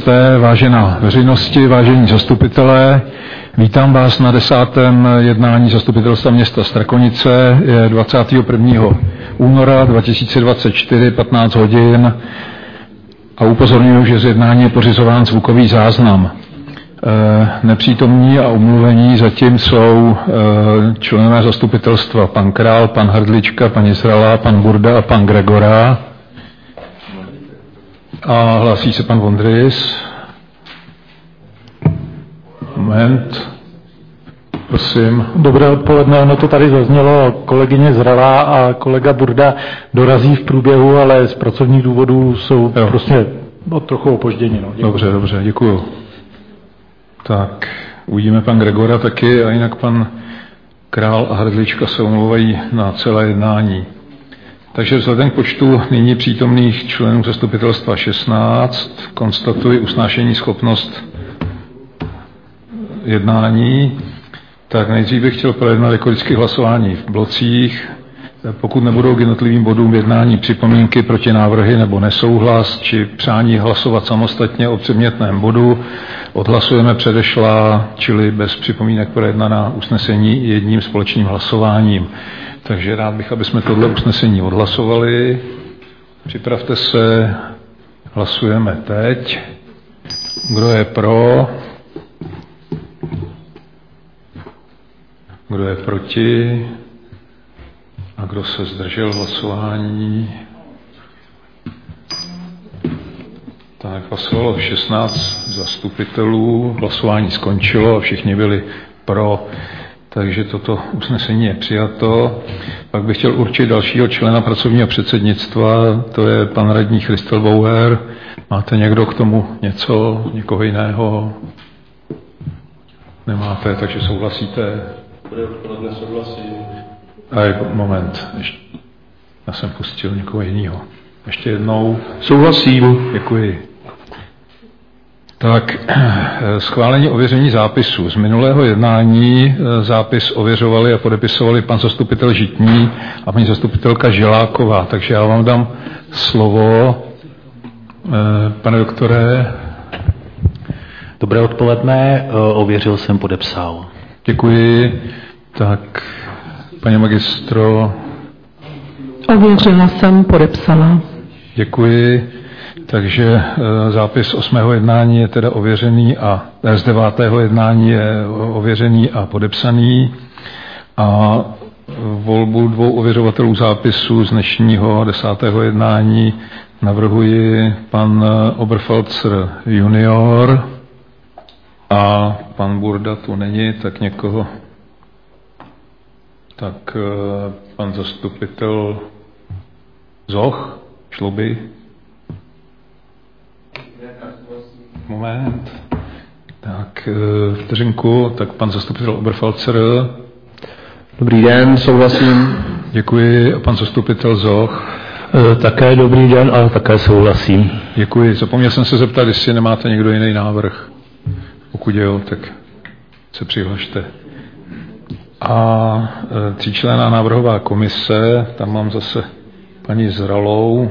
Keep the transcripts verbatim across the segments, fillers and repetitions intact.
hosté, vážená veřejnosti, vážení zastupitelé, vítám vás na desátém jednání zastupitelstva města Strakonice. Je dvacátého prvního února dva tisíce dvacet čtyři, patnáct hodin a upozorňuji, že z jednání je pořizován zvukový záznam. Nepřítomní a umluvení zatím jsou členové zastupitelstva pan Král, pan Hrdlička, paní Zralá, pan Burda a pan Gregora. A hlásí se pan Vondrys. Moment. Prosím. Dobré odpoledne, ono to tady zaznělo, kolegyně Zralá a kolega Burda dorazí v průběhu, ale z pracovních důvodů jsou jo. prostě trochu opožděni. No. Dobře, dobře, děkuju. Tak, uvidíme pan Gregora taky a jinak pan Král a Hrdlička se omlouvají na celé jednání. Takže vzhledem k počtu nyní přítomných členů zastupitelstva šestnáct konstatuji usnášení schopnost jednání. Tak nejdřív bych chtěl projednat jako vždycky hlasování v blocích. Pokud nebudou k jednotlivým bodům jednání připomínky, protinávrhy nebo nesouhlas, či přání hlasovat samostatně o předmětném bodu, odhlasujeme předešlá, čili bez připomínek projednaná usnesení jedním společným hlasováním. Takže rád bych, aby jsme tohle usnesení odhlasovali. Připravte se, hlasujeme teď. Kdo je pro? Kdo je proti? A kdo se zdržel hlasování? Tak hlasovalo šestnáct zastupitelů, hlasování skončilo a všichni byli pro. Takže toto usnesení je přijato. Pak bych chtěl určit dalšího člena pracovního předsednictva, to je pan radní Christel Bauer. Máte někdo k tomu něco, někoho jiného? Nemáte, takže souhlasíte? Bude odpoledne souhlasím. A moment, ještě, já jsem pustil někoho jiného. Ještě jednou. Souhlasím. Děkuji. Tak, schválení ověření zápisu. Z minulého jednání zápis ověřovali a podepisovali pan zastupitel Žitní a paní zastupitelka Žiláková. Takže já vám dám slovo. Pane doktore. Dobré odpoledne, ověřil jsem, podepsal. Děkuji. Tak, paní magistro. Ověřila jsem, podepsala. Děkuji. Takže zápis osmého jednání je teda ověřený a z devátého jednání je ověřený a podepsaný. A volbu dvou ověřovatelů zápisu z dnešního desátého jednání navrhuji pan Oberfalzer junior a pan Burda tu není, tak někoho. Tak pan zastupitel Zoch, Šluby. Moment. Tak, vteřinku, tak pan zastupitel Oberfalzer. Dobrý den, souhlasím. Děkuji. A pan zastupitel Zoch. Také dobrý den, ale také souhlasím. Děkuji. Zapomněl jsem se zeptat, jestli nemáte někdo jiný návrh. Pokud jo, tak se přihlašte. A tříčlenná návrhová komise, tam mám zase paní Zralou.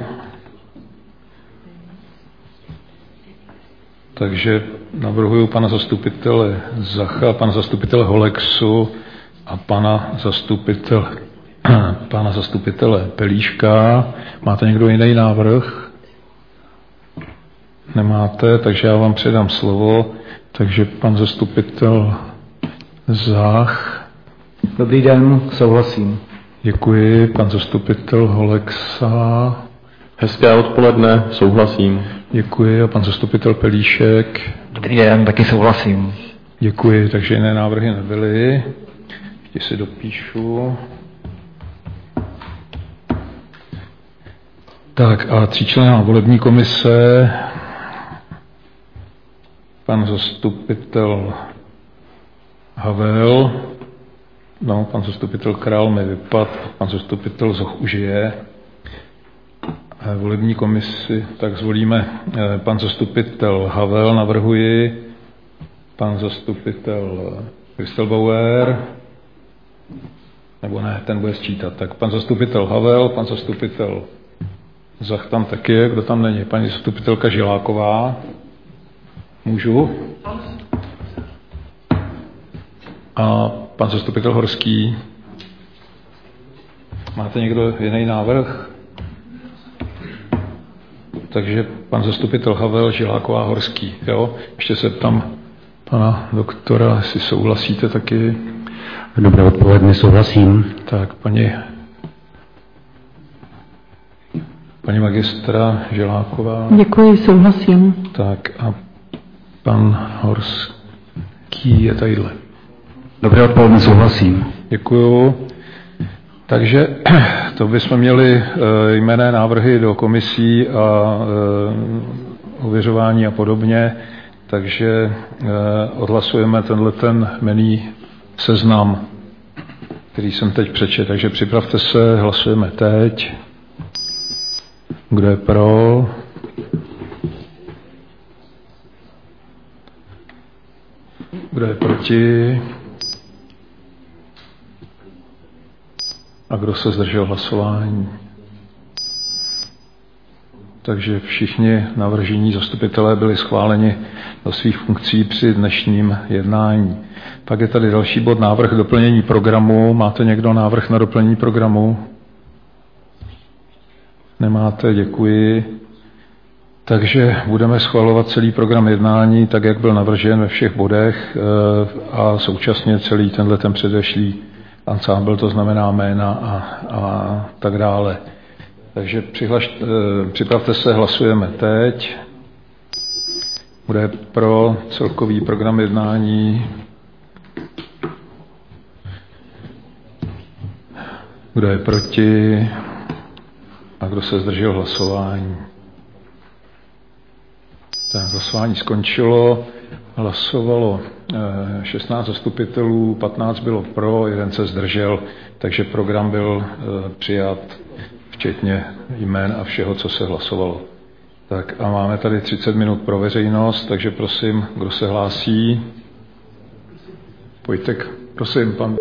Takže navrhuji pana zastupitele Zacha, pana zastupitele Holexu a pana zastupitele, pana zastupitele Pelíška. Máte někdo jiný návrh? Nemáte, takže já vám předám slovo. Takže pan zastupitel Zach. Dobrý den, souhlasím. Děkuji. Pan zastupitel Holexa. Hezké odpoledne, souhlasím. Děkuji. A pan zastupitel Pelíšek. Dobrý den, taky souhlasím. Děkuji, takže jiné návrhy nebyly. Ještě si dopíšu. Tak a tříčlenná volební komise. Pan zastupitel Havel. No, pan zastupitel Král mi vypad, pan zastupitel Zoch už je. Volební komisi, tak zvolíme pan zastupitel Havel, navrhuji, pan zastupitel Christel Bauer, nebo ne, ten bude sčítat. Tak pan zastupitel Havel, pan zastupitel Zach tam taky je, kdo tam není, paní zastupitelka Žiláková. Můžu? A pan zastupitel Horský? Máte někdo jiný návrh? Takže pan zastupitel Havel, Žiláková, Horský. Jo? Ještě se ptám pana doktora, jestli souhlasíte taky. Dobré odpoledne, souhlasím. Tak, paní, paní magistra Žiláková. Děkuji, souhlasím. Tak a pan Horský je tadyhle. Dobré odpoledne, souhlasím. Děkuju. Takže to bychom měli jmenné návrhy do komisí a ověřování a podobně. Takže odhlasujeme tenhle ten jmenný seznam, který jsem teď přečetl. Takže připravte se, hlasujeme teď. Kdo je pro? Kdo je proti? A kdo se zdržel hlasování? Takže všichni navržení zastupitelé byli schváleni do svých funkcí při dnešním jednání. Pak je tady další bod, návrh doplnění programu. Máte někdo návrh na doplnění programu? Nemáte, děkuji. Takže budeme schvalovat celý program jednání, tak jak byl navržen ve všech bodech a současně celý tenhle ten předešlý ansámbl, to znamená jména a, a tak dále. Takže přihlaš, připravte se, hlasujeme teď. Bude pro celkový program jednání. Kdo je proti? A kdo se zdržel hlasování? Tak hlasování skončilo. Hlasovalo šestnáct zastupitelů, patnáct bylo pro, jeden se zdržel, takže program byl přijat, včetně jmén a všeho, co se hlasovalo. Tak a máme tady třicet minut pro veřejnost, takže prosím, kdo se hlásí? Pojďte, prosím, pan...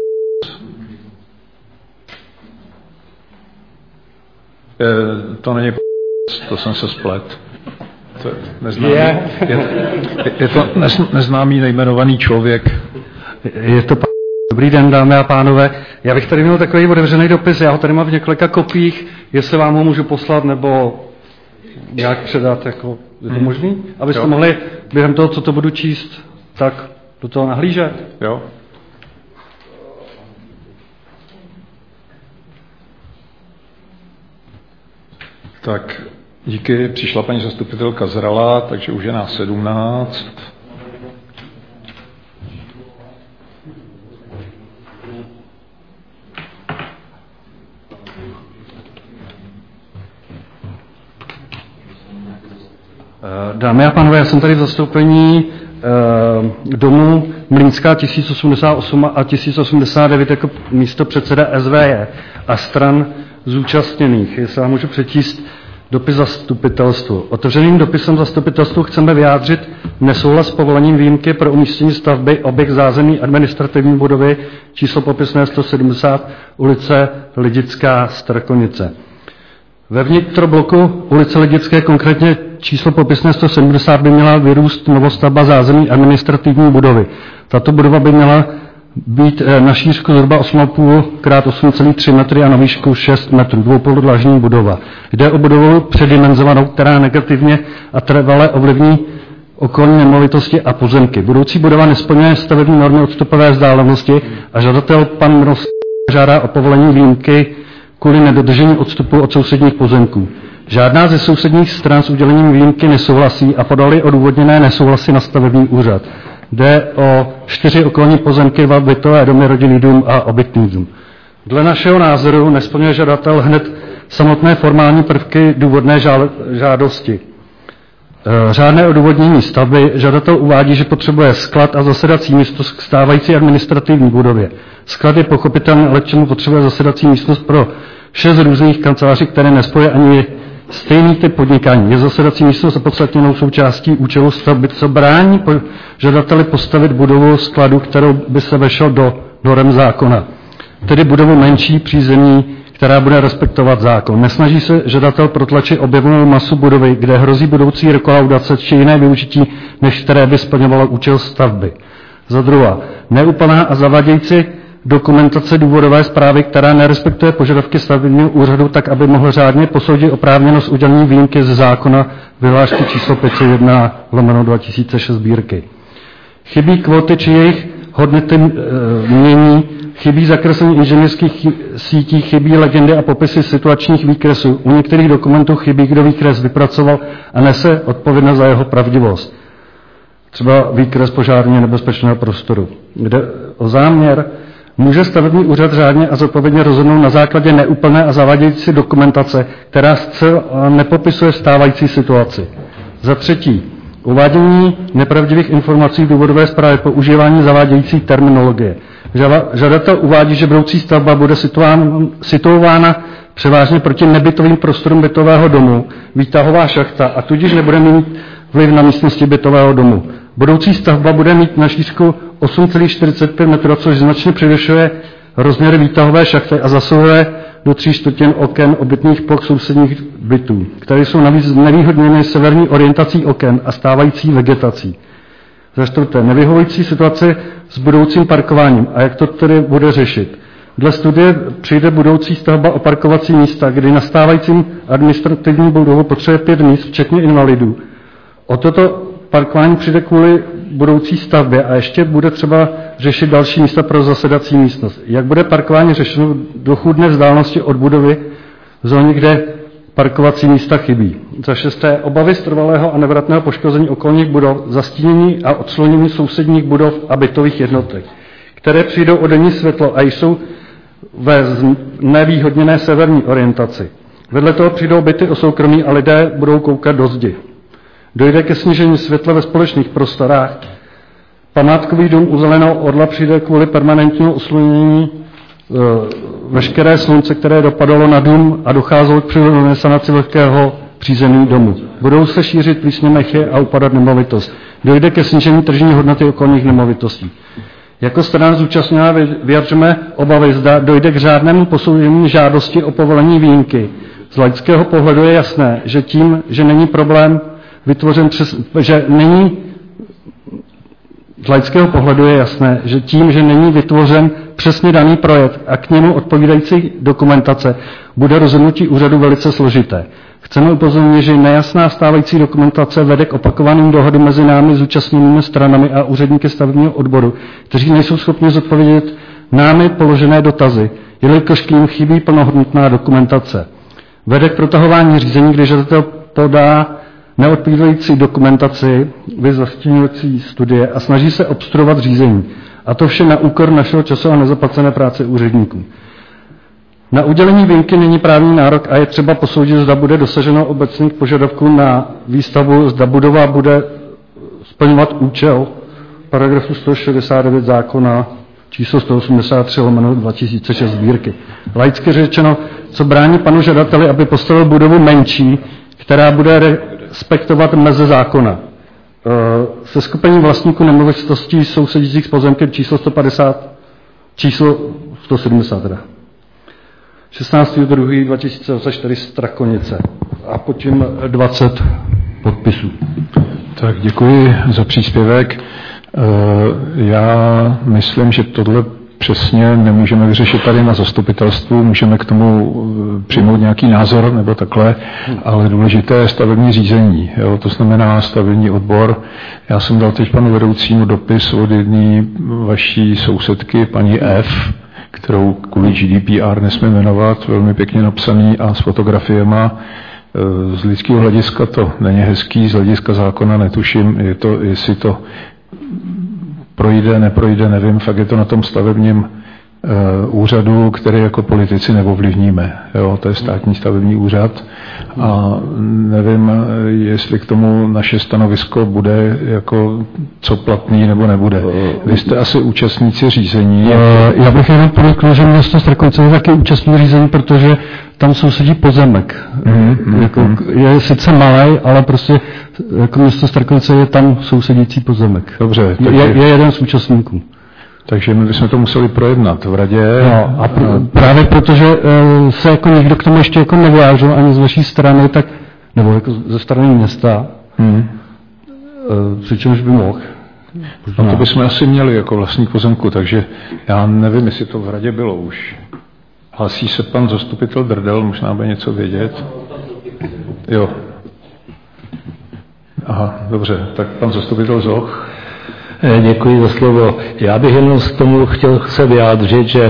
Je, to není to jsem se splet. To je, neznámý, je. Je, je to nez, neznámý nejmenovaný člověk. Je to p... Dobrý den, dámy a pánové. Já bych tady měl takový otevřený dopis, já ho tady mám v několika kopiích, jestli vám ho můžu poslat, nebo nějak předat, jako, je to možný? Abyste jo. mohli během toho, co to budu číst, tak do toho nahlížet. Jo. Tak díky, přišla paní zastupitelka Zralá, takže už je nás sedmnáct. Dámy a pánové, já jsem tady v zastoupení eh, domu Mlýnská tisíc osmdesát osm a tisíc osmdesát devět jako místo předseda S V J a stran zúčastněných. Jestli vám můžu přečíst dopis zastupitelstvu. Otevřeným dopisem zastupitelstvu chceme vyjádřit nesouhlas s povolením výjimky pro umístění stavby objekt zázemí administrativní budovy číslo popisné sto sedmdesát ulice Lidická, Strakonice. Ve vnitrobloku ulice Lidické, konkrétně číslo popisné sto sedmdesát, by měla vyrůst novostavba zázemí administrativní budovy. Tato budova by měla být na šířku zhruba osm celá pět krát osm celá tři metry a na výšku šest metrů, dvoupodlažní budova. Jde o budovu předimenzovanou, která negativně a trvale ovlivní okolní nemovitosti a pozemky. Budoucí budova nesplňuje stavební normy odstupové vzdálenosti a žadatel pan Mroz žádá o povolení výjimky kvůli nedodržení odstupu od sousedních pozemků. Žádná ze sousedních stran s udělením výjimky nesouhlasí a podali odůvodněné nesouhlasy na stavební úřad. Jde o čtyři okolní pozemky, dva bytové domy, rodinný dům a obytný dům. Dle našeho názoru nesplňuje žadatel hned samotné formální prvky důvodné žádosti. Řádné odůvodnění stavby žadatel uvádí, že potřebuje sklad a zasedací místo k stávající administrativní budově. Sklad je pochopitelně, ale k čemu potřebuje zasedací místnost pro šest různých kanceláří, které nespojuje ani stejný typ podnikání. Je zasedací místnost opodstatněnou součástí účelu stavby, co brání žadateli postavit budovu skladu, kterou by se vešel do norem zákona. Tedy budovu menší, přízemní, která bude respektovat zákon. Nesnaží se žadatel protlačit objevnou masu budovy, kde hrozí budoucí rekolaudace či jiné využití, než které by splňovalo účel stavby. Za druhá, neúplná a zavadějící dokumentace důvodové zprávy, která nerespektuje požadavky stavebního úřadu tak, aby mohl řádně posoudit oprávněnost udělení výjimky ze zákona vyhlášky číslo pět set jedna lomeno dva tisíce šest sbírky. Chybí kvóty či jejich hodnoty e, mění, chybí zakreslení inženýrských sítí, chybí legendy a popisy situačních výkresů. U některých dokumentů chybí, kdo výkres vypracoval a nese odpovědnost za jeho pravdivost. Třeba výkres požárně nebezpečného prostoru. Kde o záměr může stavební úřad řádně a zodpovědně rozhodnout na základě neúplné a zavádějící dokumentace, která zcela nepopisuje stávající situaci. Za třetí, uvádění nepravdivých informací v důvodové zprávě, používání zavádějící terminologie. Žadatel uvádí, že budoucí stavba bude situována převážně proti nebytovým prostorům bytového domu, výtahová šachta a tudíž nebude mít vliv na místnosti bytového domu. Budoucí stavba bude mít na šířku osm celá čtyřicet pět metrů, což značně převyšuje rozměry výtahové šachty a zasahuje do tří čtvrtin oken obytných ploch sousedních bytů, které jsou navíc nevýhodněny severní orientací oken a stávající vegetací. Za čtvrté, nevyhovující situace s budoucím parkováním a jak to tedy bude řešit. Dle studie přijde budoucí stavba o parkovací místa, kdy na stávajícím administrativním budovu potřebuje pět míst, včetně invalidů. O toto parkování přijde kvůli budoucí stavbě a ještě bude třeba řešit další místa pro zasedací místnost. Jak bude parkování řešeno v dochůdné vzdálenosti od budovy v zóně, kde parkovací místa chybí. Za šesté, obavy z trvalého a nevratného poškození okolních budov, zastínění a odslonění sousedních budov a bytových jednotek, které přijdou o denní světlo a jsou ve nevýhodněné severní orientaci. Vedle toho přijdou byty o soukromí a lidé budou koukat do zdi. Dojde ke snížení světla ve společných prostorách. Památkový dům u Zeleného orla přijde kvůli permanentnímu oslunění e, veškeré slunce, které dopadalo na dům a docházelo k přirozené sanaci vlhkého přízemí domu. Budou se šířit plísně mechy a upadat nemovitost. Dojde ke snížení tržní hodnoty okolních nemovitostí. Jako strana zúčastněná vyjadřujeme obavy, zda dojde k řádnému posouzení žádosti o povolení výjimky. Z laického pohledu je jasné, že tím, že není problém vytvořen přes, že není, z laického pohledu je jasné, že tím, že není vytvořen přesně daný projekt a k němu odpovídající dokumentace, bude rozhodnutí úřadu velice složité. Chceme upozornit, že nejasná stávající dokumentace vede k opakovaným dohodám mezi námi zúčastněnými stranami a úředníky stavebního odboru, kteří nejsou schopni zodpovědět námi položené dotazy, jelikož k nim chybí plnohodnotná dokumentace. Vede k protahování řízení, kdy žadatel podá neodpovídající dokumentaci, vyzastíňující studie a snaží se obstruovat řízení. A to vše na úkor našeho času a nezaplacené práce úředníků. Na udělení výjimky není právní nárok a je třeba posoudit, zda bude dosaženo obecných požadavků na výstavbu, zda budova bude splňovat účel paragrafu sto šedesát devět zákona číslo sto osmdesát tři lomeno dva tisíce šest sbírky. Laicky řečeno, co brání panu žadateli, aby postavil budovu menší, která bude respektovat meze zákona. Se skupením vlastníků nemovitostí sousedících s pozemkem číslo sto padesát, číslo sto sedmdesát teda. šestnáctého druhého dva tisíce dvacet čtyři Strakonice a pod tím dvacet podpisů. Tak děkuji za příspěvek. Já myslím, že tohle přesně nemůžeme vyřešit tady na zastupitelstvu, můžeme k tomu přijmout nějaký názor nebo takhle, ale důležité je stavební řízení, jo? To znamená stavební odbor. Já jsem dal teď panu vedoucímu dopis od jedné vaší sousedky, paní F., kterou kvůli G D P R nesmím jmenovat, velmi pěkně napsaný a s fotografiema. Z lidského hlediska to není hezký, z hlediska zákona netuším, je to, jestli to projde, neprojde, nevím, fakt je to na tom stavebním uh, úřadu, který jako politici neovlivníme. Jo, to je státní stavební úřad a nevím, jestli k tomu naše stanovisko bude jako co platný nebo nebude. Vy jste asi účastníci řízení. Uh, já bych jenom podotkl, že město Strakonice je taky účastní řízení, protože tam sousedí pozemek. Mm-hmm. Jako, je sice malý, ale prostě jako město Strakonice je tam sousedící pozemek. Dobře. Je, je jeden z účastníků. Takže my bychom to museli projednat v radě. No, a pr- právě protože e, se jako nikdo k tomu ještě jako nevyjádřil ani z vaší strany, tak, nebo jako ze strany města, hmm. e, přičemž by mohl. No to bychom asi měli jako vlastník pozemku, takže já nevím, jestli to v radě bylo už. Hlasí se pan zastupitel Drdel, možná by něco vědět. Jo. Aha, dobře, tak pan zastupitel Zoch. Děkuji za slovo. Já bych jenom k tomu chtěl se vyjádřit, že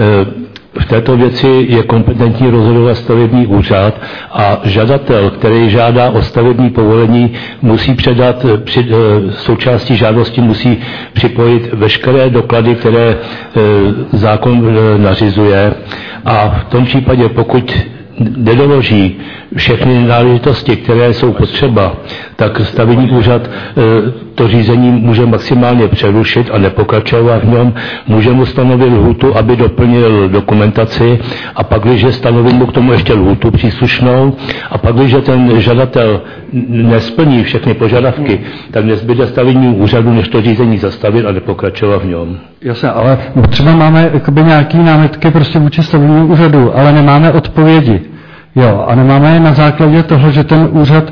v této věci je kompetentní rozhodovat stavební úřad a žadatel, který žádá o stavební povolení, musí předat, při součástí žádosti musí připojit veškeré doklady, které zákon nařizuje, a v tom případě, pokud nedoloží všechny náležitosti, které jsou potřeba, tak stavební úřad to řízení může maximálně přerušit a nepokračovat v něm, může mu stanovit lhůtu, aby doplnil dokumentaci, a pak, když stanoví mu k tomu ještě lhůtu příslušnou, a pak, když ten žadatel nesplní všechny požadavky, tak nezbyde stavebnímu úřadu, než to řízení zastavit a nepokračovat v něm. Jasně, ale třeba máme jakoby nějaký námitky prostě vůči stavebnímu úřadu, ale nemáme odpovědi. Jo, a nemáme je na základě toho, že ten úřad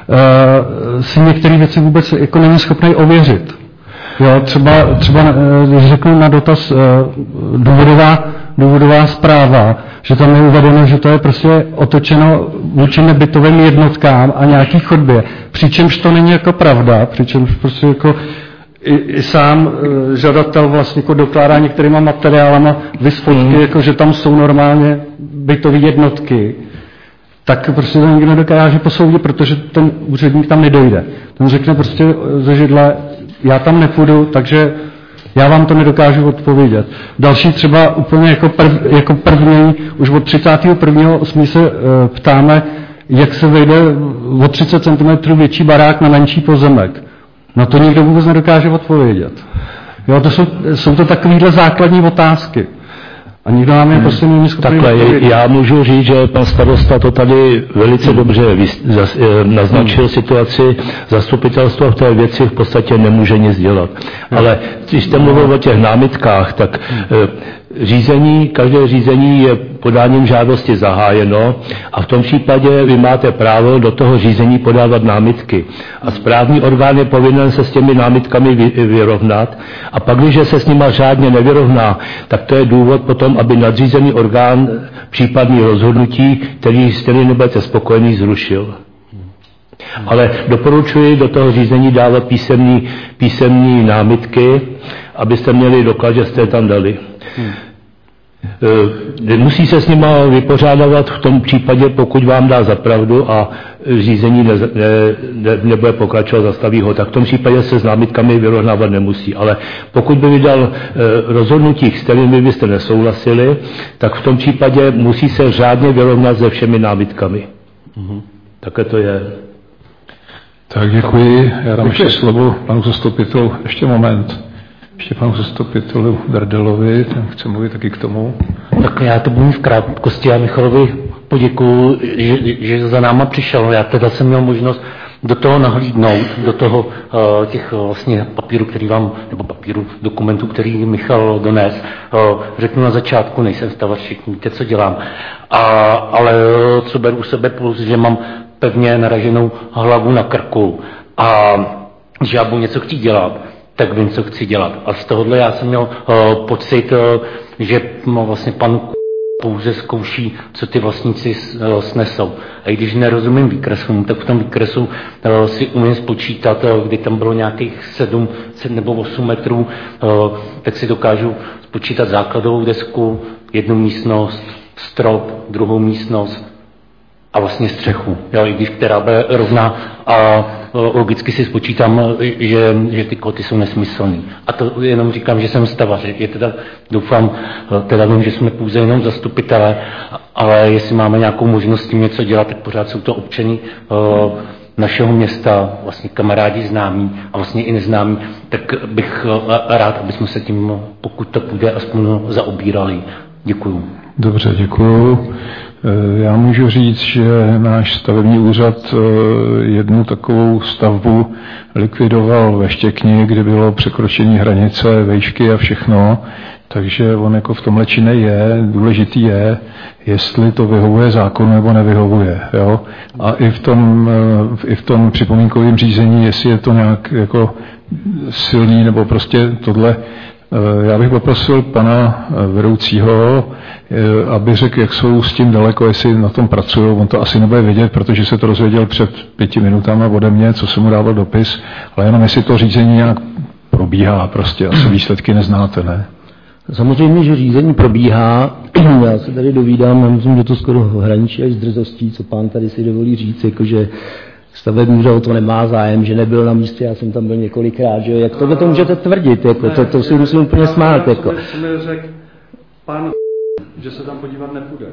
uh, si některé věci vůbec jako není schopný ověřit. Jo, třeba, třeba když řeknu na dotaz uh, důvodová, důvodová zpráva, že tam je uvedeno, že to je prostě otočeno vůči nebytovým jednotkám a nějaký chodbě, přičemž to není jako pravda, přičemž prostě jako i, i sám uh, žadatel vlastně jako dokládá některýma materiálama vysfotky, mm. jako že tam jsou normálně bytové jednotky, tak prostě to nikdo nedokáže posoudit, protože ten úředník tam nedojde. Ten řekne prostě ze židle, já tam nepůjdu, takže já vám to nedokážu odpovědět. Další třeba úplně jako, prv, jako první, už od třicátého prvního osmého se e, ptáme, jak se vejde o třicet centimetrů větší barák na menší pozemek. Na to nikdo vůbec nedokáže odpovědět. Jo, to jsou, jsou to takovéhle základní otázky. A nikdo nám je prostě není schopný. Takhle, já můžu říct, že pan starosta to tady velice hmm. dobře naznačil hmm. situaci. Zastupitelstvo v té věci v podstatě nemůže nic dělat. Hmm. Ale když jste mluvil o těch námitkách, tak hmm. řízení, každé řízení je podáním žádosti zahájeno a v tom případě vy máte právo do toho řízení podávat námitky. A správní orgán je povinen se s těmi námitkami vyrovnat, a pak, když se s nima řádně nevyrovná, tak to je důvod potom, aby nadřízený orgán případný rozhodnutí, který s kterým nebudete spokojený, zrušil. Ale doporučuji do toho řízení dávat písemný, písemný námitky, abyste měli doklad, že jste tam dali. Hmm. Musí se s nima vypořádávat v tom případě, pokud vám dá za pravdu a řízení ne, ne, ne, nebude pokračovat, zastaví ho, tak v tom případě se s námitkami vyrovnávat nemusí. Ale pokud by vydal e, rozhodnutí, s kterými byste nesouhlasili, tak v tom případě musí se řádně vyrovnat se všemi námitkami. Mm-hmm. Také to je. Tak děkuji. Já dám ještě slovo panu zastupitelu. Ještě moment. Ještě panu zastupitelu Dardelovi, ten chce mluvit taky k tomu. Tak já to budu v krátkosti a Michalovi poděkuju, že, že za náma přišel. Já teda jsem měl možnost do toho nahlídnout, do toho uh, těch uh, vlastně papíru, který vám, nebo papíru, dokumentů, který Michal dones. Uh, řeknu na začátku, nejsem stavař, víte, co dělám. A, ale uh, co beru u sebe plus, že mám pevně naraženou hlavu na krku. A když já budu něco chtít dělat, tak vím, co chci dělat. A z tohohle já jsem měl uh, pocit, uh, že no, vlastně pan pouze zkouší, co ty vlastníci uh, snesou. A i když nerozumím výkresům, tak v tom výkresu uh, si umím spočítat, uh, kdy tam bylo nějakých sedm nebo osm metrů, uh, tak si dokážu spočítat základovou desku, jednu místnost, strop, druhou místnost a vlastně střechu, jo, i když která bude rovná, a logicky si spočítám, že, že ty koty jsou nesmyslný. A to jenom říkám, že jsem stavař. Je teda, doufám, teda vím, že jsme pouze jenom zastupitelé, ale jestli máme nějakou možnost s tím něco dělat, tak pořád jsou to občany uh, našeho města, vlastně kamarádi známí a vlastně i neznámí, tak bych uh, rád, aby jsme se tím, pokud to půjde, aspoň zaobírali. Děkuju. Dobře, děkuju. Já můžu říct, že náš stavební úřad jednu takovou stavbu likvidoval ve Štěkni, kde bylo překročení hranice, vejšky a všechno, takže on jako v tomhle činnej je, důležitý je, jestli to vyhovuje zákonu nebo nevyhovuje. Jo? A i v tom, i v tom připomínkovém řízení, jestli je to nějak jako silný nebo prostě tohle. Já bych poprosil pana vedoucího, aby řekl, jak jsou s tím daleko, jestli na tom pracují. On to asi nebude vědět, protože se to dozvěděl před pěti minutami ode mě, co jsem mu dával dopis, ale jenom jestli to řízení nějak probíhá prostě, asi výsledky neznáte, ne? Samozřejmě, že řízení probíhá. Já se tady dovídám, já myslím, že to skoro hraničí až s drzostí, co pán tady si dovolí říct, jakože stavební úřad to nemá zájem, že nebyl na místě, já jsem tam byl několikrát, že jak tohle to můžete tvrdit, jako, to, to si musím úplně smát. Jako. Co mi řekl pán, že se tam podívat nepůjde.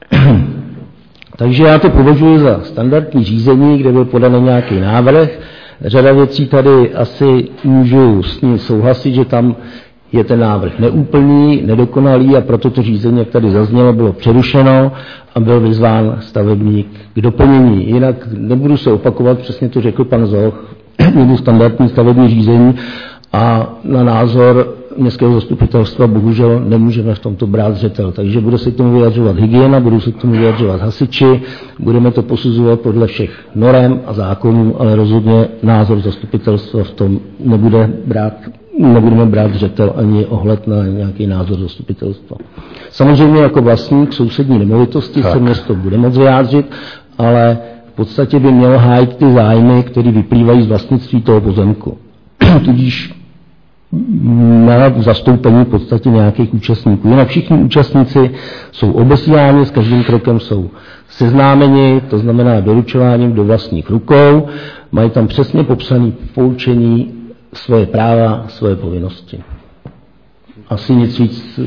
Takže já to považuji za standardní řízení, kde byl podaný nějaký návrh. Řada věcí tady asi můžu s ní souhlasit, že tam je ten návrh neúplný, nedokonalý a proto to řízení, jak tady zaznělo, bylo přerušeno a byl vyzván stavebník k doplnění. Jinak nebudu se opakovat, přesně to řekl pan Zoch, je standardní stavební řízení a na názor městského zastupitelstva bohužel nemůžeme v tomto brát zřetel. Takže bude se k tomu vyjadřovat hygiena, budou se k tomu vyjadřovat hasiči, budeme to posuzovat podle všech norem a zákonů, ale rozhodně názor zastupitelstva v tom nebude brát nebudeme brát zřetel ani ohled na nějaký názor zastupitelstva. Samozřejmě jako vlastník sousední nemovitosti tak se město bude moct vyjádřit, ale v podstatě by mělo hájit ty zájmy, které vyplývají z vlastnictví toho pozemku. Tudíž na zastoupení v podstatě nějakých účastníků. Jinak všichni účastníci jsou obesíláni, s každým krokem jsou seznámeni, to znamená doručováním do vlastních rukou, mají tam přesně popsané poučení, svoje práva, svoje povinnosti. Asi nic víc.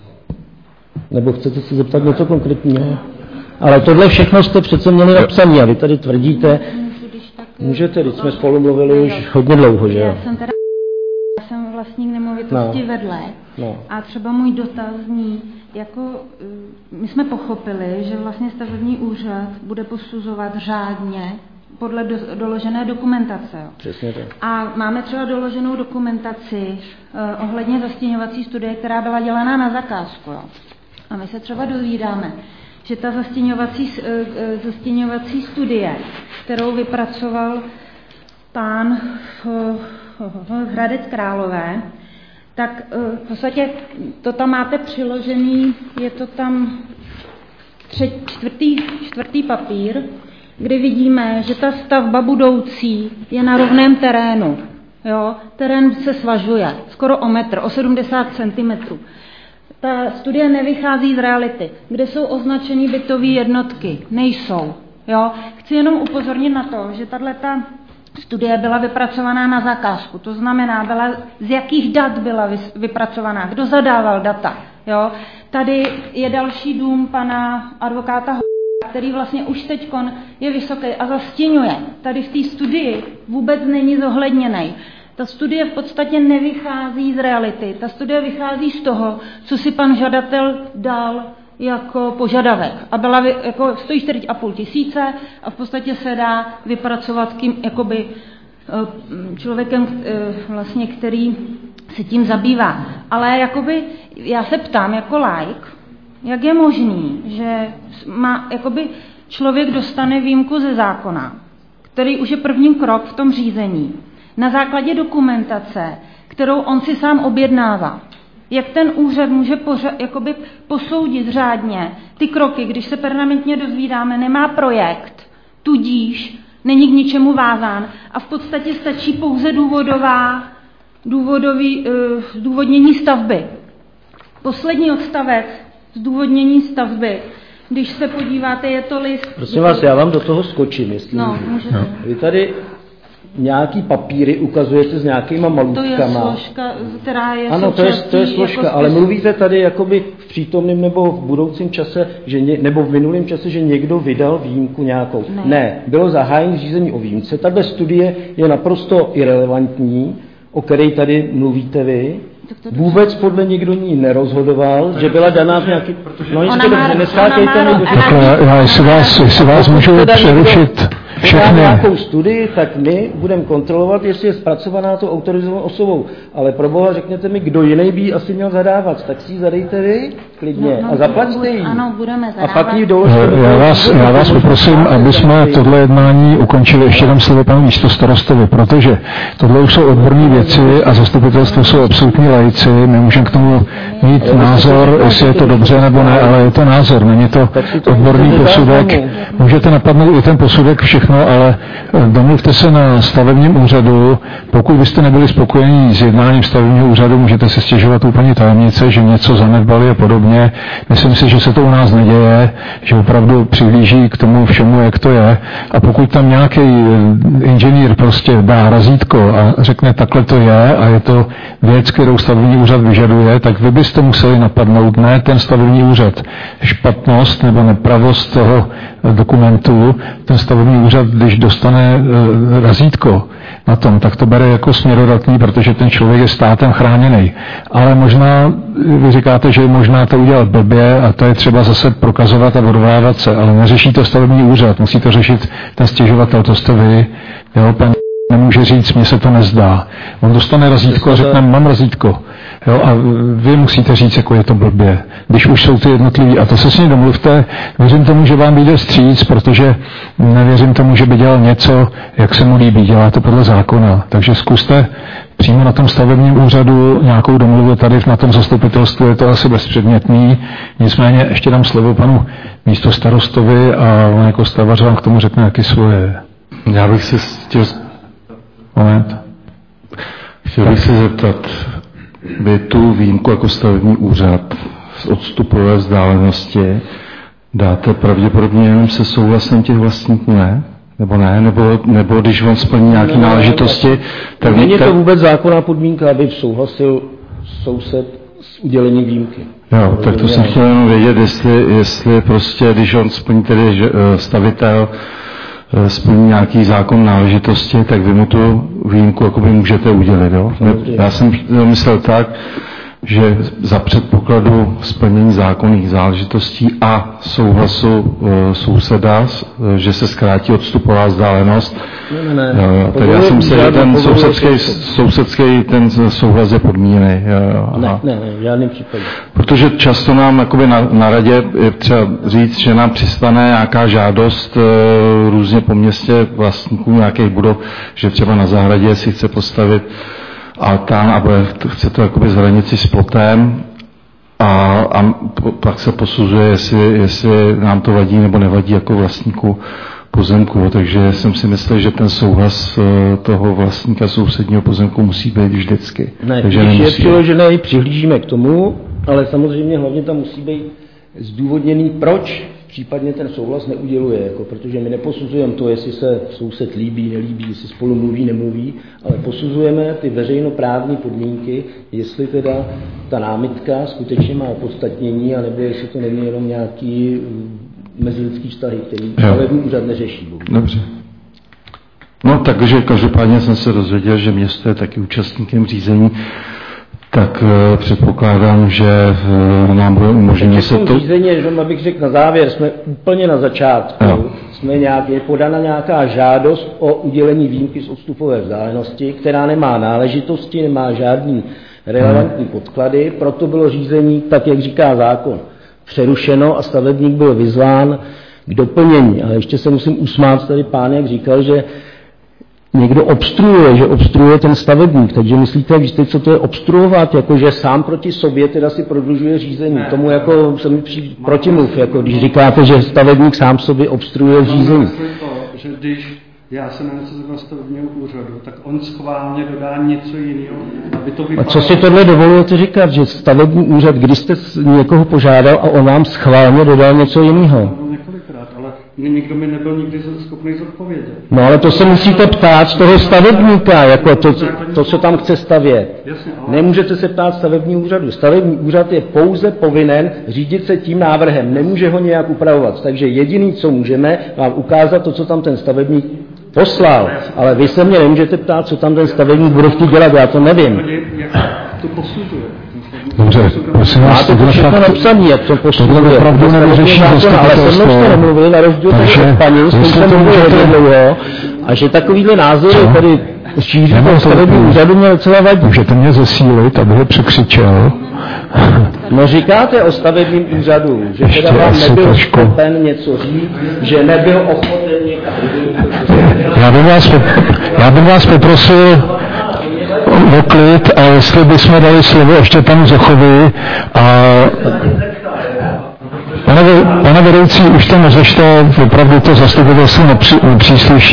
Nebo chcete se zeptat něco konkrétního? Ale tohle všechno jste přece měli napsané a vy tady tvrdíte. Můžete, když jsme spolu mluvili už hodně dlouho, že jo? Já jsem teda já jsem vlastník nemovitosti no. vedle no. a třeba můj dotaz zní, jako my jsme pochopili, že vlastně stavební úřad bude posuzovat řádně podle do, doložené dokumentace. Jo. Přesně tak. A máme třeba doloženou dokumentaci eh, ohledně zastěňovací studie, která byla dělaná na zakázku. Jo. A my se třeba dozvídáme, že ta zastěňovací, eh, zastěňovací studie, kterou vypracoval pán eh, Hradec Králové, tak eh, v podstatě to tam máte přiložený, je to tam tři, čtvrtý, čtvrtý papír, kdy vidíme, že ta stavba budoucí je na rovném terénu. Jo? Terén se svažuje skoro o metr, o sedmdesát centimetrů. Ta studie nevychází z reality. Kde jsou označeny bytové jednotky? Nejsou. Jo? Chci jenom upozornit na to, že tato studie byla vypracovaná na zakázku. To znamená, byla, z jakých dat byla vypracovaná, kdo zadával data. Jo? Tady je další dům pana advokáta, který vlastně už teďkon je vysoký a zastěňuje. Tady v té studii vůbec není zohledněný. Ta studie v podstatě nevychází z reality. Ta studie vychází z toho, co si pan žadatel dal jako požadavek. A byla, jako, stojí čtyři a půl tisíce a v podstatě se dá vypracovat kým, jakoby, člověkem, vlastně, který se tím zabývá. Ale jakoby, já se ptám jako laik, jak je možný, že má, jakoby člověk dostane výjimku ze zákona, který už je prvním krok v tom řízení, na základě dokumentace, kterou on si sám objednává. Jak ten úřad může pořa- jakoby posoudit řádně ty kroky, když se permanentně dozvídáme, nemá projekt, tudíž není k ničemu vázán a v podstatě stačí pouze důvodová, důvodový, uh, zdůvodnění stavby. Poslední odstavec zdůvodnění stavby. Když se podíváte, je to list... Prosím vás, já vám do toho skočím, jestli... No, můžete. No. Vy tady nějaký papíry ukazujete s nějakýma malůvkama. To je složka, která je ano, to je, to je složka, jako ale mluvíte tady jakoby v přítomném nebo v budoucím čase, že ně, nebo v minulém čase, že někdo vydal výjimku nějakou. Ne, ne bylo zahájení řízení o výjimce. Tato studie je naprosto irelevantní, o které tady mluvíte vy. Vůbec podle nikdo ní nerozhodoval, že byla daná v nějaký... No Ona má, neskákejte mi, Takhle, já jestli vás, jestli vás můžu přerušit všechny. nějakou studii, tak my budeme kontrolovat, jestli je zpracovaná to autorizovanou osobou. Ale pro boha řekněte mi, kdo jiný by ji asi měl zadávat, tak si ji zadejte vy, klidně, no, no, a zaplaťte ji. Ano, budeme zadávat. A pak ji doložte. Já vás, já vás poprosím, aby jsme tohle jednání ukončili. Ještě dám slovo panu místostarostovi, protože tohle už jsou odborné věci a zastupitelstvo jsou absolutní laici. My můžeme k tomu mít názor, jestli je to dobře nebo ne, ale je to názor, není to odborný posudek. Můžete napadnout i ten posudek, všechno, ale domluvte se na stavebním úřadu. Pokud byste nebyli spokojení s jednáním stavebního úřadu, můžete si stěžovat úplně tajemnice, že něco zanedbali a podobně. Myslím si, že se to u nás neděje, že opravdu přihlíží k tomu všemu, jak to je. A pokud tam nějaký inženýr prostě dá razítko a řekne, takhle to je a je to věc, kterou stavební úřad vyžaduje, tak vy byste museli napadnout, ne ten stavební úřad, špatnost nebo nepravost toho dokumentu. Ten stavební úřad, když dostane razítko na tom, tak to bere jako směrodatný, protože ten člověk je státem chráněný. Ale možná, vy říkáte, že možná to udělat blbě a to je třeba zase prokazovat a odvolávat se, ale neřeší to stavební úřad, musí to řešit ten stěžovatel, to jste vy, jo, pan nemůže říct, mně se to nezdá. On dostane razítko a řekne, mám razítko. Jo, a vy musíte říct, jako je to blbě, když už jsou ty jednotliví. A to se s ním domluvte. Věřím tomu, že vám vyjde vstříc, protože nevěřím tomu, že by dělal něco, jak se mu líbí. Dělá to podle zákona. Takže zkuste přímo na tom stavebním úřadu nějakou domluvu. Tady na tom zastupitelstvu je to asi bezpředmětný. Nicméně ještě dám slovo panu místostarostovi a on jako stavař vám k tomu řekne, jaký svoje. Já bych se chtěl... Moment. Chtěl bych se zeptat, vy tu výjimku jako stavební úřad z odstupové vzdálenosti dáte pravděpodobně jenom se souhlasem těch vlastníků, ne? Nebo ne? Nebo, nebo když on splní nějaké no, náležitosti, tak... Není to vůbec zákonná podmínka, aby souhlasil soused s udělením výjimky. Jo, tak to jsem chtěl jenom vědět, jestli, jestli prostě, když on splní tedy stavitel, splní nějaký zákon náležitosti, tak vy mu tu výjimku jakoby můžete udělit. Jo? Já jsem myslel tak, že za předpokladu splnění zákonných záležitostí a souhlasu e, souseda, e, že se zkrátí odstupová vzdálenost. Ne, ne, ne. Jo, tak já jsem myslel, že ten sousedský, sousedský ten souhlas je podmíněný. Ne, ne, ne, v žádném případě. Protože často nám jakoby na, na radě je třeba říct, že nám přistane nějaká žádost e, různě po městě vlastníků nějakých budov, že třeba na zahradě si chce postavit altán a bude, chce to jakoby z hranici s plotem a, a pak se posuzuje, jestli, jestli nám to vadí nebo nevadí jako vlastníku pozemku. Takže jsem si myslel, že ten souhlas toho vlastníka sousedního pozemku musí být vždycky. Ne, takže když nemusí. je přiložené, přihlížíme k tomu, ale samozřejmě hlavně tam musí být zdůvodněný, proč případně ten souhlas neuděluje, jako, protože my neposuzujeme to, jestli se soused líbí, nelíbí, jestli spolu mluví, nemluví, ale posuzujeme ty veřejnoprávní podmínky, jestli teda ta námitka skutečně má opodstatnění, anebo jestli to není jenom nějaký mezilidský vztahy, který stavební úřad neřeší. Dobře. No takže každopádně jsem se dozvěděl, že město je taky účastníkem řízení, tak uh, předpokládám, že uh, nám bude umožněno se to... řízení, že abych řekl na závěr, jsme úplně na začátku, no. jsme nějak, je podána nějaká žádost o udělení výjimky z odstupové vzdálenosti, která nemá náležitosti, nemá žádný relevantní no. podklady, proto bylo řízení, tak jak říká zákon, přerušeno a stavebník byl vyzván k doplnění. Ale ještě se musím usmát, tady pán, jak říkal, že někdo obstruuje, že obstruuje ten stavebník, takže myslíte, víte, co to je obstruovat, jako že sám proti sobě teda si prodlužuje řízení. Ne, tomu jako se mi přijde protimluv, jako když říkáte, že stavebník sám sobě obstruuje řízení. To, že když já jsem něco z stavebního úřadu, tak on schválně dodá něco jiného, aby to vypadalo. A co si tohle dovolujete říkat, že stavební úřad, když jste někoho požádal a on vám schválně dodal něco jiného? Několikrát, ale nikdo mi nebyl nikdy schopný zodpovědět. No ale to se musíte ptát z toho stavebníka, jako to, to co tam chce stavět. Jasně, ale... Nemůžete se ptát stavebního úřadu. Stavební úřad je pouze povinen řídit se tím návrhem, nemůže ho nějak upravovat. Takže jediný, co můžeme, vám ukázat to, co tam ten stavebník poslal. Ale vy se mě nemůžete ptát, co tam ten stavebník bude chtít dělat, já to nevím. to posuzuje. Dobře, prosím vás, to všechno napsaný, jak to posuzuje. Tohle opravdu nevyřeší zastupitelstvo. Ale se mnou jste nemluvili, na rozdíl od paní, s tím jsem mluvil hodně dlouho, a že takovýhle názory tady šíří to stavební úřadu mě docela vadí. Můžete mě zesílit, aby ho překřičel? No říkáte o stavebním úřadu, že Ještě teda vám nebyl trošku. schopen něco říct, že nebyl ochoten někam. Já bych vás, já bych vás poprosil o klid a jestli bychom dali slovo ještě panu Zochovi a pane, pane vedoucí, už to neřešte, opravdu to zastupitelství nepří, nepřísluší.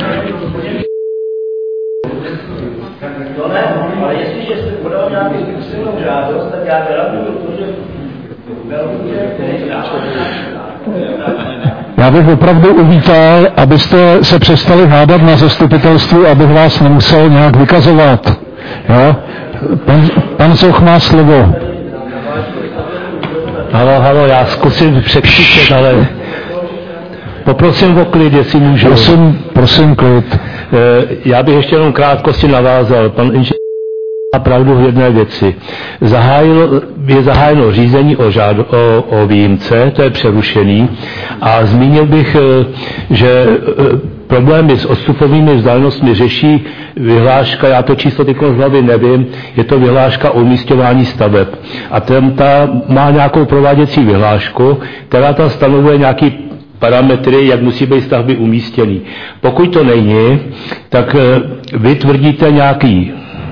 Ale jestliže jste podal nějakou písemnou žádost, tak já garantuju to, že Já bych opravdu uvítal, abyste se přestali hádat na zastupitelstvu, abych vás nemusel nějak vykazovat. Jo? Pan, pan Zoch má slovo. Halo, halo, já zkusím překřičet, ale poprosím o klid, jestli můžu. Prosím, prosím klid. Já bych ještě jenom krátkosti navázal. Pan inženýr má pravdu v jedné věci. Zahájil, je zahájeno řízení o, žád, o, o výjimce, to je přerušený. A zmínil bych, že problémy s odstupovými vzdálenostmi řeší vyhláška, já to číslo teď z hlavy nevím, je to vyhláška o umísťování staveb. A ten ta má nějakou prováděcí vyhlášku, která tam stanovuje nějaký parametry, jak musí být stavby umístěný. Pokud to není, tak vy tvrdíte nějaký,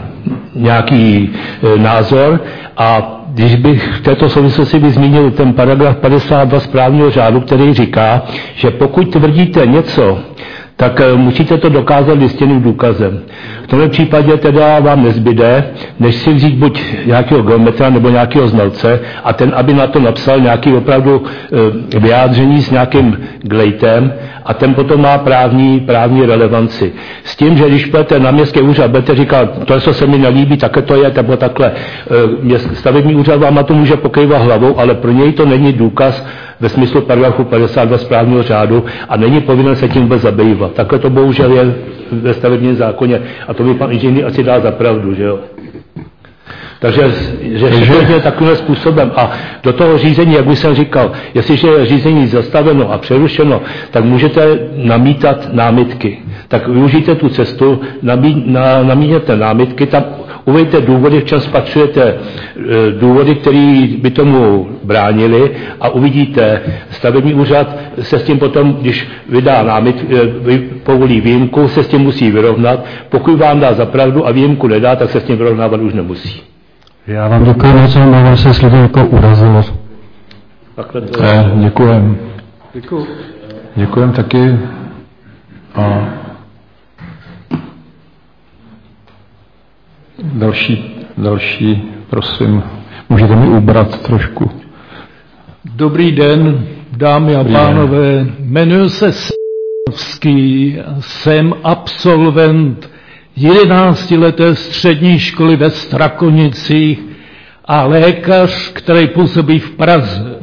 nějaký názor a když bych v této souvislosti by zmínil ten paragraf padesát dva správního řádu, který říká, že pokud tvrdíte něco, tak musíte to dokázat listinným důkazem. V tomto případě teda vám nezbyde, než si vzít buď nějakého geometra nebo nějakého znalce a ten, aby na to napsal nějaký opravdu vyjádření s nějakým glejtem a ten potom má právní, právní relevanci. S tím, že když půjdete na městský úřad, budete říkat, to, co se mi nelíbí, také to je, nebo takhle. Stavební úřad vám na to může pokryvat hlavou, ale pro něj to není důkaz ve smyslu paragrafu padesát dva správního řádu a není povinen se tím vůbec zabývat. Takhle to bohužel je ve stavebním zákoně a to by pan inženýr asi dá za pravdu, že jo. Takže řešit to takovým způsobem a do toho řízení, jak už jsem říkal, jestliže je řízení zastaveno a přerušeno, tak můžete namítat námitky. Tak využijte tu cestu, namí, na, namítěte námitky, tam uveďte důvody, v čem spatřujete důvody, které by tomu bránili a uvidíte, stavební úřad se s tím potom, když vydá námit, povolí výjimku, se s tím musí vyrovnat. Pokud vám dá za pravdu a výjimku nedá, tak se s tím vyrovnávat už nemusí. Já vám děkuji moc, mám se, jestli to jako urazilo. Eh, děkujem. Děkuji. Děkujem taky. A další, další, prosím, můžete mi ubrat trošku. Dobrý den, dámy a Dobrý pánové. Den. Jmenuji se Slavský, jsem absolvent jedenáctileté střední školy ve Strakonicích a lékař, který působí v Praze.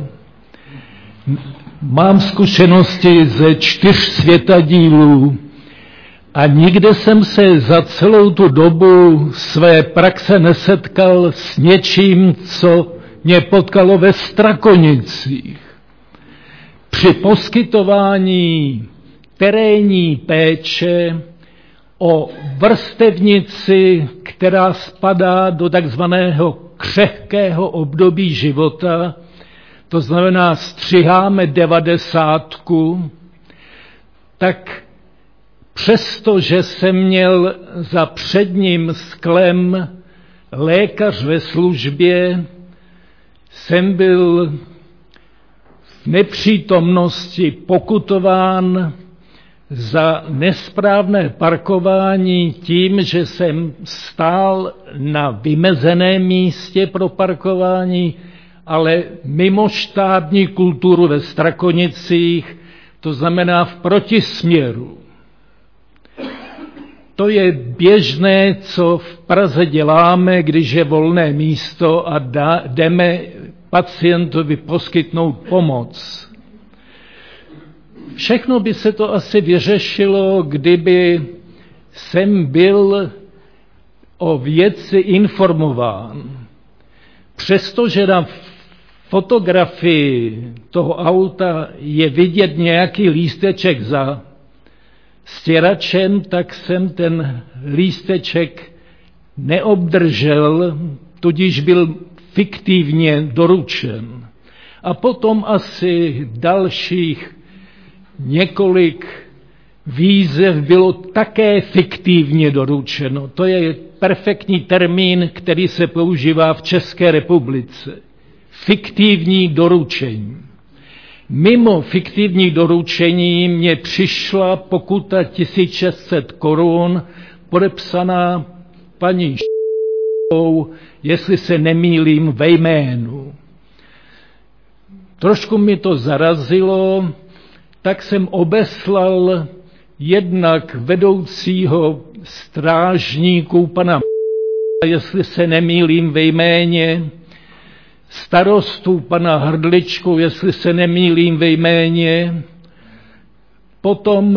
Mám zkušenosti ze čtyř světadílů a nikde jsem se za celou tu dobu své praxe nesetkal s něčím, co mě potkalo ve Strakonicích. Při poskytování terénní péče o vrstevnici, která spadá do takzvaného křehkého období života, to znamená střiháme devadesátku, tak přestože jsem měl za předním sklem lékař ve službě, jsem byl v nepřítomnosti pokutován za nesprávné parkování tím, že jsem stál na vymezeném místě pro parkování, ale mimo štábní kulturu ve Strakonicích, to znamená v protisměru. To je běžné, co v Praze děláme, když je volné místo a dá, jdeme pacientovi poskytnout pomoc. Všechno by se to asi vyřešilo, kdyby jsem byl o věci informován. Přestože na fotografii toho auta je vidět nějaký lísteček za stěračem, tak jsem ten lísteček neobdržel, tudíž byl fiktivně doručen. A potom asi dalších několik výzev bylo také fiktivně doručeno. To je perfektní termín, který se používá v České republice. Fiktivní doručení. Mimo fiktivní doručení mně přišla pokuta tisíc šest set korun podepsaná paní Š***ou, jestli se nemýlím ve jménu. Trošku mi to zarazilo, tak jsem obeslal jednak vedoucího strážníků pana jestli se nemýlím ve jméně, starostu pana Hrdličku, jestli se nemýlím ve jméně, potom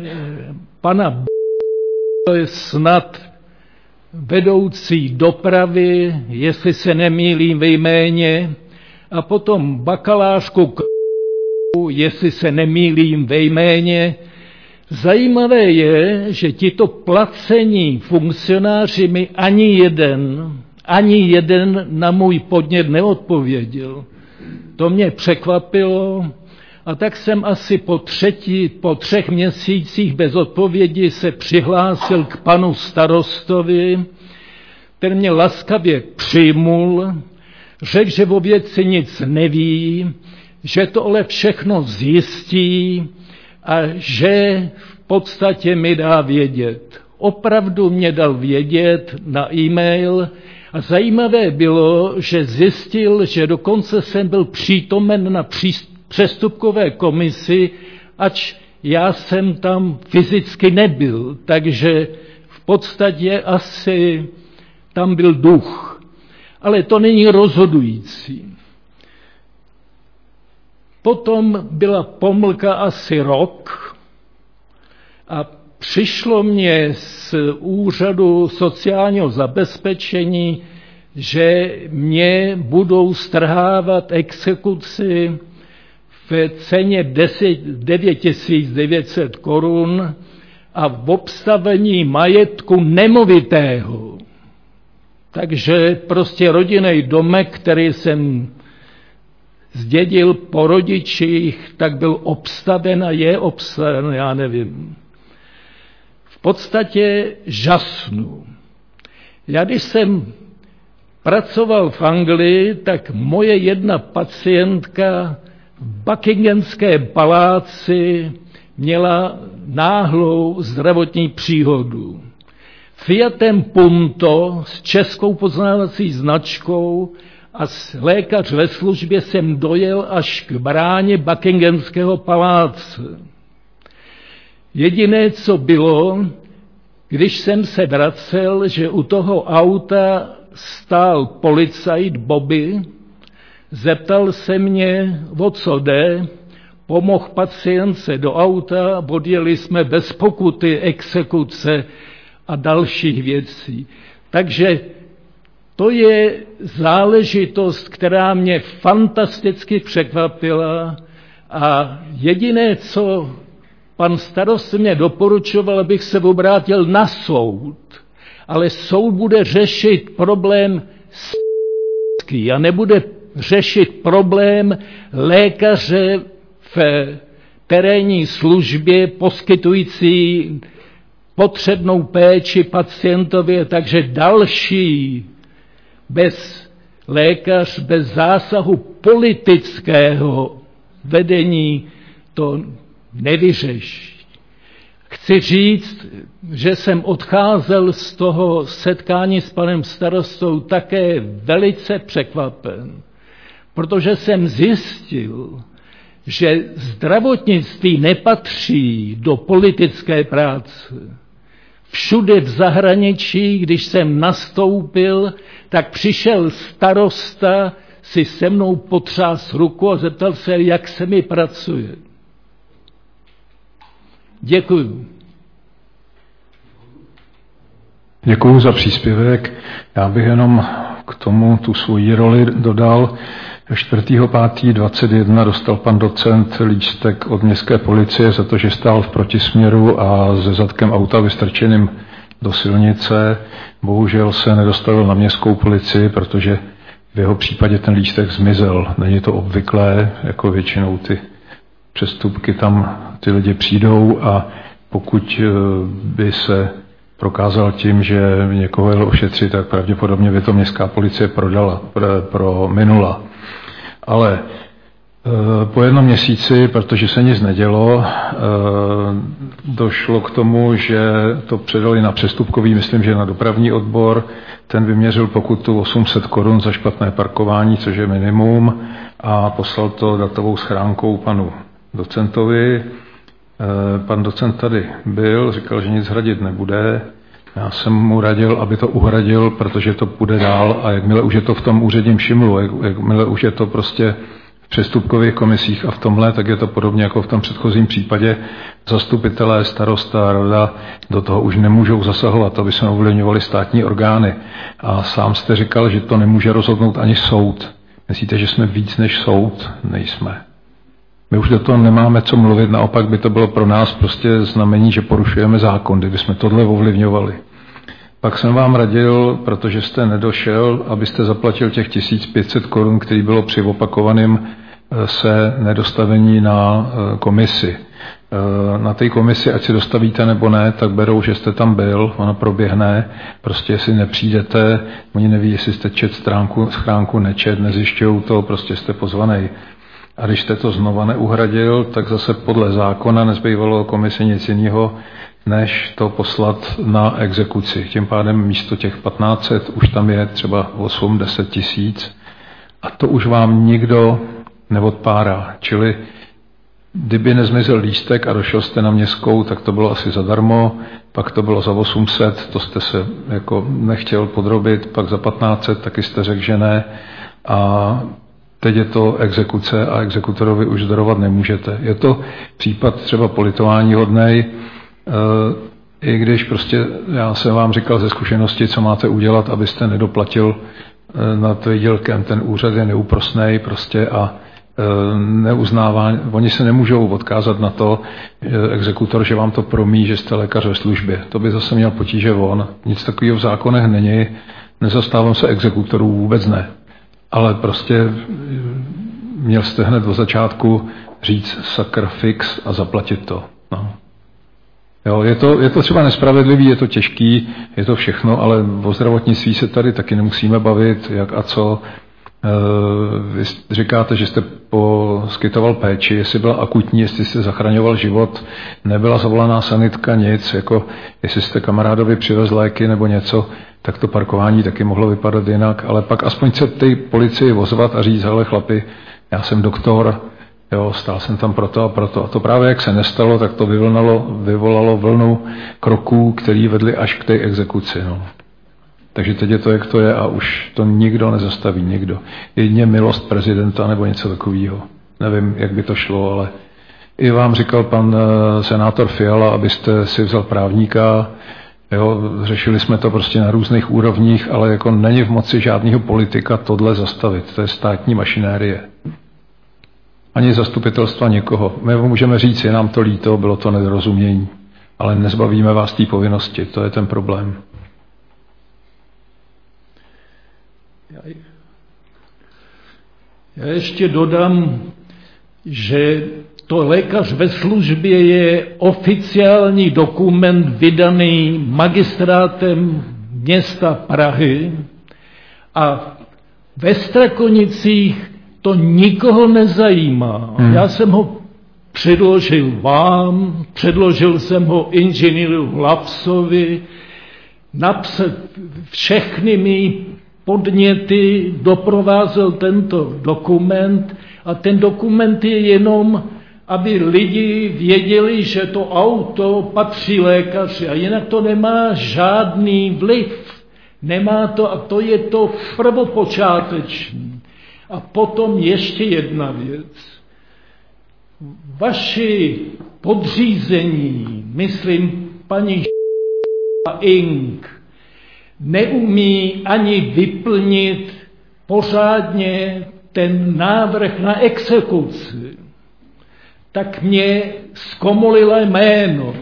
pana to je snad vedoucí dopravy, jestli se nemýlím ve jméně, a potom bakalářku, jestli se nemýlím ve jméně. Zajímavé je, že tito placení funkcionáři mi ani jeden, ani jeden na můj podnět neodpověděl. To mě překvapilo a tak jsem asi po, třetí, po třech měsících bez odpovědi se přihlásil k panu starostovi, ten mě laskavě přijmul, řekl, že o věci nic neví, že to ale všechno zjistí a že v podstatě mi dá vědět. Opravdu mě dal vědět na e-mail a zajímavé bylo, že zjistil, že dokonce jsem byl přítomen na přestupkové komisi, ač já jsem tam fyzicky nebyl, takže v podstatě asi tam byl duch. Ale to není rozhodující. Potom byla pomlka asi rok a přišlo mě z úřadu sociálního zabezpečení, že mě budou strhávat exekuci v ceně devět tisíc devět set korun a v obstavení majetku nemovitého. Takže prostě rodinný domek, který jsem zdědil po rodičích, tak byl obstaven a je obstaven, já nevím. V podstatě žasnu. Já když jsem pracoval v Anglii, tak moje jedna pacientka v Buckinghamském paláci měla náhlou zdravotní příhodu. Fiatem Punto s českou poznávací značkou a lékař ve službě jsem dojel až k bráně Buckinghamského paláce. Jediné, co bylo, když jsem se vracel, že u toho auta stál policajt Bobby, zeptal se mě, o co jde, pomohl pacientce do auta, odjeli jsme bez pokuty, exekuce a dalších věcí. Takže to je záležitost, která mě fantasticky překvapila a jediné, co pan starosta mě doporučoval, abych se obrátil na soud, ale soud bude řešit problém a nebude řešit problém lékaře v terénní službě poskytující potřebnou péči pacientovi, takže další bez lékař, bez zásahu politického vedení to nevyřeší. Chci říct, že jsem odcházel z toho setkání s panem starostou také velice překvapen, protože jsem zjistil, že zdravotnictví nepatří do politické práce. Všude v zahraničí, když jsem nastoupil, tak přišel starosta, si se mnou potřás ruku a zeptal se, jak se mi pracuje. Děkuju. Děkuju za příspěvek. Já bych jenom k tomu tu svoji roli dodal. čtvrtého pátého dvacet jedna dostal pan docent lístek od městské policie za to, že stál v protisměru a se zadkem auta vystrčeným do silnice. Bohužel se nedostavil na městskou policii, protože v jeho případě ten lístek zmizel. Není to obvyklé, jako většinou ty přestupky tam ty lidi přijdou a pokud by se prokázal tím, že někoho jel ošetřit, tak pravděpodobně by to městská policie prodala, pro minula. Ale po jednom měsíci, protože se nic nedělo, došlo k tomu, že to předali na přestupkový, myslím, že na dopravní odbor. Ten vyměřil pokutu osm set korun za špatné parkování, což je minimum, a poslal to datovou schránkou panu docentovi. Pan docent tady byl, říkal, že nic hradit nebude. Já jsem mu radil, aby to uhradil, protože to půjde dál a jakmile už je to v tom úředním šimlu, jak, jakmile už je to prostě v přestupkových komisích a v tomhle, tak je to podobně jako v tom předchozím případě. Zastupitelé, starosta, rada do toho už nemůžou zasahovat, aby se ovlivňovaly státní orgány. A sám jste říkal, že to nemůže rozhodnout ani soud. Myslíte, že jsme víc než soud? Nejsme. My už do toho nemáme co mluvit, naopak by to bylo pro nás prostě znamení, že porušujeme zákon, kdybychom tohle ovlivňovali. Pak jsem vám radil, protože jste nedošel, abyste zaplatil těch tisíc pět set korun, který bylo při opakovaném se nedostavení na komisi. Na té komisi, ať si dostavíte nebo ne, tak berou, že jste tam byl, ona proběhne, prostě jestli nepřijdete, oni neví, jestli jste čet stránku, schránku, nečet, nezjišťují to, prostě jste pozvanej. A když jste to znova neuhradil, tak zase podle zákona nezbývalo komisi nic jiného, než to poslat na exekuci. Tím pádem místo těch patnáct set už tam je třeba osm deset tisíc a to už vám nikdo neodpárá. Čili kdyby nezmizel lístek a došel jste na městskou, tak to bylo asi zadarmo, pak to bylo za osm set, to jste se jako nechtěl podrobit, pak za patnáct set taky jste řekl, že ne. A teď je to exekuce a exekutorovi už zdarovat nemůžete. Je to případ třeba politování hodnej, i když prostě já jsem vám říkal ze zkušenosti, co máte udělat, abyste nedoplatil nad výdělkem. Ten úřad je neúprosnej prostě a neuznává, oni se nemůžou odkázat na to, exekutor, že vám to promí, že jste lékař ve službě. To by zase měl potíže on. Nic takového v zákonech není. Nezastávám se exekutorů, vůbec ne. Ale prostě měl jste hned od začátku říct sakr fix a zaplatit to. No. Jo, je to, je to třeba nespravedlivý, je to těžký, je to všechno, ale o zdravotnictví se tady taky nemusíme bavit, jak a co. Vy říkáte, že jste poskytoval péči, jestli byla akutní, jestli jste zachraňoval život, nebyla zavolaná sanitka, nic, jako jestli jste kamarádovi přivez léky nebo něco, tak to parkování taky mohlo vypadat jinak, ale pak aspoň se té policii ozvat a říct, hele chlapi, já jsem doktor, jo, stál jsem tam proto a proto. A to právě jak se nestalo, tak to vyvolalo, vyvolalo vlnu kroků, který vedli až k té exekuci. No. Takže teď je to, jak to je a už to nikdo nezastaví, nikdo. Jedině milost prezidenta nebo něco takového. Nevím, jak by to šlo, ale i vám říkal pan senátor Fiala, abyste si vzal právníka. Jo, řešili jsme to prostě na různých úrovních, ale jako není v moci žádného politika tohle zastavit. To je státní mašinérie. Ani zastupitelstva někoho. My můžeme říct, je nám to líto, bylo to nedorozumění, ale nezbavíme vás té povinnosti. To je ten problém. Já ještě dodám, že to lékař ve službě je oficiální dokument vydaný magistrátem města Prahy a ve Strakonicích to nikoho nezajímá. Hmm. Já jsem ho předložil vám, předložil jsem ho inženýru Lapsovi, napsal všechny mý podněty, doprovázel tento dokument a ten dokument je jenom, aby lidi věděli, že to auto patří lékaři a jinak to nemá žádný vliv. Nemá to a to je to prvopočáteční. A potom ještě jedna věc. Vaši podřízení, myslím paní a Ing, neumí ani vyplnit pořádně ten návrh na exekuci, tak mě zkomolila jméno.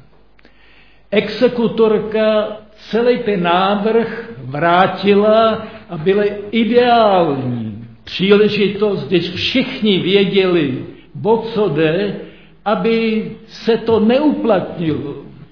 Exekutorka celý ten návrh vrátila a byla ideální příležitost, když všichni věděli, o co jde, aby se to neuplatnilo.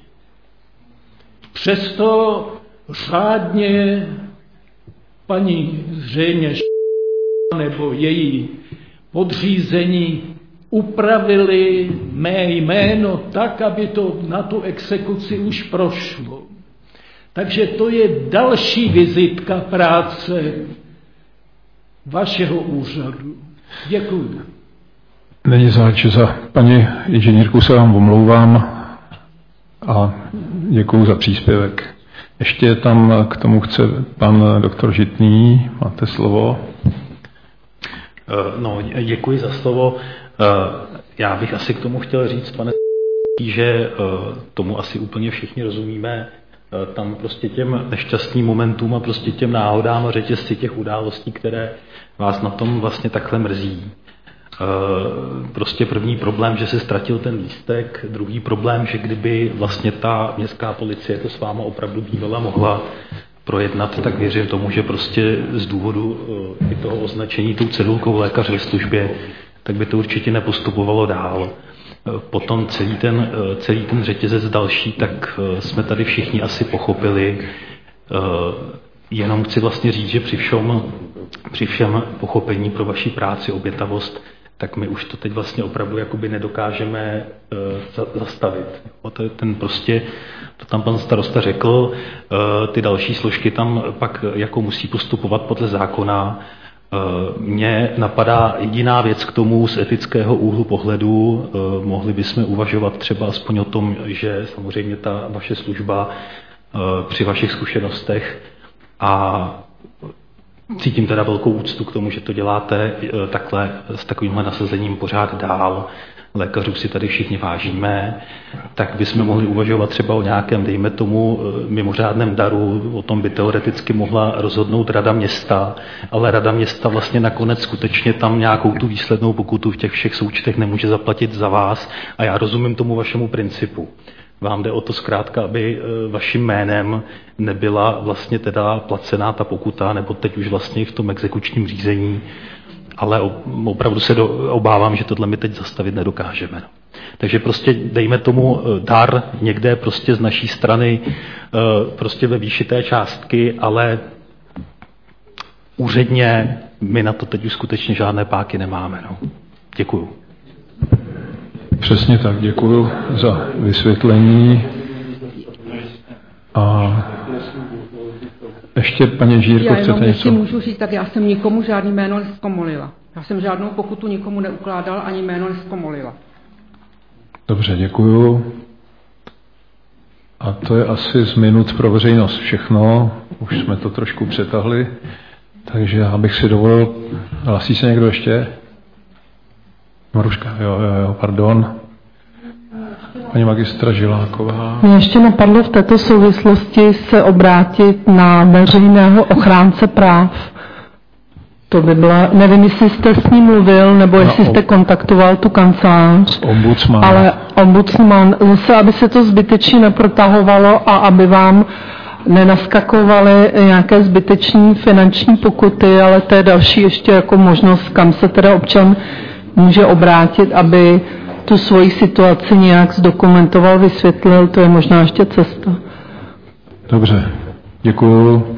Přesto řádně paní zřejmě nebo její podřízení upravili mé jméno tak, aby to na tu exekuci už prošlo. Takže to je další vizitka práce vašeho úřadu. Děkuji. Není zač, za paní inženýrku se vám omlouvám a děkuji za příspěvek. Ještě tam k tomu chce pan doktor Žitný, máte slovo. No, děkuji za slovo. Já bych asi k tomu chtěl říct, pane, že tomu asi úplně všichni rozumíme. Tam prostě těm nešťastným momentům a prostě těm náhodám a řetězci těch událostí, které vás na tom vlastně takhle mrzí. Prostě první problém, že se ztratil ten lístek, druhý problém, že kdyby vlastně ta městská policie to s váma opravdu bývala mohla projednat, tak věřím tomu, že prostě z důvodu i toho označení tou cedulkou lékař ve službě, tak by to určitě nepostupovalo dál. Potom celý ten, celý ten řetězec další, tak jsme tady všichni asi pochopili. Jenom chci vlastně říct, že při všem, při všem pochopení pro vaši práci, obětavost, tak my už to teď vlastně opravdu jakoby nedokážeme uh, zastavit. O to, ten prostě, to tam pan starosta řekl, uh, ty další složky tam pak jako musí postupovat podle zákona. Uh, mně napadá jediná věc k tomu z etického úhlu pohledu. Uh, mohli bychom uvažovat třeba aspoň o tom, že samozřejmě ta vaše služba uh, při vašich zkušenostech a cítím teda velkou úctu k tomu, že to děláte takhle s takovýmhle nasazením pořád dál. Lékařů si tady všichni vážíme, tak bychom mohli uvažovat třeba o nějakém, dejme tomu, mimořádném daru. O tom by teoreticky mohla rozhodnout Rada města, ale Rada města vlastně nakonec skutečně tam nějakou tu výslednou pokutu v těch všech součtech nemůže zaplatit za vás. A já rozumím tomu vašemu principu. Vám jde o to zkrátka, aby vaším jménem nebyla vlastně teda placená ta pokuta, nebo teď už vlastně v tom exekučním řízení, ale opravdu se do, obávám, že tohle my teď zastavit nedokážeme. Takže prostě dejme tomu dar někde prostě z naší strany prostě ve výši té částky, ale úředně my na to teď už skutečně žádné páky nemáme. No. Děkuju. Přesně tak, děkuji za vysvětlení. A ještě, paní Žírko, chcete něco? Já jenom, jestli můžu říct, tak já jsem nikomu žádný jméno neskomolila. Já jsem žádnou pokutu nikomu neukládala, ani jméno neskomolila. Dobře, děkuju. A to je asi z minut pro veřejnost všechno. Už jsme to trošku přetahli. Takže já bych si dovolil... Hlasí se někdo ještě? Maruška, jo, jo, jo, pardon. Paní magistra Žiláková. Mě ještě napadlo v této souvislosti se obrátit na veřejného ochránce práv. To by byla, nevím, jestli jste s ním mluvil, nebo jestli jste kontaktoval tu kancelář. Ombudsman. Ale ombudsman, zase, aby se to zbytečně neprotahovalo a aby vám nenaskakovaly nějaké zbytečné finanční pokuty, ale to je další ještě jako možnost, kam se teda občan může obrátit, aby tu svoji situaci nějak zdokumentoval, vysvětlil, to je možná ještě cesta. Dobře, děkuju.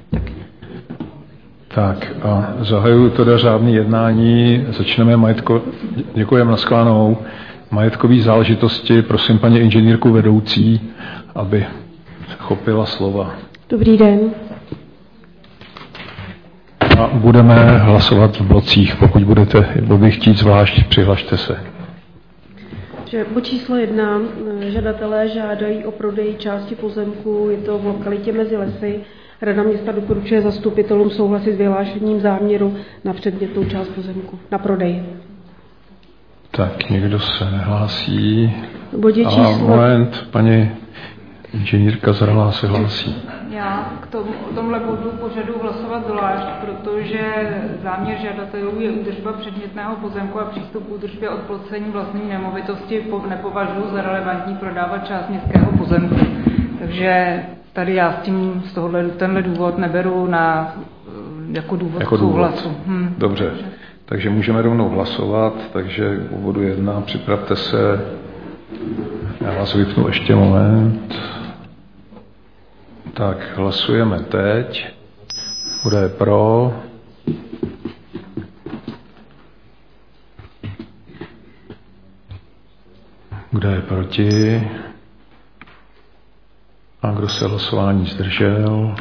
Tak a zahajuju teda řádný jednání, začneme majetko, děkujeme na shledanou, majetkové záležitosti, prosím paní inženýrku vedoucí, aby se chopila slova. Dobrý den. A budeme hlasovat v blocích, pokud budete body chtít zvlášť, přihlašte se. Bod číslo jedna, žadatelé žádají o prodej části pozemku, je to v lokalitě mezi lesy. Rada města doporučuje zastupitelům souhlasit s vyhlášením záměru na předmětnou část pozemku, na prodej. Tak, někdo se nehlásí. Bodě číslo... A moment, paní inženýrka Zralá se hlásí. Já Já k tomu, o tomhle bodu požaduji hlasovat zvlášť, protože záměr žadatelů je údržba předmětného pozemku a přístup k údržbě od placení vlastní nemovitosti nepovažuji za relevantní prodávat část městského pozemku. Takže tady já s tím z tohohle, tenhle důvod neberu na, jako důvod jako k souhlasu. Důvod. Hm. Dobře, takže můžeme rovnou hlasovat, takže u bodu jedna připravte se. Já vás vypnu ještě moment. Tak, hlasujeme teď. Kdo je pro? Kdo je proti? A kdo se hlasování zdržel?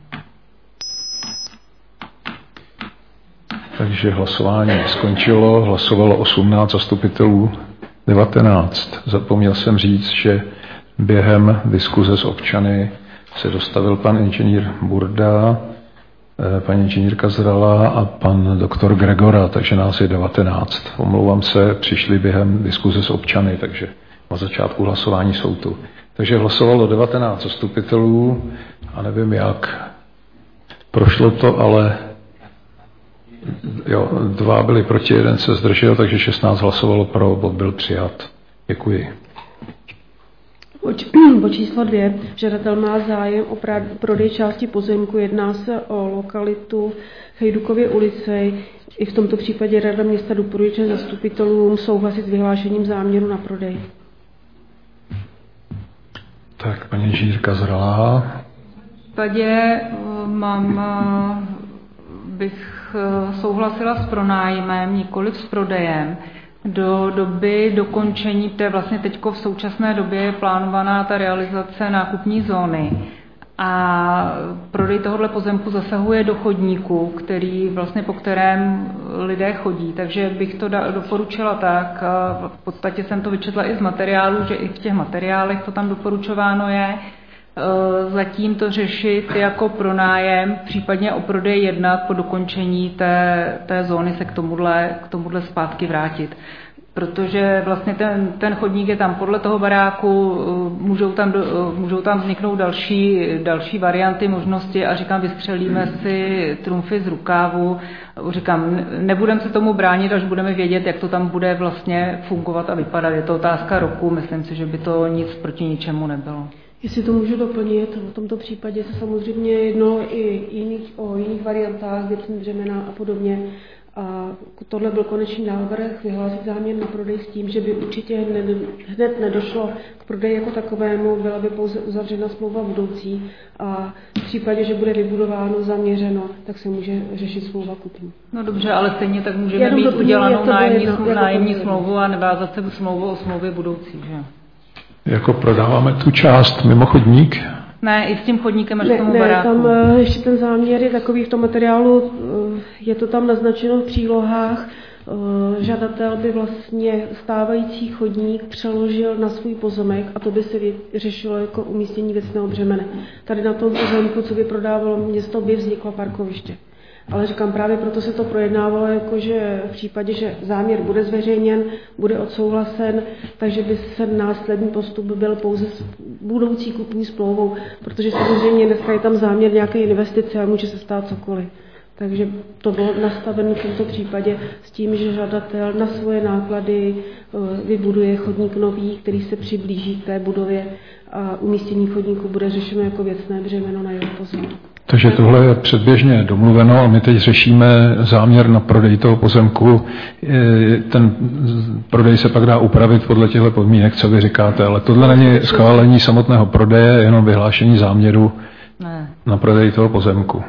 Takže hlasování skončilo. Hlasovalo osmnáct zastupitelů, devatenáct. Zapomněl jsem říct, že během diskuze s občany se dostavil pan inženýr Burda, paní inženýrka Zrala a pan doktor Gregora, takže nás je devatenáct. Omlouvám se, přišli během diskuze s občany, takže na začátku hlasování jsou tu. Takže hlasovalo devatenáct zastupitelů a nevím jak. Prošlo to, ale jo, dva byli proti, jeden se zdržel, takže šestnáct hlasovalo pro, bod byl přijat. Děkuji. Bod číslo dvě. Žadatel má zájem o prodej části pozemku. Jedná se o lokalitu Hejdukově ulice. I v tomto případě Rada města doporučuje zastupitelům souhlasit s vyhlášením záměru na prodej. Tak, paní inženýrka Zralá. V případě mám, bych souhlasila s pronájmem, nikoliv s prodejem. Do doby dokončení, to je vlastně teď v současné době je plánovaná ta realizace nákupní zóny. A prodej tohohle pozemku zasahuje do chodníku, který vlastně po kterém lidé chodí. Takže bych to doporučila tak, v podstatě jsem to vyčetla i z materiálu, že i v těch materiálech to tam doporučováno je, zatím to řešit jako pronájem, případně o prodej jednat po dokončení té, té zóny se k tomuhle, k tomuhle zpátky vrátit. Protože vlastně ten, ten chodník je tam podle toho baráku, můžou tam, můžou tam vzniknout další, další varianty, možnosti a říkám, vystřelíme si trumfy z rukávu. Říkám, nebudeme se tomu bránit, až budeme vědět, jak to tam bude vlastně fungovat a vypadat. Je to otázka roku, myslím si, že by to nic proti ničemu nebylo. Jestli to můžu doplnit, v tomto případě se samozřejmě jednalo i jiných, o jiných variantách, věcní břemena a podobně. A tohle byl konečný návrh vyhlásit záměr na prodej s tím, že by určitě hned, hned nedošlo k prodeji jako takovému, byla by pouze uzavřena smlouva budoucí a v případě, že bude vybudováno, zaměřeno, tak se může řešit smlouva kupní. No dobře, ale stejně tak můžeme mít udělanou nájemní, smlouvu, nájemní smlouvu a nevázat se smlouvu o smlouvě budoucí, že? Jako prodáváme tu část mimo chodník? Ne, i s tím chodníkem až ne, k tomu ne, baráku. Tam ještě ten záměr je takový v tom materiálu, je to tam naznačeno v přílohách. Žadatel by vlastně stávající chodník přeložil na svůj pozemek a to by se řešilo jako umístění věcného břemene. Tady na tom pozemku, co by prodávalo město, by vzniklo parkoviště. Ale říkám, právě proto se to projednávalo, jakože v případě, že záměr bude zveřejněn, bude odsouhlasen, takže by se následný postup byl pouze s budoucí kupní smlouvou, protože samozřejmě dneska je tam záměr nějaké investice a může se stát cokoliv. Takže to bylo nastaveno v tomto případě s tím, že žadatel na svoje náklady vybuduje chodník nový, který se přiblíží k té budově a umístění chodníku bude řešeno jako věcné břemeno na jeho pozemku. Takže tohle je předběžně domluveno a my teď řešíme záměr na prodej toho pozemku. Ten prodej se pak dá upravit podle těchto podmínek, co vy říkáte, ale tohle není schválení samotného prodeje, jenom vyhlášení záměru ne. na prodej toho pozemku.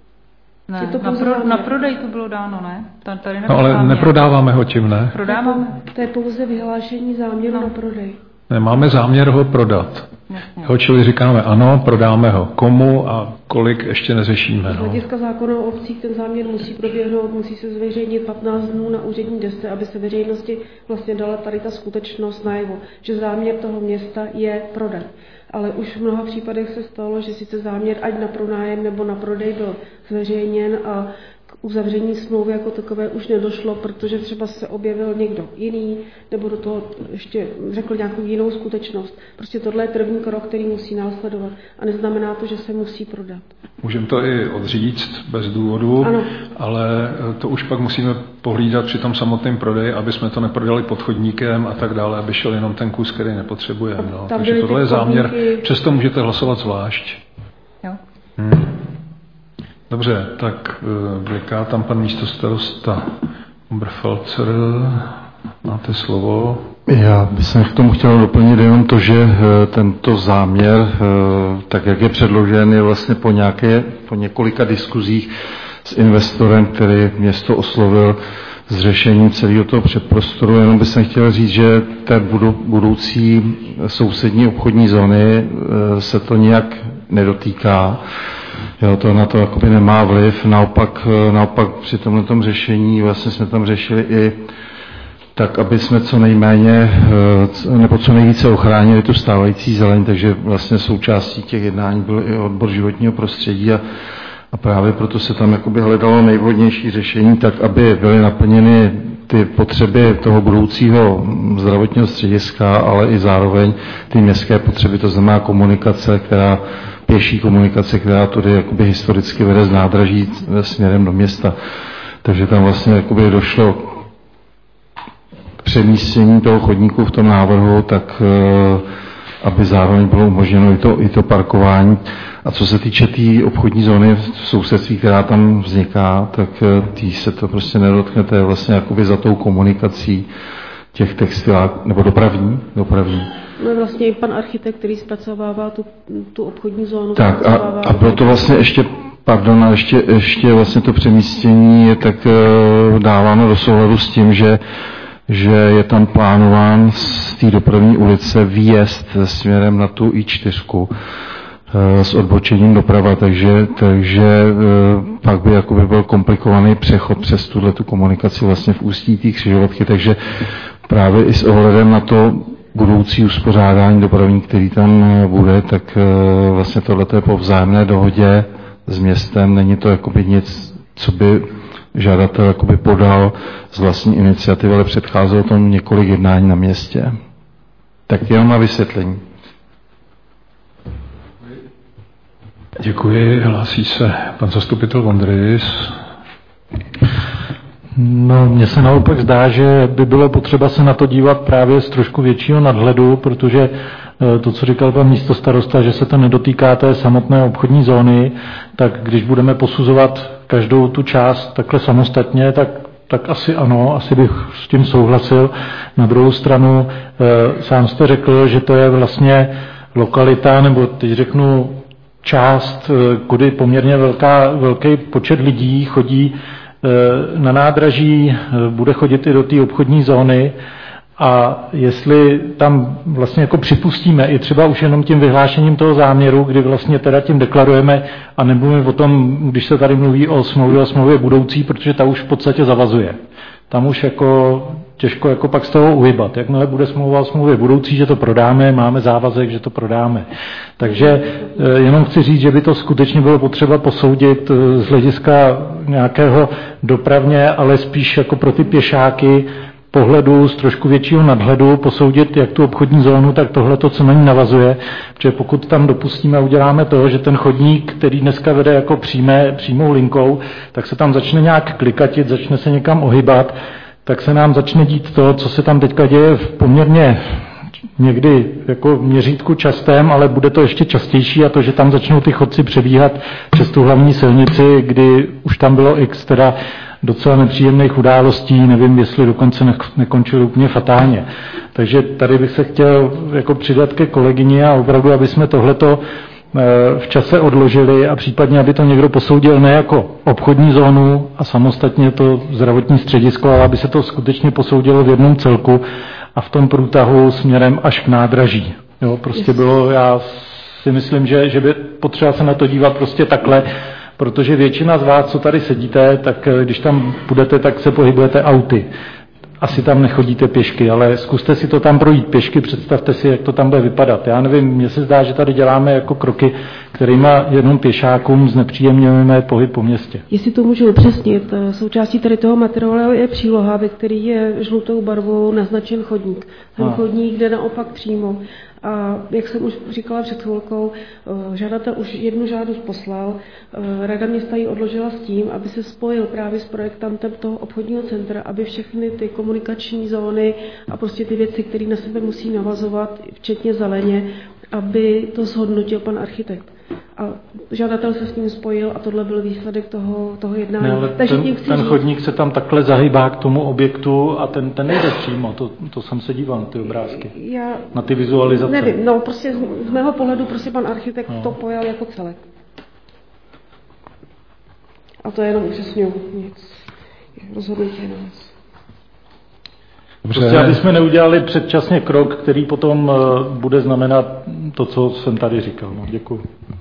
Ne, na, pro, na prodej to bylo dáno, ne? Tady no ale záměr. Neprodáváme ho tím, ne? Prodáváme. To je pouze vyhlášení záměru no. na prodej. Ne, máme záměr ho prodat. Ho, čili říkáme ano, prodáme ho. Komu a kolik ještě neřešíme. Z hlediska zákona o obcích ten záměr musí proběhnout, musí se zveřejnit patnáct dnů na úřední desce, aby se veřejnosti vlastně dala tady ta skutečnost najevo, že záměr toho města je prodat. Ale už v mnoha případech se stalo, že sice záměr ať na pronájem nebo na prodej byl zveřejněn a uzavření smlouvy jako takové už nedošlo, protože třeba se objevil někdo jiný, nebo do toho ještě řekl nějakou jinou skutečnost. Prostě tohle je první krok, který musí následovat. A neznamená to, že se musí prodat. Můžeme to i odříct bez důvodu, ano. Ale to už pak musíme pohlídat při tom samotném prodeji, aby jsme to neprodali pod chodníkem a tak dále, aby šel jenom ten kus, který nepotřebujeme. No. Takže tohle je záměr. Podmínky... Přesto můžete hlasovat zvlášť. Jo. Hmm. Dobře, tak bliká tam pan místostarosta Oberfalzer. Máte slovo. Já bych k tomu chtěl doplnit jenom to, že tento záměr, tak jak je předložen, je vlastně po, nějaké, po několika diskuzích s investorem, který město oslovil s řešením celého toho předprostoru. Jenom bych chtěl říct, že té budoucí sousední obchodní zóny se to nějak nedotýká. Jo, to na to jakoby nemá vliv. Naopak, naopak při tomhletom řešení vlastně jsme tam řešili i tak, aby jsme co nejméně nebo co nejvíce ochránili tu stávající zeleň, takže vlastně součástí těch jednání byl i odbor životního prostředí a, a právě proto se tam jakoby hledalo nejvhodnější řešení, tak aby byly naplněny ty potřeby toho budoucího zdravotního střediska, ale i zároveň ty městské potřeby, to znamená komunikace, která pěší komunikace, která tudy jakoby historicky vede z nádraží směrem do města. Takže tam vlastně jakoby došlo k přemístění toho chodníku v tom návrhu, tak aby zároveň bylo umožněno i to, i to parkování. A co se týče té tý obchodní zóny v sousedství, která tam vzniká, tak tý se to prostě nedotkne, to je vlastně jakoby za tou komunikací těch textilák, nebo dopravní, dopravní. No vlastně i pan architekt, který zpracovává tu, tu obchodní zónu. Tak a, a bylo to vlastně ještě, pardon, a ještě, ještě vlastně to přemístění je tak uh, dáváno do souladu s tím, že, že je tam plánován z té dopravní ulice výjezd směrem na tu í čtyři uh, s odbočením doprava, takže, takže uh, pak by jakoby byl komplikovaný přechod přes tuhletu komunikaci vlastně v ústí té křižovatky, takže právě i s ohledem na to budoucí uspořádání dopravní, který tam bude, tak vlastně tohle je po vzájemné dohodě s městem. Není to jakoby nic, co by žadatel jakoby podal z vlastní iniciativy, ale předcházelo tomu několik jednání na městě. Tak jenom na vysvětlení. Děkuji. Hlásí se pan zastupitel Vondrys. No, mně se naopak zdá, že by bylo potřeba se na to dívat právě z trošku většího nadhledu, protože to, co říkal pan místostarosta, že se to nedotýká té samotné obchodní zóny, tak když budeme posuzovat každou tu část takhle samostatně, tak, tak asi ano, asi bych s tím souhlasil. Na druhou stranu, sám jste řekl, že to je vlastně lokalita, nebo teď řeknu část, kudy poměrně velká, velký počet lidí chodí na nádraží, bude chodit i do té obchodní zóny a jestli tam vlastně jako připustíme i třeba už jenom tím vyhlášením toho záměru, kdy vlastně teda tím deklarujeme a nemluvíme o tom, když se tady mluví o smlouvě a smlouvě budoucí, protože ta už v podstatě zavazuje. Tam už jako těžko jako pak z toho uhybat. Jakmile bude smlouva o smlouvě budoucí, že to prodáme, máme závazek, že to prodáme. Takže jenom chci říct, že by to skutečně bylo potřeba posoudit z hlediska nějakého dopravně, ale spíš jako pro ty pěšáky pohledu z trošku většího nadhledu, posoudit jak tu obchodní zónu, tak tohle to, co na ní navazuje. Protože pokud tam dopustíme a uděláme to, že ten chodník, který dneska vede jako přímé, přímou linkou, tak se tam začne nějak klikatit, začne se někam ohybat, tak se nám začne dít to, co se tam teďka děje v poměrně někdy jako měřítku častém, ale bude to ještě častější a to, že tam začnou ty chodci přebíhat přes tu hlavní silnici, kdy už tam bylo x teda docela nepříjemných událostí, nevím, jestli dokonce nekončilo úplně fatálně. Takže tady bych se chtěl jako přidat ke kolegyni a opravdu, aby jsme tohleto v čase odložili a případně, aby to někdo posoudil ne jako obchodní zónu a samostatně to zdravotní středisko, ale aby se to skutečně posoudilo v jednom celku a v tom průtahu směrem až k nádraží. Jo, prostě bylo, já si myslím, že, že by potřeba se na to dívat prostě takhle, protože většina z vás, co tady sedíte, tak když tam budete, tak se pohybujete auty. asi tam nechodíte pěšky, ale zkuste si to tam projít pěšky, představte si, jak to tam bude vypadat. Já nevím, mně se zdá, že tady děláme jako kroky, kterými jenom pěšákům znepříjemňujeme pohyb po městě. Jestli to můžu upřesnit, součástí tady toho materiálu je příloha, ve které je žlutou barvou naznačen chodník. Ten chodník jde naopak přímo. A jak jsem už říkala před chvilkou, žadatel už jednu žádost poslal, Rada města ji odložila s tím, aby se spojil právě s projektantem toho obchodního centra, aby všechny ty komunikační zóny a prostě ty věci, které na sebe musí navazovat, včetně zeleně, aby to zhodnotil pan architekt. A žadatel se s ním spojil a tohle byl výsledek toho, toho jednání. Ne, ale Takže ten, ten říct, chodník se tam takhle zahybá k tomu objektu a ten, ten nejde přímo, to, to jsem se díval na ty obrázky, já na ty vizualizace. Nevím, no prostě z, z mého pohledu prostě pan architekt no. to pojal jako celek. A to je jenom upřesňuji, nic, rozhodnutí na nás. Prostě aby jsme neudělali předčasně krok, který potom uh, bude znamenat to, co jsem tady říkal. No, děkuji.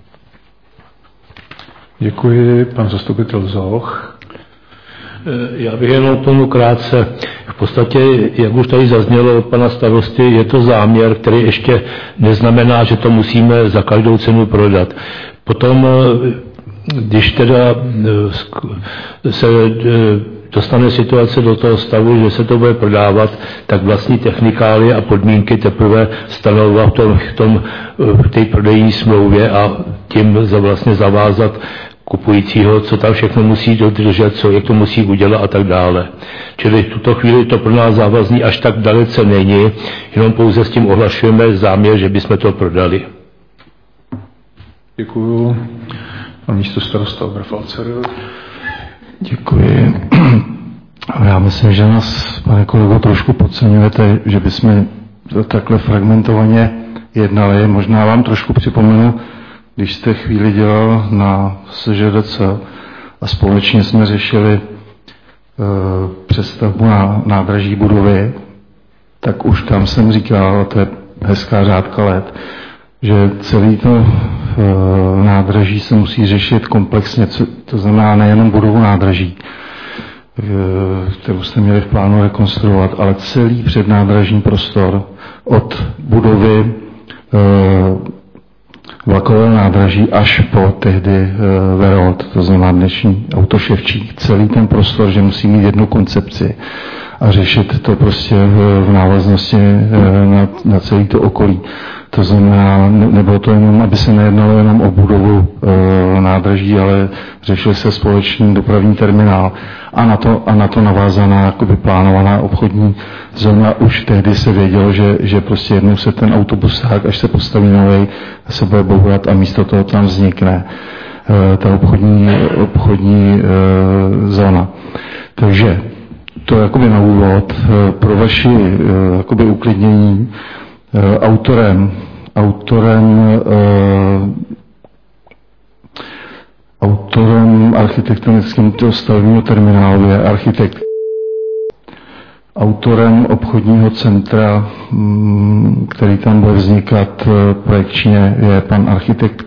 Děkuji, pan zastupitel Zoch. Já bych jenom tomu krátce. V podstatě, jak už tady zaznělo od pana starosty, je to záměr, který ještě neznamená, že to musíme za každou cenu prodat. Potom, když teda se dostane situace do toho stavu, že se to bude prodávat, tak vlastní technikálie a podmínky teprve stanovovat v, tom, v, tom, v té prodejní smlouvě a tím za vlastně zavázat kupujícího, co tam všechno musí dodržet, co jak to musí udělat a tak dále. Čili v tuto chvíli to pro nás závazný až tak dalece není, jenom pouze s tím ohlašujeme záměr, že bychom to prodali. Děkuju. Pan místostarosta Oberfalzer. Děkuji. Já myslím, že nás, pane kolego, trošku podceňujete, že bychom takhle fragmentovaně jednali. Možná vám trošku připomenu, když jste chvíli dělal na S Ž D C a společně jsme řešili uh, přestavbu na nádraží budovy, tak už tam jsem říkal, a to je hezká řádka let, že celý to uh, nádraží se musí řešit komplexně, co, to znamená nejenom budovu nádraží, uh, kterou jste měli v plánu rekonstruovat, ale celý přednádražní prostor od budovy uh, vlakového nádraží až po tehdy uh, Verot, to znamená dnešní Autoševčík, celý ten prostor, že musí mít jednu koncepci a řešit to prostě v, v návaznosti uh, na, na celý to okolí. To znamená, nebylo to jenom, aby se nejednalo jenom o budovu e, nádraží, ale řešil se společný dopravní terminál a na to, a na to navázaná jakoby plánovaná obchodní zóna. Už tehdy se vědělo, že, že prostě jednou se ten autobusák, až se postaví novej, se bude bourat a místo toho tam vznikne e, ta obchodní, obchodní e, zóna. Takže to jakoby na úvod e, pro vaši e, jakoby uklidnění. Autorem, autorem, uh, autorem architektonického stavebního terminálu je architekt. Autorem obchodního centra, um, který tam bude vznikat uh, projekčně, je pan architekt.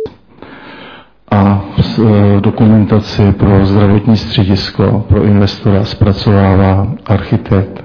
A uh, dokumentaci pro zdravotní středisko, pro investora zpracovává architekt.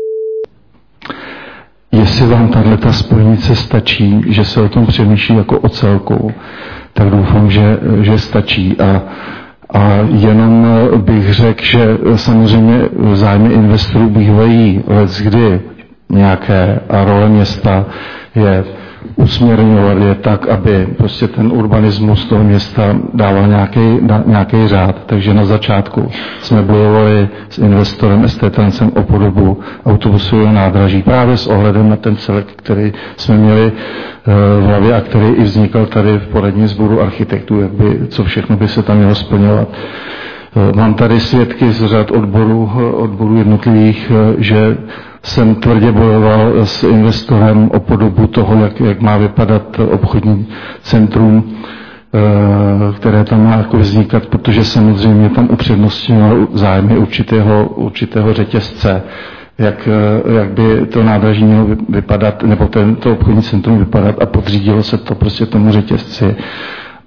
Jestli vám tato spojnice stačí, že se o tom přemýšlí jako o celku, tak doufám, že, že stačí. A, a jenom bych řekl, že samozřejmě zájmy investorů bývají leckdy nějaké a role města je usměrňovat je tak, aby prostě ten urbanismus toho města dával nějaký, nějaký řád. Takže na začátku jsme bojovali s investorem S T Transem o podobu autobusového nádraží právě s ohledem na ten celek, který jsme měli v hlavě a který i vznikal tady v poradním sboru architektů, jak by, co všechno by se tam mělo splňovat. Mám tady svědky z řad odborů, odborů jednotlivých, že jsem tvrdě bojoval s investorem o podobu toho, jak, jak má vypadat obchodní centrum, které tam má jako vznikat, protože samozřejmě tam upřednostňoval zájmy určitého, určitého řetězce, jak, jak by to nádraží mělo vypadat, nebo ten, to obchodní centrum vypadat a podřídilo se to prostě tomu řetězci.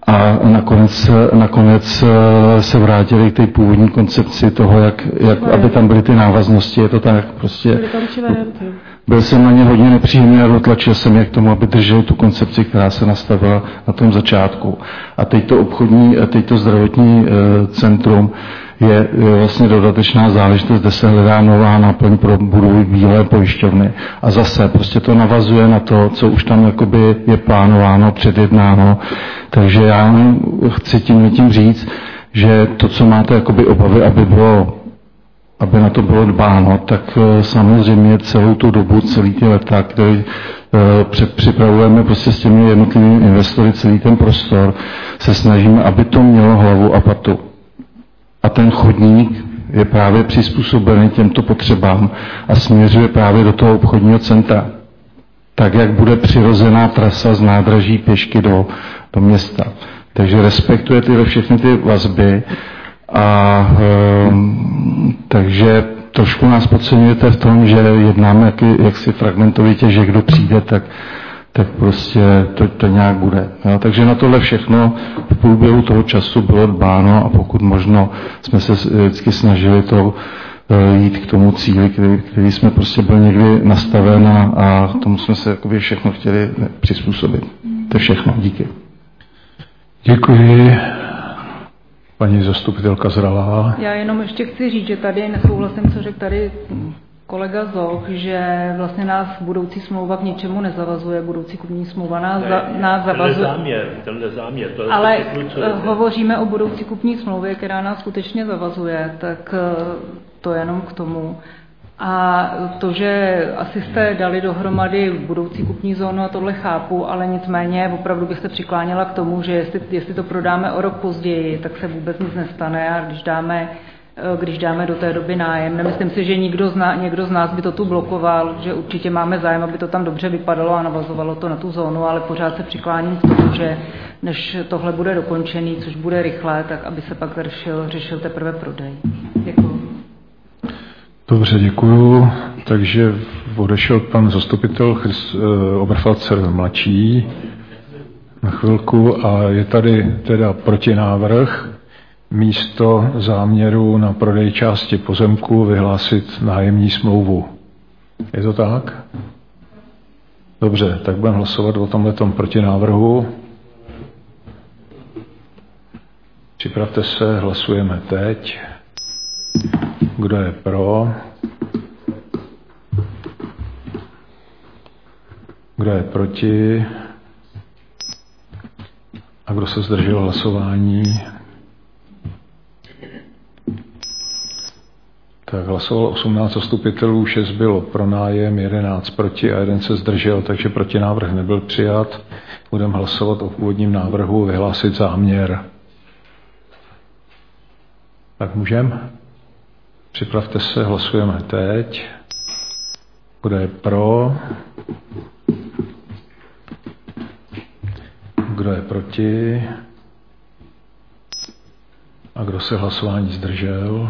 a nakonec, nakonec se vrátili k té původní koncepci toho, jak, jak aby tam byly ty návaznosti. Je to tak prostě. Byly tam tři varianty. Byl jsem na ně hodně nepříjemný a dotlačil jsem je k tomu, aby drželi tu koncepci, která se nastavila na tom začátku. A teď to obchodní, teď to zdravotní centrum je vlastně dodatečná záležitost, kde se hledá nová náplň pro budovu bílé pojišťovny. A zase prostě to navazuje na to, co už tam jakoby je plánováno, předjednáno. Takže já chci tím, tím říct, že to, co máte jakoby obavy, aby bylo aby na to bylo dbáno, tak samozřejmě celou tu dobu, celý ty leta, který připravujeme prostě s těmi jednotlivými investory, celý ten prostor, se snažíme, aby to mělo hlavu a patu. A ten chodník je právě přizpůsobený těmto potřebám a směřuje právě do toho obchodního centra. Tak, jak bude přirozená trasa z nádraží pěšky do, do města. Takže respektuje tyhle všechny ty vazby. A um, takže trošku nás podceňujete v tom, že jednáme jak, jak si fragmentovitě, že kdo přijde, tak, tak prostě to, to nějak bude. Jo? Takže na tohle všechno v průběhu toho času bylo dbáno a pokud možno jsme se vždycky snažili to uh, jít k tomu cíli, který, který jsme prostě byl někdy nastaven a, a tomu jsme se jakoby všechno chtěli přizpůsobit. To je všechno. Díky. Děkuji. Paní zastupitelka Zralá. Já jenom ještě chci říct, že tady nesouhlasím, co řekl tady kolega Zoch, že vlastně nás budoucí smlouva k ničemu nezavazuje, budoucí kupní smlouva nás, ne, za, nás zavazuje. Ten nezáměr, ten nezáměr. To ale to hovoříme o budoucí kupní smlouvě, která nás skutečně zavazuje, tak to jenom k tomu. A to, že asi jste dali dohromady budoucí kupní zónu a tohle chápu, ale nicméně opravdu bych se přikláněla k tomu, že jestli, jestli to prodáme o rok později, tak se vůbec nic nestane a když dáme, když dáme do té doby nájem. Nemyslím si, že nikdo z, nás, někdo z nás by to tu blokoval, že určitě máme zájem, aby to tam dobře vypadalo a navazovalo to na tu zónu, ale pořád se přikláním k tomu, že než tohle bude dokončený, což bude rychle, tak aby se pak řešil, řešil teprve prodej. Děkuji. Dobře, děkuju. Takže odešel pan zastupitel Christ, eh, Oberfalzer mladší na chvilku a je tady teda protinávrh místo záměru na prodej části pozemku vyhlásit nájemní smlouvu. Je to tak? Dobře, tak budeme hlasovat o tomhletom protinávrhu. Připravte se, hlasujeme teď. Kdo je pro? Kdo je proti? A kdo se zdržel hlasování? Tak hlasovalo osmnáct zastupitelů, šest bylo pro nájem, jedenáct proti a jeden se zdržel, takže protinávrh nebyl přijat. Budeme hlasovat o původním návrhu, vyhlásit záměr. Tak můžeme? Připravte se, hlasujeme teď. Kdo je pro? Kdo je proti? A kdo se hlasování zdržel?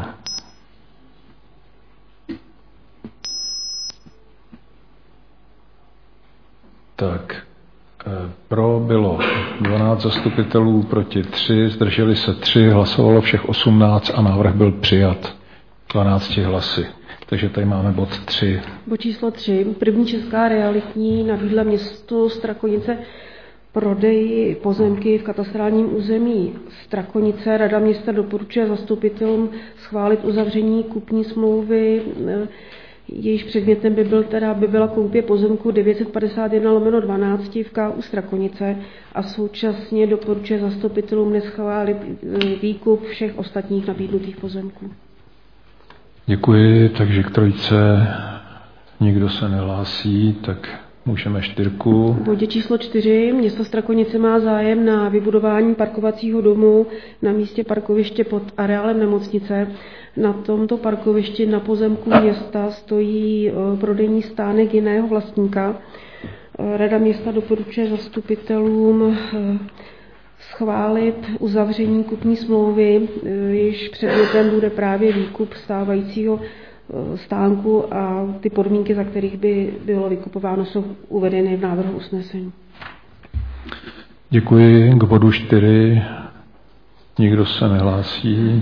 Tak, pro bylo dvanáct zastupitelů, proti tři, zdrželi se tři, hlasovalo všech osmnáct a návrh byl přijat dvanácti hlasy. Takže tady máme bod tři. Bod číslo tři. První česká realitní nabídla město Strakonice prodej pozemky v katastrálním území Strakonice. Rada města doporučuje zastupitelům schválit uzavření kupní smlouvy. Jejíž předmětem by, byl teda, by byla koupě pozemku devět set padesát jedna lomeno dvanáct v K U Strakonice a současně doporučuje zastupitelům neschválit výkup všech ostatních nabídnutých pozemků. Děkuji, takže k trojce nikdo se nehlásí, tak můžeme čtyřku. V bodě číslo čtyři. Město Strakonice má zájem na vybudování parkovacího domu na místě parkoviště pod areálem nemocnice. Na tomto parkovišti na pozemku města stojí prodejní stánek jiného vlastníka. Rada města doporučuje zastupitelům schválit uzavření kupní smlouvy, jejíž předmětem bude právě výkup stávajícího stánku a ty podmínky, za kterých by bylo vykupováno, jsou uvedeny v návrhu usnesení. Děkuji. K bodu čtyři nikdo se nehlásí.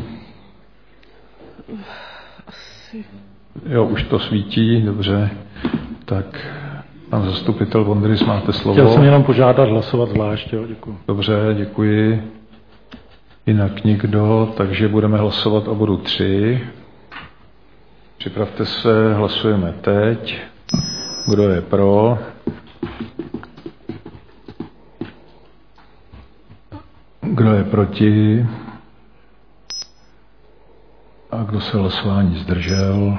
Asi. Jo, už to svítí, dobře. Tak pan zastupitel Vondrys, máte slovo. Chtěl jsem jenom požádat hlasovat zvlášť, jo, děkuji. Dobře, děkuji. Jinak nikdo, takže budeme hlasovat o bodu tři. Připravte se, hlasujeme teď. Kdo je pro? Kdo je proti? A kdo se hlasování zdržel?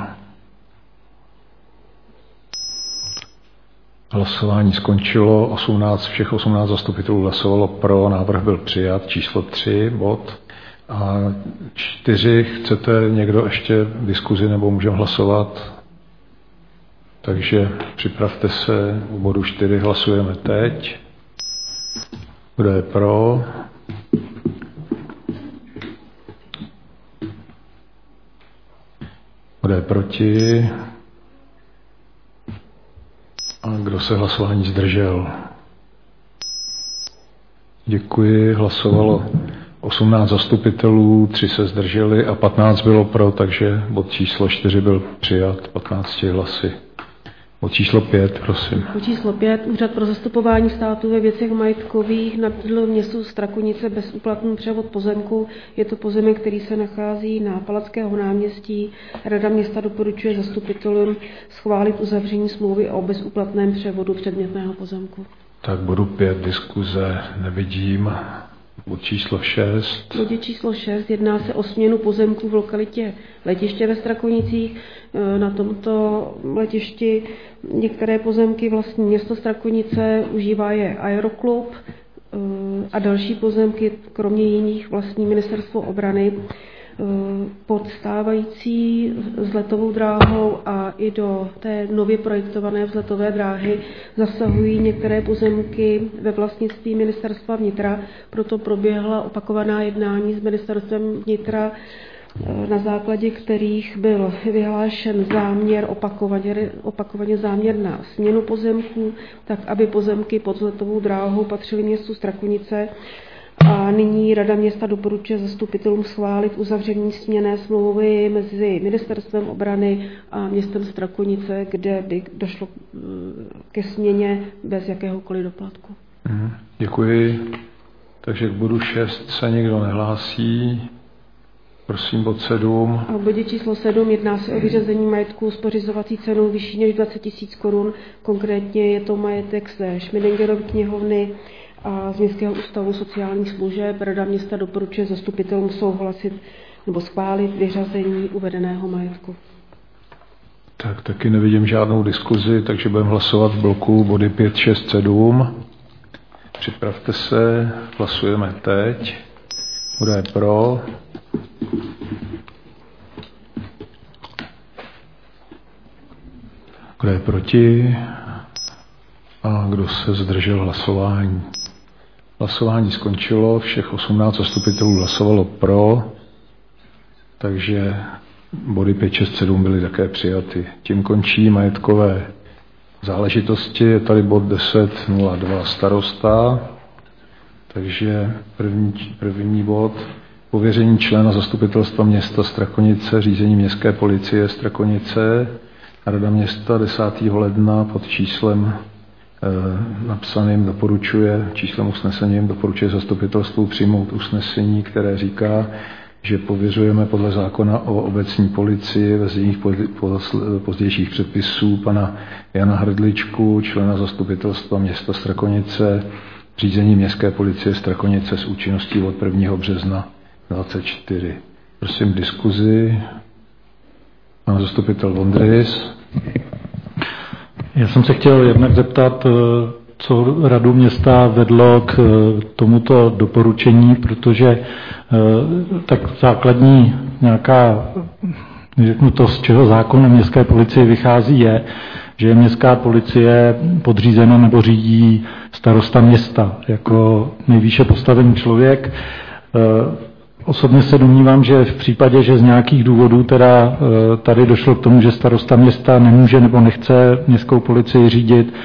Hlasování skončilo, osmnáct, všech osmnáct zastupitelů hlasovalo pro, návrh byl přijat, číslo tři, bod. A čtyři, chcete někdo ještě diskuzi nebo můžeme hlasovat? Takže připravte se, u bodu čtyři hlasujeme teď. Kdo je pro? Kdo je proti? A kdo se hlasování zdržel? Děkuji, hlasovalo osmnáct zastupitelů, tři se zdrželi a patnáct bylo pro, takže bod číslo čtyři byl přijat patnácti hlasy. Bod číslo pět, prosím. Bod číslo pět. Úřad pro zastupování státu ve věcech majetkových nabídl městu Strakonice bezúplatný převod pozemku. Je to pozemek, který se nachází na Palackého náměstí. Rada města doporučuje zastupitelům schválit uzavření smlouvy o bezúplatném převodu předmětného pozemku. Tak bodu pět, diskuze nevidím. Bod číslo šest. V bodě číslo šest jedná se o směnu pozemků v lokalitě letiště ve Strakonicích. Na tomto letišti některé pozemky vlastní město Strakonice, užívá je Aeroklub a další pozemky, kromě jiných, vlastní ministerstvo obrany. Pod stávající vzletovou dráhou a i do té nově projektované vzletové dráhy zasahují některé pozemky ve vlastnictví ministerstva vnitra, proto proběhla opakovaná jednání s ministerstvem vnitra, na základě kterých byl vyhlášen záměr, opakovaně, opakovaně záměr na směnu pozemků, tak aby pozemky pod vzletovou dráhou patřily městu Strakonice. A nyní Rada města doporučuje zastupitelům schválit uzavření směnné smlouvy mezi ministerstvem obrany a městem Strakonice, kde by došlo ke směně bez jakéhokoliv doplatku. Děkuji. Takže k bodu šest se nikdo nehlásí. Prosím, bod sedm. A v bodě číslo sedm jedná se o vyřazení majetku s pořizovací cenou vyšší než dvacet tisíc korun. Konkrétně je to majetek ze Schmidingerovy knihovny a z Městského ústavu sociálních služeb. Rada města doporučuje zastupitelům souhlasit nebo schválit vyřazení uvedeného majetku. Tak taky nevidím žádnou diskuzi, takže budeme hlasovat v bloku body pět, šest, sedm. Připravte se, hlasujeme teď. Kdo je pro? Kdo je proti? A kdo se zdržel hlasování? Hlasování skončilo, všech osmnáct zastupitelů hlasovalo pro, takže body pět, šest, sedm byly také přijaty. Tím končí majetkové záležitosti. Je tady bod deset nula dva starosta, takže první, první bod. Pověření člena zastupitelstva města Strakonice, řízení městské policie Strakonice. Rada města desátého ledna pod číslem e, napsaným doporučuje, číslem usnesením doporučuje zastupitelstvu přijmout usnesení, které říká, že pověřujeme podle zákona o obecní policii ve znění pozdějších předpisů pana Jana Hrdličku, člena zastupitelstva města Strakonice, řízení městské policie Strakonice s účinností od prvního března dvacet čtyři. Prosím diskuzi. Pan zastupitel Vondrys. Já jsem se chtěl jednak zeptat, co radu města vedlo k tomuto doporučení, protože tak základní nějaká, řeknu to, z čeho zákon o městské policii vychází, je, že je městská policie podřízena nebo řídí starosta města jako nejvýše postavený člověk. Osobně se domnívám, že v případě, že z nějakých důvodů teda tady došlo k tomu, že starosta města nemůže nebo nechce městskou policii řídit,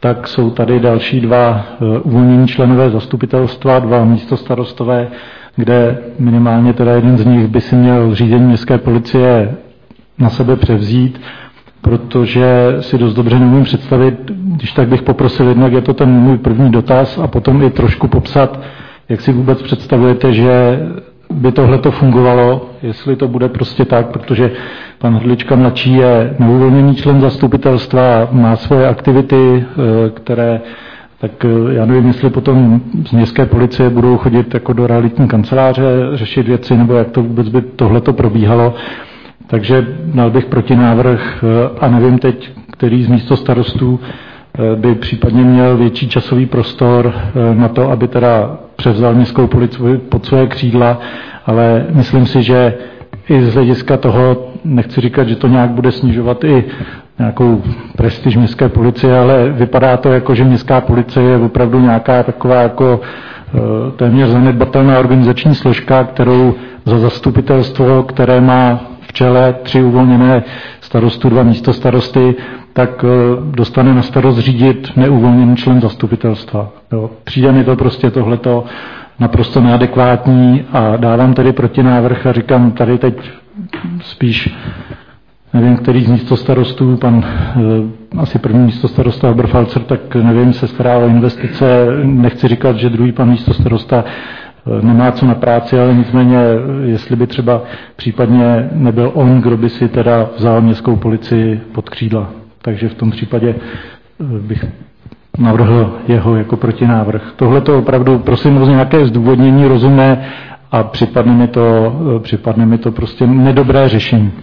tak jsou tady další dva uvolnění členové zastupitelstva, dva místostarostové, kde minimálně teda jeden z nich by si měl řízení městské policie na sebe převzít, protože si dost dobře nemůžu představit, když tak bych poprosil, jednak je to ten můj první dotaz a potom i trošku popsat, jak si vůbec představujete, že by tohleto fungovalo, jestli to bude prostě tak, protože pan Hrdlička mladší je neuvolněný člen zastupitelstva, má svoje aktivity, které, tak já nevím, jestli potom z městské policie budou chodit jako do realitní kanceláře, řešit věci, nebo jak to vůbec by tohleto probíhalo. Takže dal bych protinávrh a nevím teď, který z místostarostů by případně měl větší časový prostor na to, aby teda převzal městskou policii pod své křídla, ale myslím si, že i z hlediska toho, nechci říkat, že to nějak bude snižovat i nějakou prestiž městské policie, ale vypadá to jako, že městská policie je opravdu nějaká taková jako téměř zanedbatelná organizační složka, kterou za zastupitelstvo, které má v čele tři uvolněné starostu, dva místostarosty, tak dostane na starost řídit neuvolněný člen zastupitelstva. Jo. Přijde mi to prostě tohleto naprosto neadekvátní a dávám tedy protinávrh a říkám tady teď spíš, nevím, který z místostarostů, pan asi první místostarosta Oberfalzer, tak nevím, se stará o investice, nechci říkat, že druhý pan místostarosta nemá co na práci, ale nicméně, jestli by třeba případně nebyl on, kdo by si teda vzal městskou policii pod křídla. Takže v tom případě bych navrhl jeho jako protinávrh. Tohle to opravdu, prosím o nějaké zdůvodnění rozumné a připadne mi to, připadne mi to prostě nedobré řešení.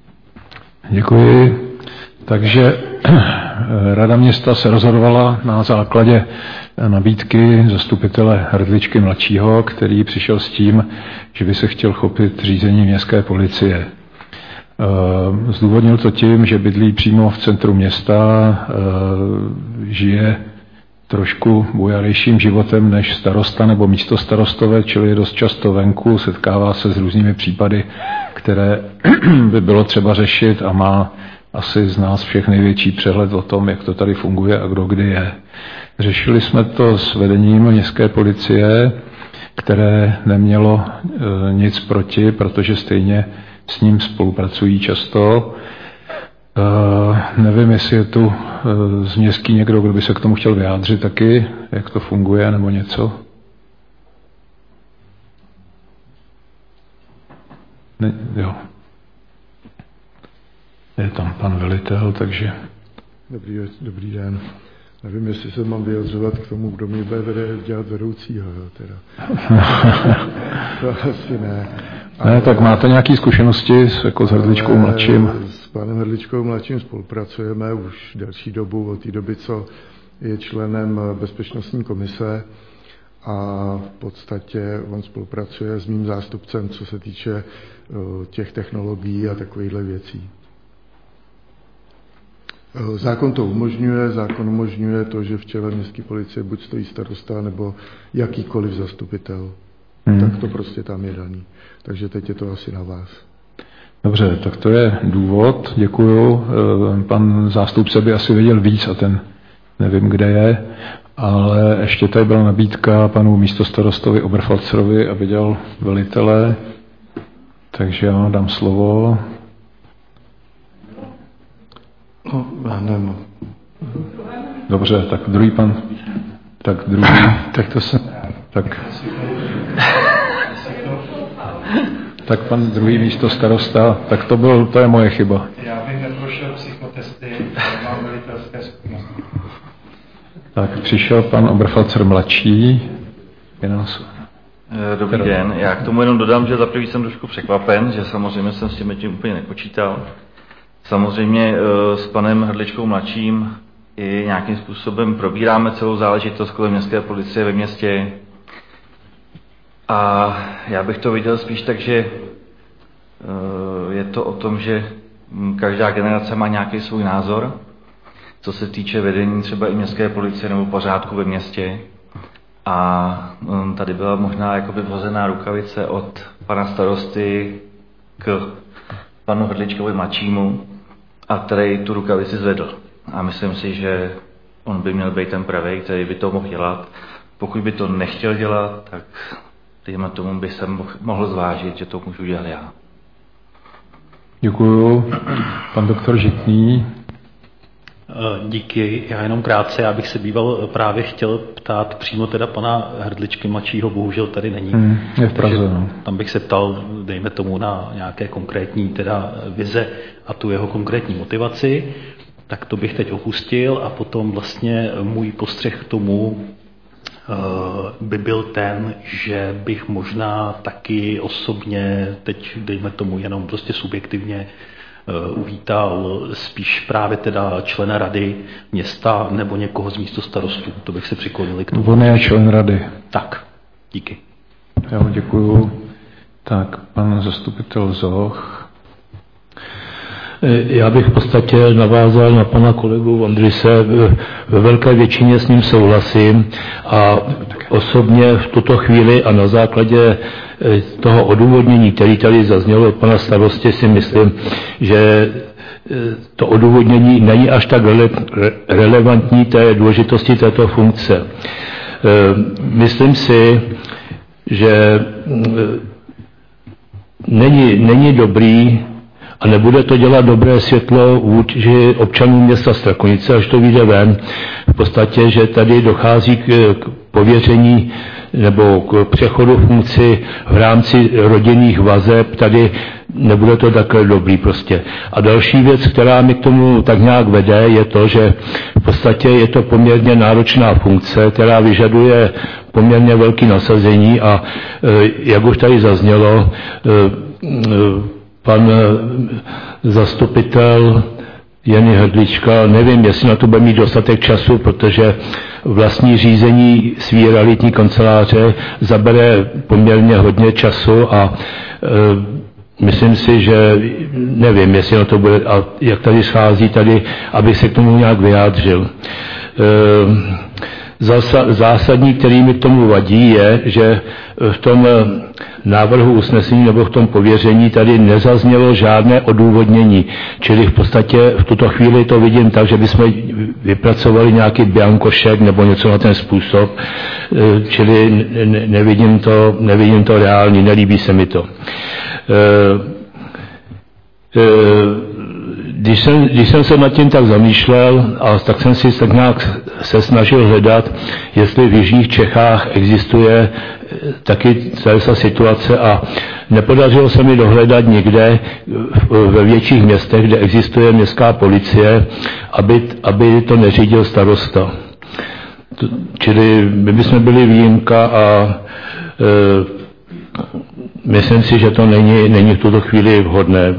Děkuji. Takže Rada města se rozhodovala na základě nabídky zastupitele Hrdličky mladšího, který přišel s tím, že by se chtěl chopit řízení městské policie. Zdůvodnil to tím, že bydlí přímo v centru města, žije trošku bujalejším životem než starosta nebo místostarostové, čili je dost často venku, setkává se s různými případy, které by bylo třeba řešit a má asi z nás všech největší přehled o tom, jak to tady funguje a kdo kdy je. Řešili jsme to s vedením městské policie, které nemělo e, nic proti, protože stejně s ním spolupracují často. E, nevím, jestli je tu e, z městský někdo, kdo by se k tomu chtěl vyjádřit taky, jak to funguje nebo něco. Ne, jo. Je tam pan velitel, takže... Dobrý, dobrý den. Nevím, jestli se mám vyjadřovat k tomu, kdo mě bude vede, dělat vedoucího, jo, teda. To asi ne. Ale... Ne, tak máte nějaké zkušenosti s, jako s Hrdličkou mladším? S panem Hrdličkou mladším spolupracujeme už delší dobu, od té doby, co je členem bezpečnostní komise a v podstatě on spolupracuje s mým zástupcem, co se týče těch technologií a takovýchhle věcí. Zákon to umožňuje, zákon umožňuje to, že v čele městské policie buď stojí starosta nebo jakýkoliv zastupitel. Hmm. Tak to prostě tam je daný. Takže teď je to asi na vás. Dobře, tak to je důvod, děkuju. Pan zástupce by asi věděl víc a ten nevím, kde je, ale ještě tady byla nabídka panu místostarostovi Oberfalzerovi, aby dělal velitele, takže já dám slovo. No, já nevím. Dobře, tak druhý pan, tak druhý, tak to se, tak, tak pan druhý místo starosta, tak to byl, to je moje chyba. Já bych neprošel psychotesty, mám velitelské schopnosti. Tak přišel pan Oberfalzer mladší. Je nás... Dobrý den, já k tomu jenom dodám, že za prvý jsem trošku překvapen, že samozřejmě jsem s tím tím úplně nepočítal. Samozřejmě s panem Hrdličkou mladším i nějakým způsobem probíráme celou záležitost kolem městské policie ve městě. A já bych to viděl spíš tak, že je to o tom, že každá generace má nějaký svůj názor, co se týče vedení třeba i městské policie nebo pořádku ve městě. A tady byla možná jakoby vhozená rukavice od pana starosty k panu Hrdličkovi mladšímu, a který tu rukavici zvedl. A myslím si, že on by měl být ten pravý, který by to mohl dělat. Pokud by to nechtěl dělat, tak dejme tomu by se mohl zvážit, že to můžu dělat já. Děkuju. Pan doktor Žitný. Díky. Já jenom krátce, já bych se býval právě chtěl ptát přímo teda pana Hrdličky mladšího, bohužel tady není. Hmm, je v Praze, no. Tam bych se ptal, dejme tomu, na nějaké konkrétní teda vize a tu jeho konkrétní motivaci. Tak to bych teď opustil a potom vlastně můj postřeh k tomu by byl ten, že bych možná taky osobně, teď dejme tomu jenom prostě subjektivně, uvítal spíš právě teda člena rady města nebo někoho z místostarostů. To bych se přiklonil k tomu. On je člen rady. Tak, díky. Jo, děkuju. Tak, pan zastupitel Zoch. Já bych v podstatě navázal na pana kolegu Andrise, ve velké většině s ním souhlasím a osobně v tuto chvíli a na základě toho odůvodnění, který tady zaznělo od pana starosty, si myslím, že to odůvodnění není až tak rele, relevantní té důležitosti této funkce. Myslím si, že není, není dobrý a nebude to dělat dobré světlo vůči občanům města Strakonice, až to vyjde ven. V podstatě, že tady dochází k, k pověření nebo k přechodu funkci v rámci rodinných vazeb, tady nebude to takhle dobrý prostě. A další věc, která mi k tomu tak nějak vede, je to, že v podstatě je to poměrně náročná funkce, která vyžaduje poměrně velké nasazení a jak už tady zaznělo, pan zastupitel Jany Hrdlička, nevím, jestli na to bude mít dostatek času, protože vlastní řízení svý realitní kanceláře zabere poměrně hodně času a e, myslím si, že nevím, jestli na to bude, a jak tady schází tady, abych se k tomu nějak vyjádřil. E, Zásadní, který mi k tomu vadí, je, že v tom návrhu usnesení nebo v tom pověření tady nezaznělo žádné odůvodnění. Čili v podstatě v tuto chvíli to vidím tak, že bychom vypracovali nějaký biankošek nebo něco na ten způsob. Čili nevidím to, nevidím to reálně, nelíbí se mi to. Když jsem, když jsem se nad tím tak zamýšlel, a tak jsem si tak nějak se snažil hledat, jestli v jižních Čechách existuje taky celá situace a nepodařilo se mi dohledat nikde ve větších městech, kde existuje městská policie, aby, aby to neřídil starosta. Čili my bychom byli výjimka a e, myslím si, že to není, není v tuto chvíli vhodné.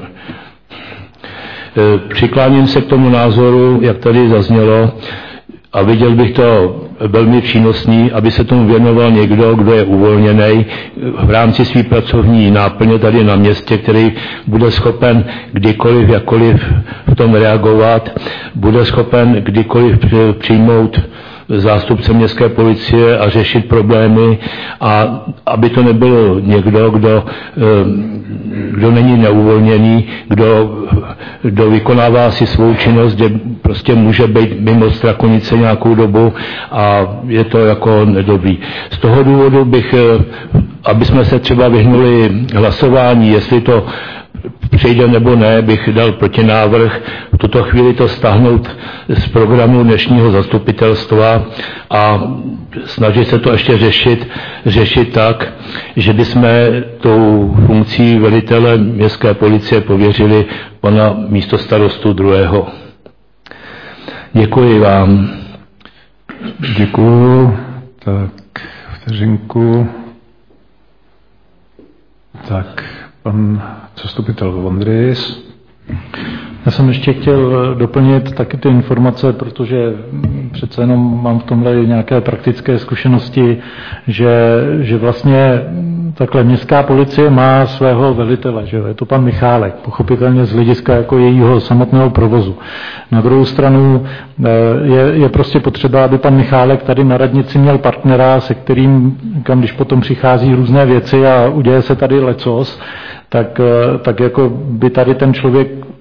Přikláním se k tomu názoru, jak tady zaznělo, a viděl bych to velmi přínosný, aby se tomu věnoval někdo, kdo je uvolněný v rámci své pracovní náplně tady na městě, který bude schopen kdykoliv, jakkoliv v tom reagovat, bude schopen kdykoliv přijmout zástupce městské policie a řešit problémy a aby to nebyl někdo, kdo, kdo není neuvolněný, kdo, kdo vykonává si svou činnost, kde prostě může být mimo Strakonice nějakou dobu a je to jako nedobrý. Z toho důvodu bych, aby jsme se třeba vyhnuli hlasování, jestli to přejde nebo ne, bych dal protinávrh v tuto chvíli to stáhnout z programu dnešního zastupitelstva a snažit se to ještě řešit, řešit tak, že bychom tou funkcí velitele městské policie pověřili pana místostarostu druhého. Děkuji vám. Děkuju. Tak, vteřinku. Tak, pan zastupitel Vondris. Já jsem ještě chtěl doplnit taky ty informace, protože přece jenom mám v tomhle nějaké praktické zkušenosti, že, že vlastně takhle městská policie má svého velitele, že je to pan Michálek, pochopitelně z hlediska jako jejího samotného provozu. Na druhou stranu je, je prostě potřeba, aby pan Michálek tady na radnici měl partnera, se kterým, kam když potom přichází různé věci a uděje se tady lecos, tak, tak jako by tady ten člověk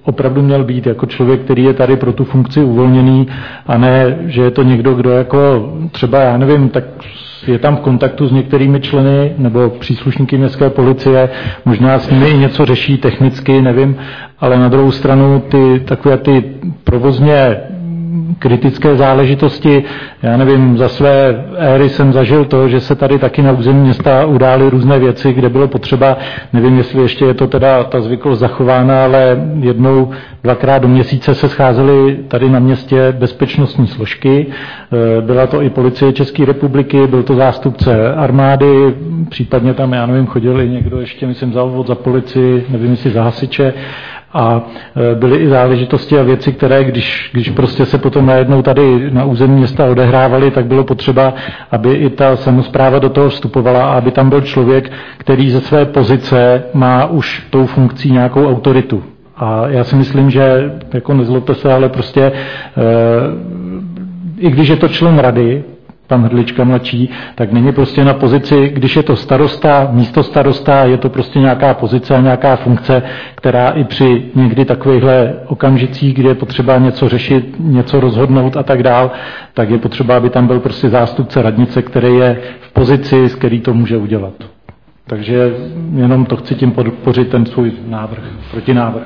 opravdu měl být jako člověk, který je tady pro tu funkci uvolněný, a ne, že je to někdo, kdo jako třeba, já nevím, tak je tam v kontaktu s některými členy nebo příslušníky městské policie, možná s nimi i něco řeší technicky, nevím, ale na druhou stranu ty takové ty provozně kritické záležitosti, já nevím, za své éry jsem zažil to, že se tady taky na území města udály různé věci, kde bylo potřeba, nevím, jestli ještě je to teda ta zvyklost zachována, ale jednou, dvakrát do měsíce se scházely tady na městě bezpečnostní složky, byla to i policie České republiky, byl to zástupce armády, případně tam, já nevím, chodil i někdo ještě, myslím, za obvod, za policii, nevím, jestli za hasiče, a byly i záležitosti a věci, které, když, když prostě se potom najednou tady na území města odehrávaly, tak bylo potřeba, aby i ta samospráva do toho vstupovala a aby tam byl člověk, který ze své pozice má už tou funkcí nějakou autoritu. A já si myslím, že, jako nezlobte se, ale prostě, e, i když je to člen rady, pan Hrdlička mladší, tak není prostě na pozici, když je to starosta, místo starosta, je to prostě nějaká pozice a nějaká funkce, která i při někdy takovýchhle okamžicích, kde je potřeba něco řešit, něco rozhodnout a tak dál, tak je potřeba, aby tam byl prostě zástupce radnice, který je v pozici, z který to může udělat. Takže jenom to chci tím podpořit, ten svůj návrh, protinávrh.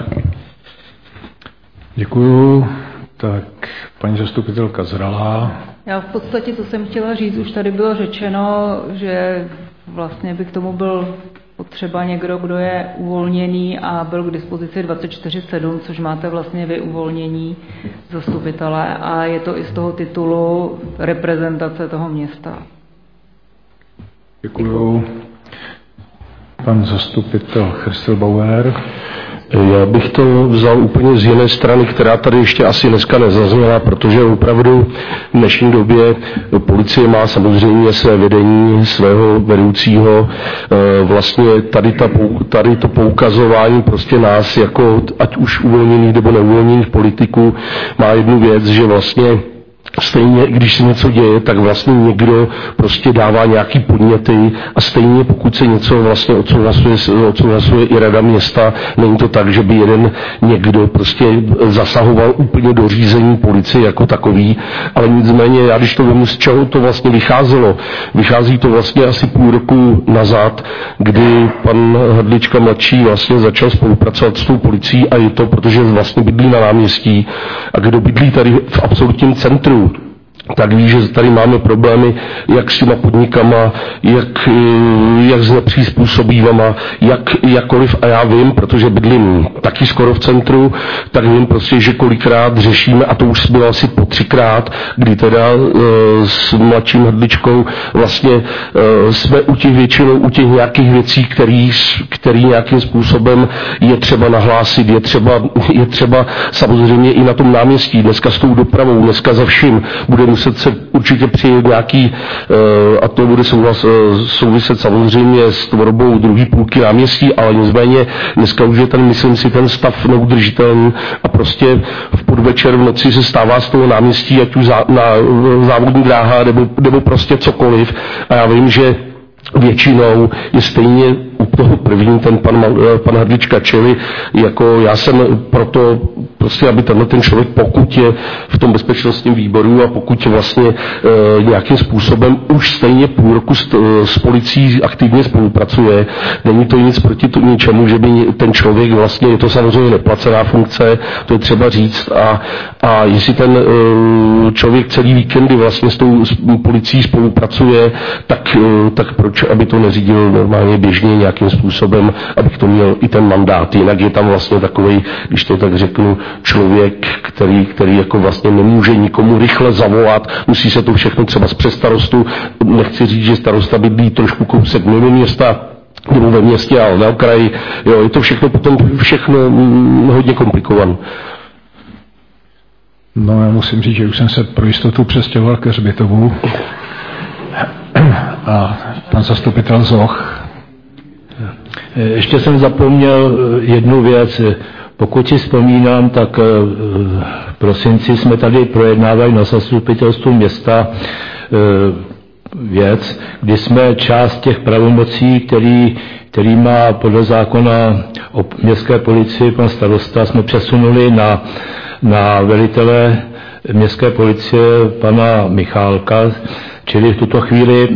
Děkuju. Tak paní zastupitelka Zralá. Já v podstatě, co jsem chtěla říct, už tady bylo řečeno, že vlastně by k tomu byl potřeba někdo, kdo je uvolněný a byl k dispozici dvacet čtyři sedm, což máte vlastně vy uvolnění zastupitele, a je to i z toho titulu reprezentace toho města. Děkuju. Pan zastupitel Chrstelbauer. Já bych to vzal úplně z jiné strany, která tady ještě asi dneska nezazněla, protože opravdu v dnešní době policie má samozřejmě své vedení, svého vedoucího. Vlastně tady, ta, tady to poukazování prostě nás, jako ať už uvolněných nebo neuvolněných politiků, má jednu věc, že vlastně stejně, když se něco děje, tak vlastně někdo prostě dává nějaký podněty a stejně pokud se něco vlastně odsouhlasuje, odsouhlasuje i rada města, není to tak, že by jeden někdo prostě zasahoval úplně do řízení policie jako takový, ale nicméně já když to vím, z čeho to vlastně vycházelo, vychází to vlastně asi půl roku nazad, kdy pan Hrdlička mladší vlastně začal spolupracovat s tou policií, a je to, protože vlastně bydlí na náměstí, a kdo bydlí tady v absolutním centru, tak ví, že tady máme problémy jak s těma podnikama, jak, jak s nepřizpůsobivama, jak, jakkoliv, a já vím, protože bydlím taky skoro v centru, tak vím prostě, že kolikrát řešíme, a to už bylo asi po třikrát, kdy teda e, s mladším Hrdličkou vlastně e, jsme u těch většinou, u těch nějakých věcí, který, který nějakým způsobem je třeba nahlásit, je třeba, je třeba samozřejmě i na tom náměstí, dneska s tou dopravou, dneska za vším, bude muset se určitě přijet nějaký, a to bude souhlas, souviset samozřejmě s tvorbou druhé půlky náměstí, ale nicméně dneska už je ten, myslím si, ten stav neudržitelný a prostě v podvečer v noci se stává z toho náměstí, ať už zá, na závodní dráha nebo, nebo prostě cokoliv, a já vím, že většinou je stejně u toho první ten pan, pan Hrdlička, čili jako já jsem proto prostě, aby tenhle ten člověk, pokud je v tom bezpečnostním výboru a pokud vlastně e, nějakým způsobem už stejně půl roku s, s policií aktivně spolupracuje, není to nic proti to, ničemu, že by ten člověk vlastně, je to samozřejmě neplacená funkce, to je třeba říct, a, a jestli ten e, člověk celý víkendy vlastně s tou s policií spolupracuje, tak, e, tak proč, aby to neřídil normálně běžně nějakým způsobem, abych to měl i ten mandát. Jinak je tam vlastně takovej, když to tak řeknu, člověk, který, který jako vlastně nemůže nikomu rychle zavolat, musí se to všechno třeba přes starostu, nechci říct, že starosta bydlí trošku kousek mimo města, nebo ve městě, ale na okraji, jo, je to všechno potom všechno hodně komplikované. No, já musím říct, že už jsem se pro jistotu přestěhoval ke Hřbitovu a pan zastupitel Zoch. Ještě jsem zapomněl jednu věc. Pokud si vzpomínám, tak v prosinci jsme tady projednávali na zastupitelstvu města věc, kdy jsme část těch pravomocí, který, který má podle zákona o městské policii pan starosta, jsme přesunuli na, na velitele městské policie pana Michálka, čili v tuto chvíli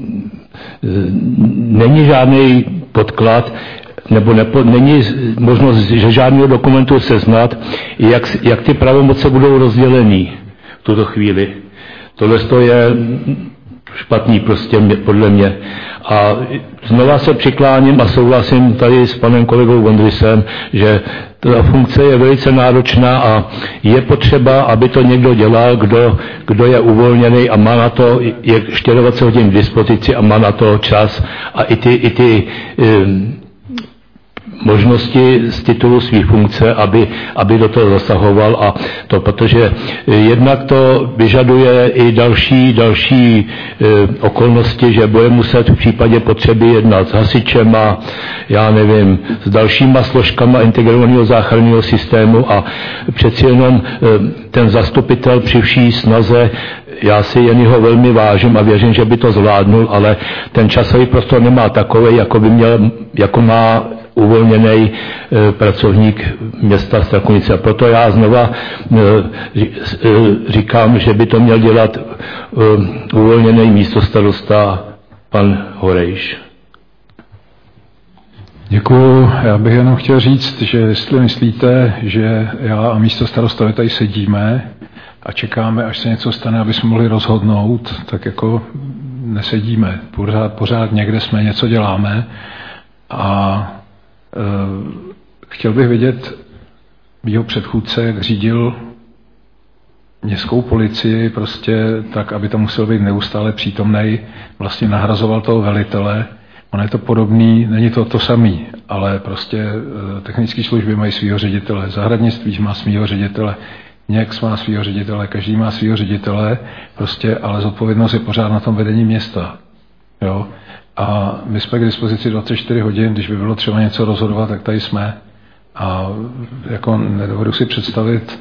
není žádný podklad, nebo nepo, není možnost že žádného dokumentu seznat, jak, jak ty pravomoce budou rozděleny v tuto chvíli. Tohle je špatný prostě podle mě. A znova se přikláním a souhlasím tady s panem kolegou Vondrisem, že ta funkce je velice náročná a je potřeba, aby to někdo dělal, kdo, kdo je uvolněný a má na to, je dvacet čtyři hodin k dispozici a má na to čas a i ty, i ty um, možnosti z titulu své funkce, aby, aby do toho zasahoval a to, protože jednak to vyžaduje i další, další e, okolnosti, že bude muset v případě potřeby jednat s hasičema, já nevím, s dalšíma složkama integrovaného záchranného systému a přeci jenom e, ten zastupitel při vší snaze, já si jen ho velmi vážím a věřím, že by to zvládnul, ale ten časový prostor nemá takový, jako by měl, jako má uvolněný e, pracovník města Strakonice. A proto já znova e, e, říkám, že by to měl dělat e, uvolněný místostarosta pan Horejš. Děkuju. Já bych jenom chtěl říct, že jestli myslíte, že já a místostarosta tady sedíme a čekáme, až se něco stane, aby jsme mohli rozhodnout, tak jako nesedíme. Pořád, pořád někde jsme, něco děláme a chtěl bych vidět jeho předchůdce, jak řídil městskou policii prostě tak, aby to musel být neustále přítomnej, vlastně nahrazoval toho velitele. On je to podobný, není to to samý, ale prostě technické služby mají svýho ředitele, zahradnictví má svýho ředitele, Něx má svýho ředitele, každý má svýho ředitele, prostě, ale zodpovědnost je pořád na tom vedení města. Jo? A my jsme k dispozici dvacet čtyři hodin, když by bylo třeba něco rozhodovat, tak tady jsme. A jako nedovedu si představit,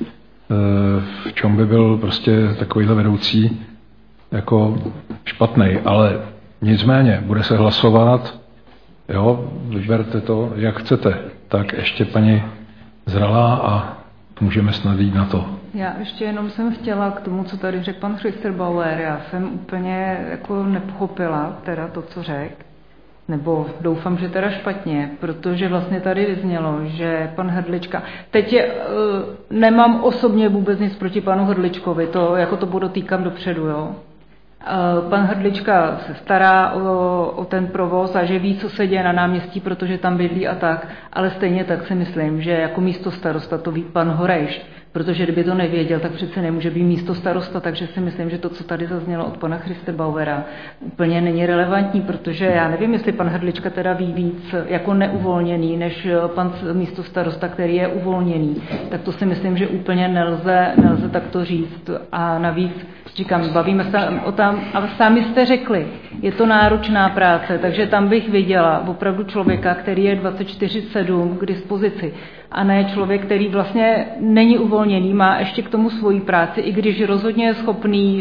v čem by byl prostě takovýhle vedoucí jako špatnej, ale nicméně bude se hlasovat, jo, vyberte to, jak chcete. Tak ještě paní Zralá a můžeme snad jít na to. Já ještě jenom jsem chtěla k tomu, co tady řekl pan Christerbauer. Já jsem úplně jako nepochopila teda to, co řekl, nebo doufám, že teda špatně, protože vlastně tady vyznělo, že pan Hrdlička, teď je, uh, nemám osobně vůbec nic proti panu Hrdličkovi, to jako to podotýkám dopředu, jo. Uh, pan Hrdlička se stará o, o ten provoz a že ví, co se děje na náměstí, protože tam bydlí a tak, ale stejně tak si myslím, že jako místo starosta to ví pan Horejš, protože kdyby to nevěděl, tak přece nemůže být místo starosta, takže si myslím, že to, co tady zaznělo od pana Christerbauera, úplně není relevantní, protože já nevím, jestli pan Hrdlička teda ví víc jako neuvolněný, než pan místo starosta, který je uvolněný, tak to si myslím, že úplně nelze, nelze takto říct. A navíc, říkám, bavíme se o tam, a sami jste řekli, je to náročná práce, takže tam bych viděla opravdu člověka, který je dvacet čtyři sedm k dispozici, a ne člověk, který vlastně není uvolněný, má ještě k tomu svoji práci, i když rozhodně je schopný,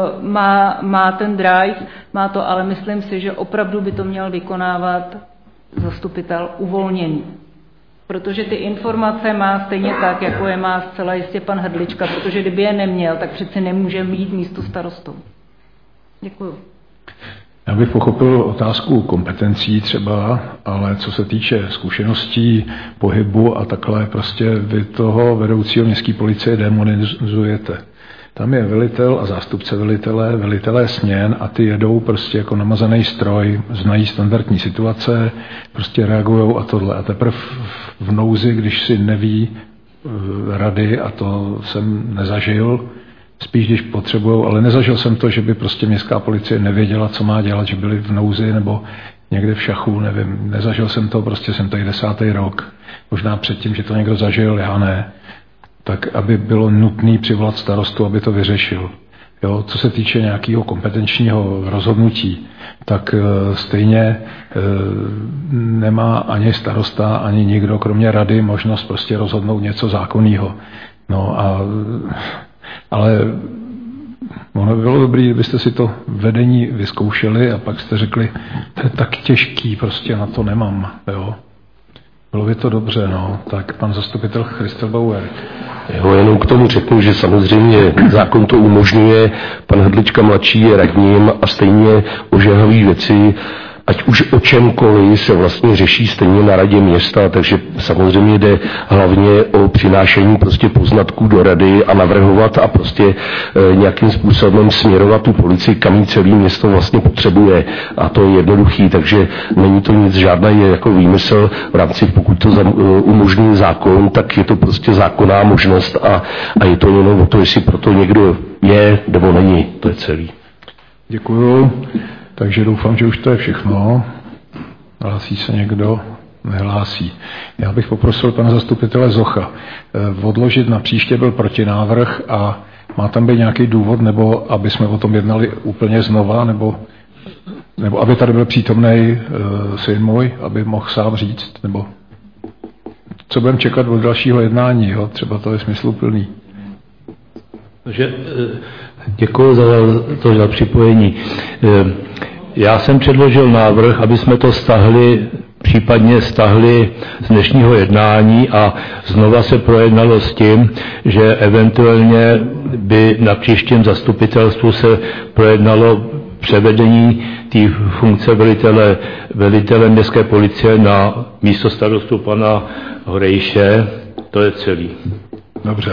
má, má ten drive, má to, ale myslím si, že opravdu by to měl vykonávat zastupitel uvolněný. Protože ty informace má stejně tak, jako je má zcela jistě pan Hrdlička, protože kdyby je neměl, tak přeci nemůže mít místo starostou. Děkuju. Já bych pochopil otázku kompetencí třeba, ale co se týče zkušeností, pohybu a takhle, prostě vy toho vedoucího městské policie demonizujete. Tam je velitel a zástupce velitele, velitelé směn a ty jedou prostě jako namazaný stroj, znají standardní situace, prostě reagujou a tohle. A teprve v nouzi, když si neví rady, a to jsem nezažil, spíš když potřebujou, ale nezažil jsem to, že by prostě městská policie nevěděla, co má dělat, že byli v nouzi nebo někde v šachu, nevím. Nezažil jsem to, prostě jsem tady desátý rok. Možná předtím, že to někdo zažil, já ne. Tak aby bylo nutné přivolat starostu, aby to vyřešil. Jo, co se týče nějakého kompetenčního rozhodnutí, tak e, stejně e, nemá ani starosta, ani nikdo, kromě rady, možnost prostě rozhodnout něco zákonného. No a ale Ono by bylo dobré, kdybyste si to vedení vyzkoušeli a pak jste řekli, to je tak těžký, prostě na to nemám. Jo? Bylo by to dobře, no. Tak pan zastupitel Christel Bauer. Jo, jenom k tomu řeknu, že samozřejmě zákon to umožňuje, pan Hrdlička mladší je radním a stejně ožehavé věci, ať už o čemkoliv se vlastně řeší stejně na radě města, takže samozřejmě jde hlavně o přinášení prostě poznatků do rady a navrhovat a prostě e, nějakým způsobem směrovat tu policii, kam jí celé město vlastně potřebuje. A to je jednoduchý, takže není to nic žádný jako výmysl v rámci, pokud to za, e, umožní zákon, tak je to prostě zákonná možnost a, a je to jenom o to, jestli proto někdo je nebo není. To je celý. Děkuju. Takže doufám, že už to je všechno. Hlásí se někdo? Nehlásí. Já bych poprosil pana zastupitele Zocha odložit na příště byl protinávrh a má tam být nějaký důvod, nebo aby jsme o tom jednali úplně znova, nebo, nebo aby tady byl přítomný uh, syn můj, aby mohl sám říct, nebo co budeme čekat od dalšího jednání, jo? Třeba to je smysluplný. Takže děkuji za to za připojení. Já jsem předložil návrh, aby jsme to stahli, případně stahli z dnešního jednání a znova se projednalo s tím, že eventuálně by na příštím zastupitelstvu se projednalo převedení té funkce velitele, velitele městské policie na místo starostu pana Horejše. To je celý. Dobře.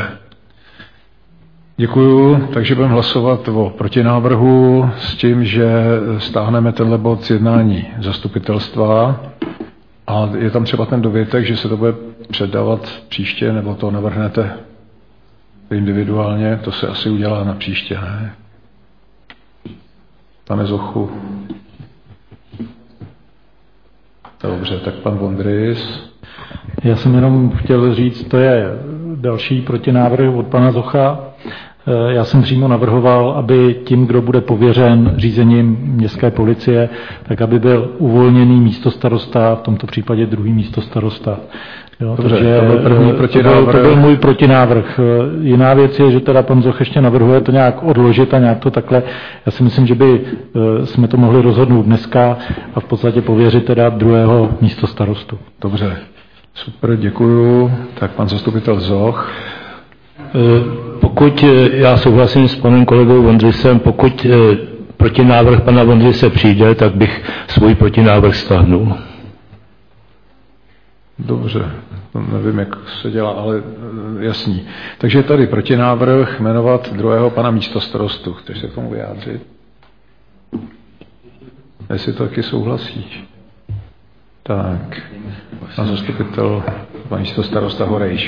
Děkuju, takže budeme hlasovat o protinávrhu s tím, že stáhneme tenhle bod z jednání zastupitelstva a je tam třeba ten dovětek, že se to bude předávat příště, nebo to navrhnete individuálně, to se asi udělá na příště, ne? Pane Zochu. Dobře, tak pan Vondrys. Já jsem jenom chtěl říct, to je další protinávrh od pana Zocha. Já jsem přímo navrhoval, aby tím, kdo bude pověřen řízením městské policie, tak aby byl uvolněný místostarosta, v tomto případě druhý místostarosta. Jo, Dobře, takže to byl první protinávrh. To byl, to byl můj protinávrh. Jiná věc je, že teda pan Zoch ještě navrhuje to nějak odložit a nějak to takhle. Já si myslím, že by jsme to mohli rozhodnout dneska a v podstatě pověřit teda druhého místostarostu. Dobře, super, děkuju. Tak pan zastupitel Zoch. Pokud já souhlasím s panem kolegou Vondrisem, pokud protinávrh pana Vondrise přijde, tak bych svůj protinávrh stáhnul. Dobře, nevím, jak se dělá, ale jasný. Takže je tady protinávrh jmenovat druhého pana místostarostu. Chceš se k tomu vyjádřit? Jestli to taky souhlasíš. Tak, pan zastupitel, pan místostarosta Horejš.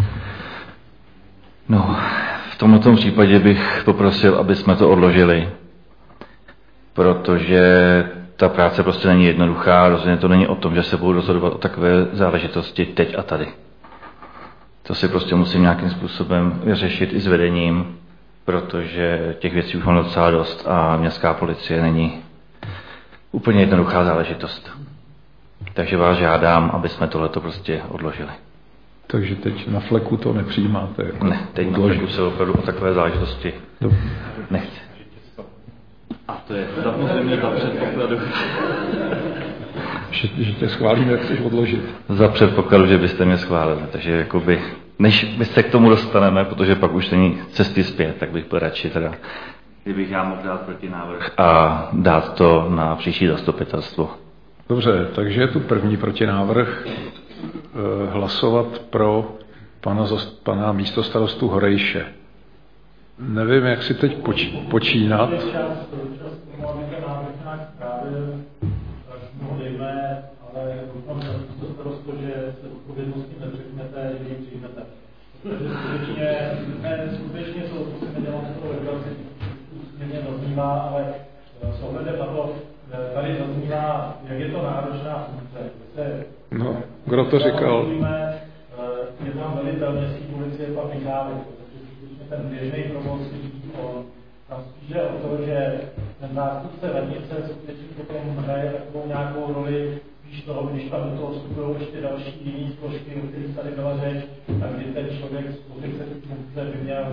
No, v tomto případě bych poprosil, aby jsme to odložili, protože ta práce prostě není jednoduchá, rozhodně to není o tom, že se budou rozhodovat o takové záležitosti teď a tady. To si prostě musím nějakým způsobem vyřešit i s vedením, protože těch věcí už mám docela dost a městská policie není úplně jednoduchá záležitost. Takže vás žádám, aby jsme tohleto prostě odložili. Takže teď na fleku to nepřijímáte? Jako ne, teď na fleku se opravdu o takové záležitosti Do... nechci. A to je samozřejmě za předpokladu. že, že tě schválíme, jak chceš odložit. Za předpokladu, že byste mě schválili. Takže jakoby, než my se k tomu dostaneme, protože pak už není cesty zpět, tak bych byl radši teda, kdybych já mohl dát protinávrh a dát to na příští zastupitelstvo. Dobře, takže je tu první protinávrh. Hlasovat pro pana, pana místostarostu Horejše. Nevím, jak si teď poč, počínat. Skutečně to musíme dělat to regulaci, mě zaznívá, ale s ohledem na to, tady zaznívá, jak je to náročná funkce. No, kdo to říkal? Je tam velitel městské policie pan Michálek, protože skutečně ten běžný provoz lidí, tam spíš jde o to, že ten zástupce radnice skutečně potom hraje takovou nějakou roli, spíš toho, když tam do toho vstupují ještě další jiné složky, o kterých tady byla řeč, tak kdy ten člověk z pozice funkce by měl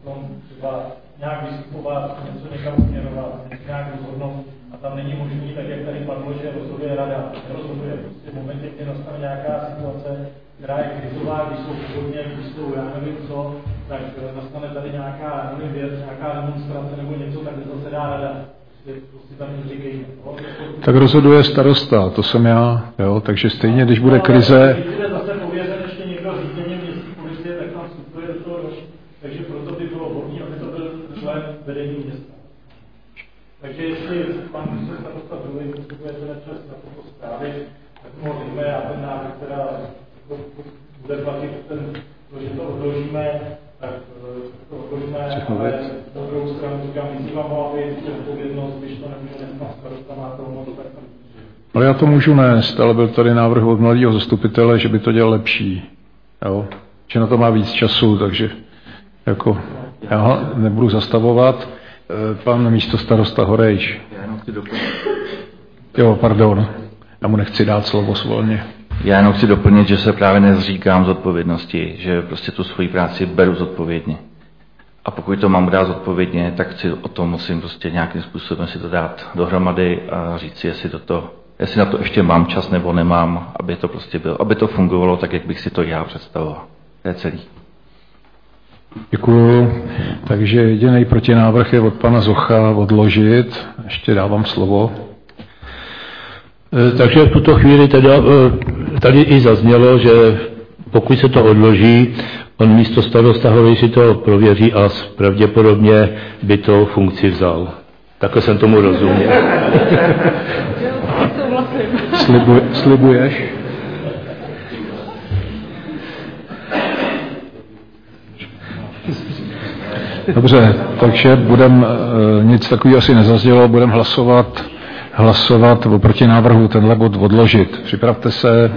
tom třeba nějak vystupovat, něco někam směrovat, něco nějak rozhodnout a tam není možný, tak jak tady padlo, že rozhoduje rada. Nerozhoduje. Prostě v momentě, kdy nastane nějaká situace, která je krizová, když jsou původně, když jsou já nevím co, tak nastane tady nějaká nevím věc, nějaká demonstrace nebo něco, tak zasedá rada. Prostě tam neříkejme. Tak rozhoduje starosta, to jsem já, jo, takže stejně, když bude krize... Když bude zase pověřen ještě někdo řízením městské policie, tak tam vstupuje do toho, takže proto by bylo vhodné, aby to byl člen vedení města. Takže jestli pan ministr starosta druhý vstupuje ten čas na toto zprávy, tak mu hodíme a ten návrh, která bude platit ten, že to odložíme, tak to odložíme, ale na druhou stranu říkám, vyzývám ho, aby tu odpovědnost, když to nemůže nést pan starosta, má to moc, tak tam. Ale já to můžu nést, ale byl tady návrh od mladého zastupitele, že by to dělal lepší. Jo? Že na to má víc času, takže jako já ho nebudu zastavovat. Pan místostarosta Horejš. Já jenom chci doplnit. Jo, pardon. Já mu nechci dát slovo svolně. Já jenom chci doplnit, že se právě nezříkám z odpovědnosti, že prostě tu svoji práci beru zodpovědně. A pokud to mám dát zodpovědně, tak si o tom musím prostě nějakým způsobem si to dát dohromady a říct si, jestli, toto, jestli na to ještě mám čas nebo nemám, aby to prostě bylo, aby to fungovalo tak, jak bych si to já představoval. To je celý. Děkuju. Takže jediný protinávrh je od pana Zocha odložit. Ještě dávám slovo. Takže v tuto chvíli teda, tady i zaznělo, že pokud se to odloží, on místo starosta Horejš si to prověří a pravděpodobně by to funkci vzal. Takhle jsem tomu rozuměl. Slibuj, slibuješ? Dobře, takže budem, nic takového asi nezazdělo, budeme hlasovat, hlasovat o protinávrhu tenhle bod odložit. Připravte se.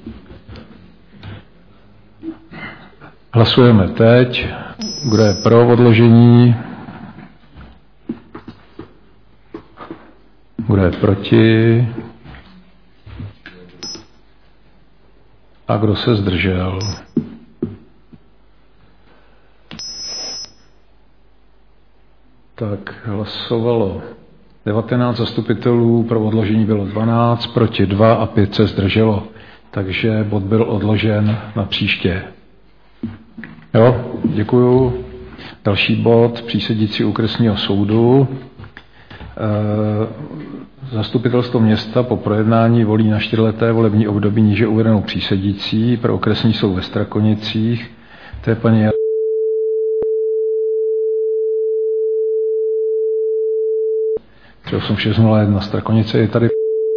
Hlasujeme teď. Kdo je pro odložení? Kdo je proti? A kdo se zdržel? Tak hlasovalo devatenáct zastupitelů, pro odložení bylo dvanáct, proti dva a pět se zdrželo. Takže bod byl odložen na příště. Jo, děkuju. Další bod, přísedící okresního soudu. Zastupitelstvo města po projednání volí na čtyřleté volební období níže uvedenou přísedící pro okresní soud ve Strakonicích. To je paní osm šest nula jedna Strakonice. Je tady.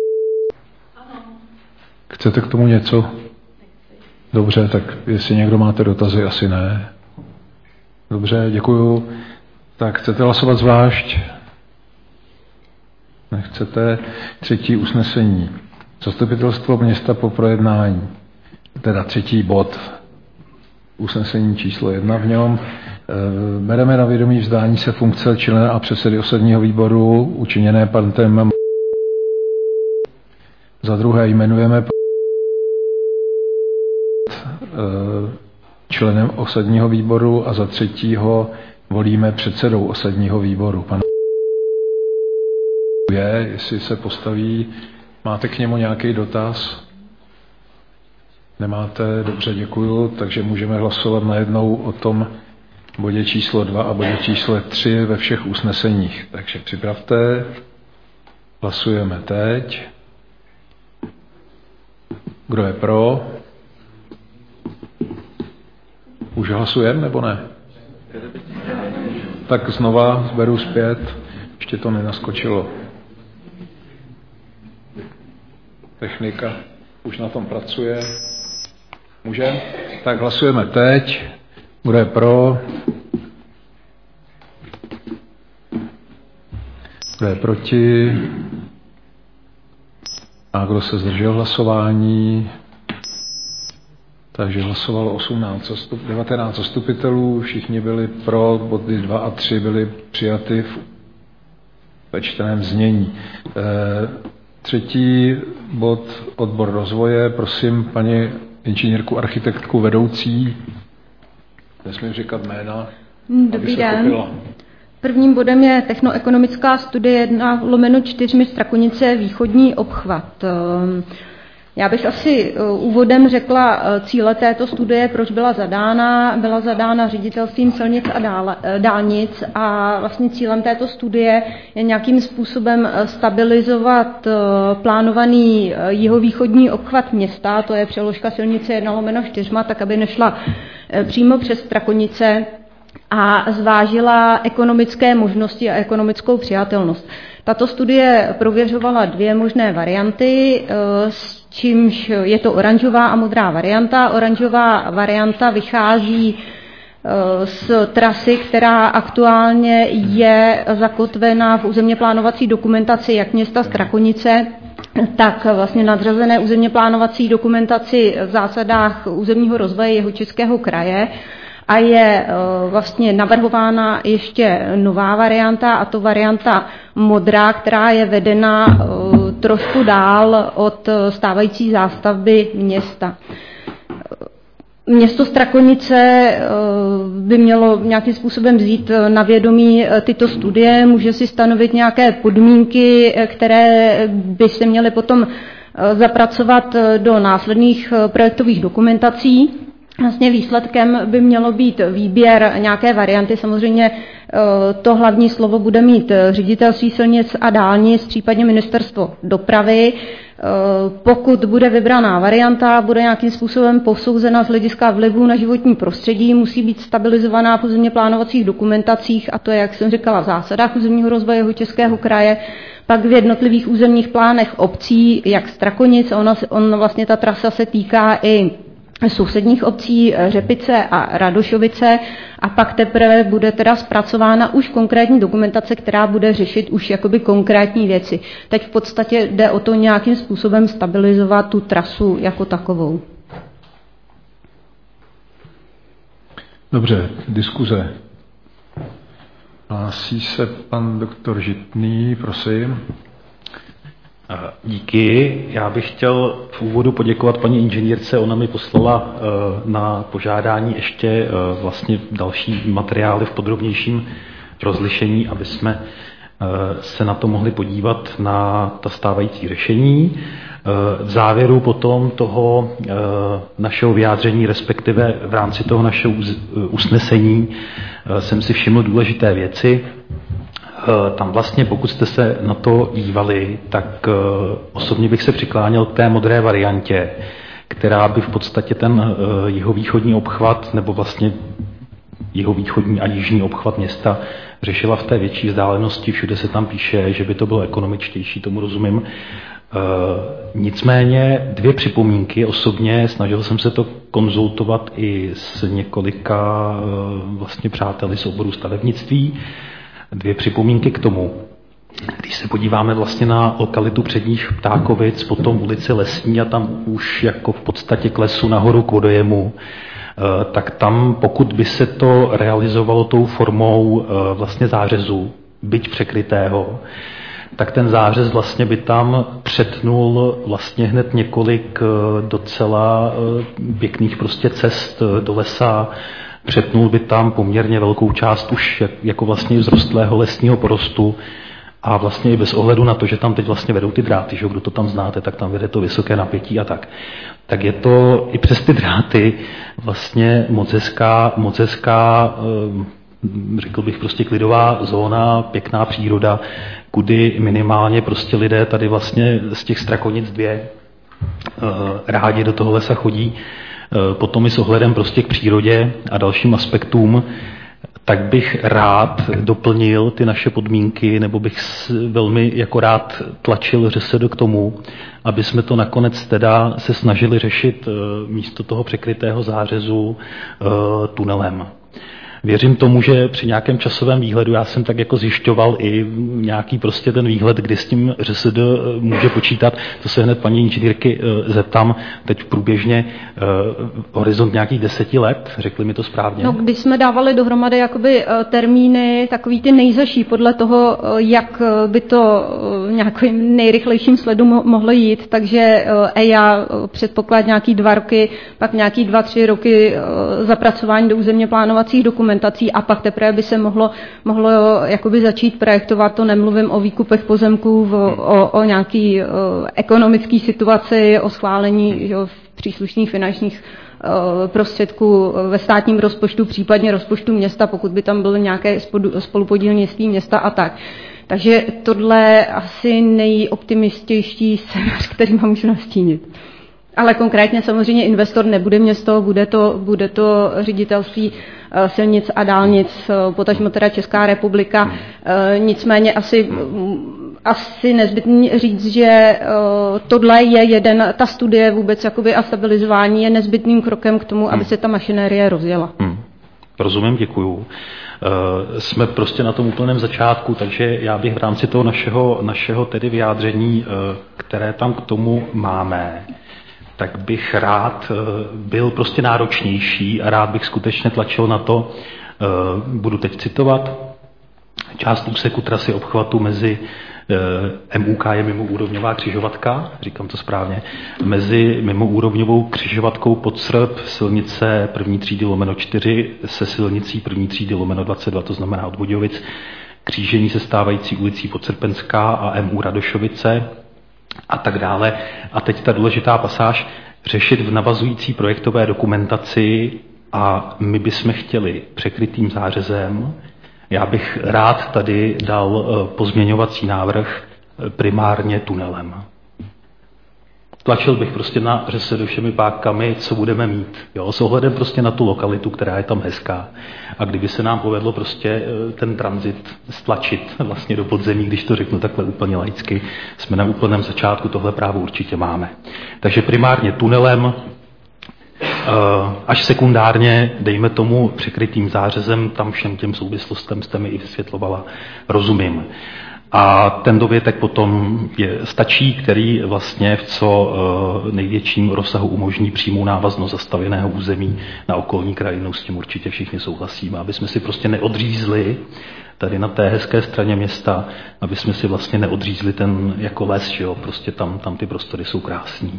Chcete k tomu něco? Dobře, tak jestli někdo máte dotazy, asi ne. Dobře, děkuju. Tak chcete hlasovat zvlášť? Nechcete. Třetí usnesení. Zastupitelstvo města po projednání. Teda třetí bod. Usnesení číslo jedna v něm. Bereme na vědomí vzdání se funkce člena a předsedy osadního výboru učiněné panem. Za druhé jmenujeme členem osadního výboru a za třetího volíme předsedou osadního výboru. Pan je, jestli se postaví, máte k němu nějaký dotaz? Nemáte? Dobře, děkuju, takže můžeme hlasovat najednou o tom bodě číslo dva a bodě číslo tři ve všech usneseních. Takže připravte, hlasujeme teď. Kdo je pro? Už hlasujeme nebo ne? Tak znova zberu zpět, ještě to nenaskočilo. Technika už na tom pracuje. Můžeme? Tak hlasujeme teď. Kdo je pro? Kdo je proti? A kdo se zdržel hlasování? Takže hlasovalo osmnáct, devatenáct zastupitelů, všichni byli pro, body dva a tři byly přijaty ve čteném znění. E, třetí bod, odbor rozvoje, prosím paní inženýrku, architektku vedoucí, nesmím říkat jména, Dobrý den. Prvním bodem je technoekonomická studie jedna lomeno čtyřmi Strakonice východní obchvat. Já bych asi úvodem řekla cíle této studie, proč byla zadána. Byla zadána ředitelstvím silnic a dále, dálnic a vlastně cílem této studie je nějakým způsobem stabilizovat plánovaný jihovýchodní obchvat města, to je přeložka silnice jedna lomeno čtyřma, tak aby nešla přímo přes Strakonice a zvážila ekonomické možnosti a ekonomickou přijatelnost. Tato studie prověřovala dvě možné varianty, s čímž je to oranžová a modrá varianta. Oranžová varianta vychází z trasy, která aktuálně je zakotvena v územně plánovací dokumentaci jak města Strakonice, tak vlastně nadřazené územně plánovací dokumentaci v zásadách územního rozvoje Jihočeského kraje. A je vlastně navrhována ještě nová varianta, a to varianta modrá, která je vedena trošku dál od stávající zástavby města. Město Strakonice by mělo nějakým způsobem vzít na vědomí tyto studie, může si stanovit nějaké podmínky, které by se měly potom zapracovat do následných projektových dokumentací. Vlastně výsledkem by mělo být výběr nějaké varianty. Samozřejmě to hlavní slovo bude mít ředitelství silnic a dálnic, případně ministerstvo dopravy. Pokud bude vybraná varianta, bude nějakým způsobem posouzena z hlediska vlivu na životní prostředí, musí být stabilizovaná v územně plánovacích dokumentacích, a to je, jak jsem říkala, v zásadách územního rozvoje Jihočeského kraje, pak v jednotlivých územních plánech obcí, jak Strakonic, ona, on vlastně ta trasa se týká i sousedních obcí Řepice a Radošovice, a pak teprve bude teda zpracována už konkrétní dokumentace, která bude řešit už jakoby konkrétní věci. Teď v podstatě jde o to nějakým způsobem stabilizovat tu trasu jako takovou. Dobře, diskuze. Hlásí se pan doktor Žitný, prosím. Díky. Já bych chtěl v úvodu poděkovat paní inženýrce. Ona mi poslala na požádání ještě vlastně další materiály v podrobnějším rozlišení, aby jsme se na to mohli podívat na ta stávající řešení. V závěru potom toho našeho vyjádření, respektive v rámci toho našeho usnesení, jsem si všiml důležité věci. Tam vlastně, pokud jste se na to dívali, tak osobně bych se přikláněl k té modré variantě, která by v podstatě ten jihovýchodní obchvat, nebo vlastně jihovýchodní a jižní obchvat města řešila v té větší vzdálenosti. Všude se tam píše, že by to bylo ekonomičtější, tomu rozumím. Nicméně dvě připomínky osobně, snažil jsem se to konzultovat i s několika vlastně přáteli z oboru stavebnictví. Dvě připomínky k tomu. Když se podíváme vlastně na lokalitu Předních Ptákovic, potom ulici Lesní a tam už jako v podstatě k lesu nahoru k vodojemu, tak tam, pokud by se to realizovalo tou formou vlastně zářezu, byť překrytého, tak ten zářez vlastně by tam přetnul vlastně hned několik docela pěkných prostě cest do lesa, přetnul by tam poměrně velkou část už jako vlastně vzrostlého lesního porostu a vlastně i bez ohledu na to, že tam teď vlastně vedou ty dráty, že kdo to tam znáte, tak tam vede to vysoké napětí a tak. Tak je to i přes ty dráty vlastně moc hezká, moc hezká, řekl bych prostě klidová zóna, pěkná příroda, kudy minimálně prostě lidé tady vlastně z těch Strakonic dvě rádi do toho lesa chodí. Potom i s ohledem prostě k přírodě a dalším aspektům, tak bych rád doplnil ty naše podmínky, nebo bych velmi jako rád tlačil ŘSD k tomu, aby jsme to nakonec teda se snažili řešit místo toho překrytého zářezu tunelem. Věřím tomu, že při nějakém časovém výhledu, já jsem tak jako zjišťoval i nějaký prostě ten výhled, kdy s tím ŘSD může počítat, to se hned paní inženýrky zeptám, teď průběžně horizont nějakých deseti let, řekli mi to správně? No, když jsme dávali dohromady jakoby termíny, takový ty nejzaší podle toho, jak by to nějakým nejrychlejším sledu mohlo jít, takže E I A předpoklad nějaký dva roky, pak nějaký dva, tři roky zapracování do územně plánovacích dokumentů, dokumentací a pak teprve by se mohlo, mohlo jakoby začít projektovat, to nemluvím o výkupech pozemků, o, o, o nějaký o, ekonomické situaci, o schválení jo, příslušných finančních prostředků ve státním rozpočtu, případně rozpočtu města, pokud by tam byly nějaké spolupodílnictví města a tak. Takže tohle je asi nejoptimistější scénář, který mám můžu nastínit. Ale konkrétně samozřejmě investor nebude město, bude to, bude to ředitelství silnic a dálnic, potažmo teda Česká republika. Nicméně asi, asi nezbytný říct, že tohle je jeden, ta studie vůbec jakoby a stabilizování je nezbytným krokem k tomu, aby se ta mašinérie rozjela. Hmm. Rozumím, děkuju. Jsme prostě na tom úplném začátku, takže já bych v rámci toho našeho, našeho tedy vyjádření, které tam k tomu máme, tak bych rád byl prostě náročnější a rád bych skutečně tlačil na to, budu teď citovat, část úseku trasy obchvatu mezi M U K je mimoúrovňová křižovatka, říkám to správně, mezi mimoúrovňovou křižovatkou pod Srb silnice první třídy lomeno čtyři se silnicí první třídy lomeno dvacet dva, to znamená od Budějovic, křížení se stávající ulicí Podsrpenská a M U Radošovice a tak dále. A teď ta důležitá pasáž, řešit v navazující projektové dokumentaci a my bychom chtěli překrytým zářezem. Já bych rád tady dal pozměňovací návrh primárně tunelem. Tlačil bych prostě na řese do všemi pákami, co budeme mít. Jo, s ohledem prostě na tu lokalitu, která je tam hezká. A kdyby se nám povedlo prostě ten tranzit stlačit vlastně do podzemí, když to řeknu takhle úplně laicky, jsme na úplném začátku, tohle právo určitě máme. Takže primárně tunelem, až sekundárně, dejme tomu překrytým zářezem, tam všem těm souvislostem jste mi i vysvětlovala, rozumím. A ten dovětek potom je, stačí, který vlastně v co největším rozsahu umožní přímou návaznost zastavěného území na okolní krajinu, s tím určitě všichni souhlasíme, aby jsme si prostě neodřízli tady na té hezké straně města, aby jsme si vlastně neodřízli ten jako les, že jo, prostě tam, tam ty prostory jsou krásní.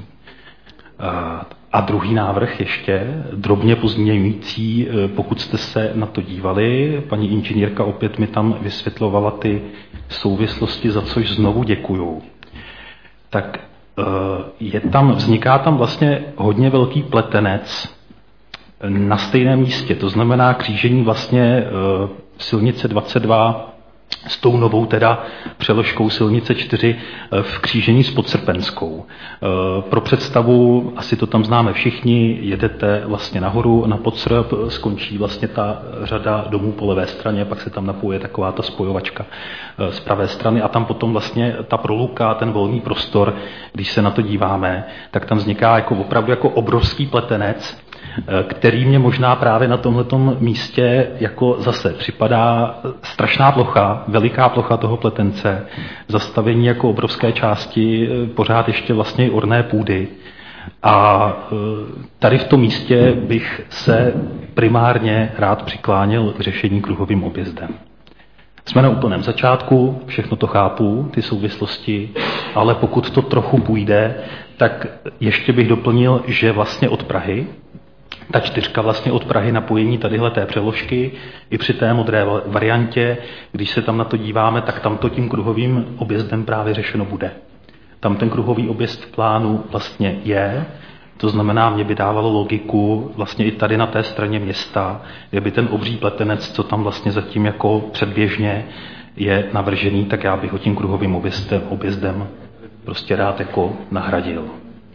A druhý návrh ještě, drobně pozměňující, pokud jste se na to dívali, paní inženýrka opět mi tam vysvětlovala ty souvislosti, za což znovu děkuju. Tak je tam, vzniká tam vlastně hodně velký pletenec na stejném místě, to znamená křížení vlastně silnice dvacet dva s tou novou teda přeložkou silnice čtyři v křížení s Podsrpenskou. Pro představu, asi to tam známe všichni, jedete vlastně nahoru na Podsrp, skončí vlastně ta řada domů po levé straně, pak se tam napojuje taková ta spojovačka z pravé strany a tam potom vlastně ta proluka, ten volný prostor, když se na to díváme, tak tam vzniká jako opravdu jako obrovský pletenec, který mě možná právě na tomhletom místě jako zase připadá strašná plocha, veliká plocha toho pletence, zastavení jako obrovské části, pořád ještě vlastně orné půdy. A tady v tom místě bych se primárně rád přikláněl k řešení kruhovým objezdem. Jsme na úplném začátku, všechno to chápu, ty souvislosti, ale pokud to trochu půjde, tak ještě bych doplnil, že vlastně od Prahy, ta čtyřka vlastně od Prahy napojení tadyhle té přeložky, i při té modré variantě, když se tam na to díváme, tak tam to tím kruhovým objezdem právě řešeno bude. Tam ten kruhový objezd v plánu vlastně je, to znamená, mě by dávalo logiku vlastně i tady na té straně města, kde by ten obří pletenec, co tam vlastně zatím jako předběžně je navržený, tak já bych ho tím kruhovým objezdem, objezdem prostě rád jako nahradil.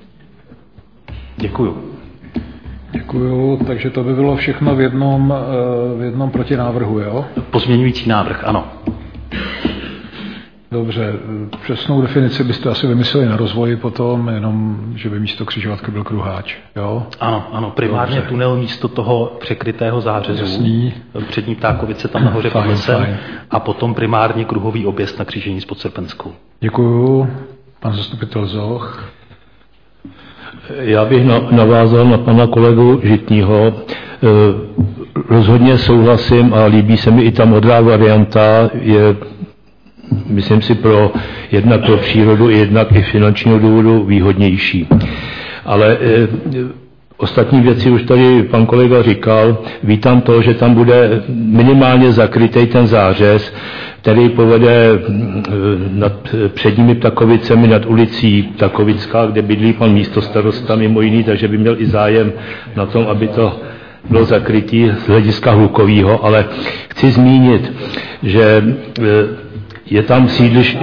Děkuju. Děkuju, takže to by bylo všechno v jednom, v jednom protinávrhu, jo? Pozměňující návrh, ano. Dobře, přesnou definici byste asi vymysleli na rozvoji potom, jenom, že by místo křižovatky byl kruháč, jo? Ano, ano, primárně dobře. Tunel místo toho překrytého zářezu. Jasný. Přední Ptákovice tam nahoře pod lesem a potom primárně kruhový objezd na křížení s Podsrpenskou. Děkuju. Pan zastupitel Zoch. Já bych navázal na pana kolegu Žitního. Rozhodně souhlasím a líbí se mi i ta modrá varianta, je, myslím si, pro jednak pro přírodu, jednak i finančního důvodu výhodnější. Ale Ostatní věci už tady pan kolega říkal. Vítám to, že tam bude minimálně zakrytej ten zářez, který povede nad předními Ptakovicemi nad ulicí Ptakovická, kde bydlí pan místostarosta mimo jiný, takže by měl i zájem na tom, aby to bylo zakrytý z hlediska hlukového, ale chci zmínit, že je tam sídliště,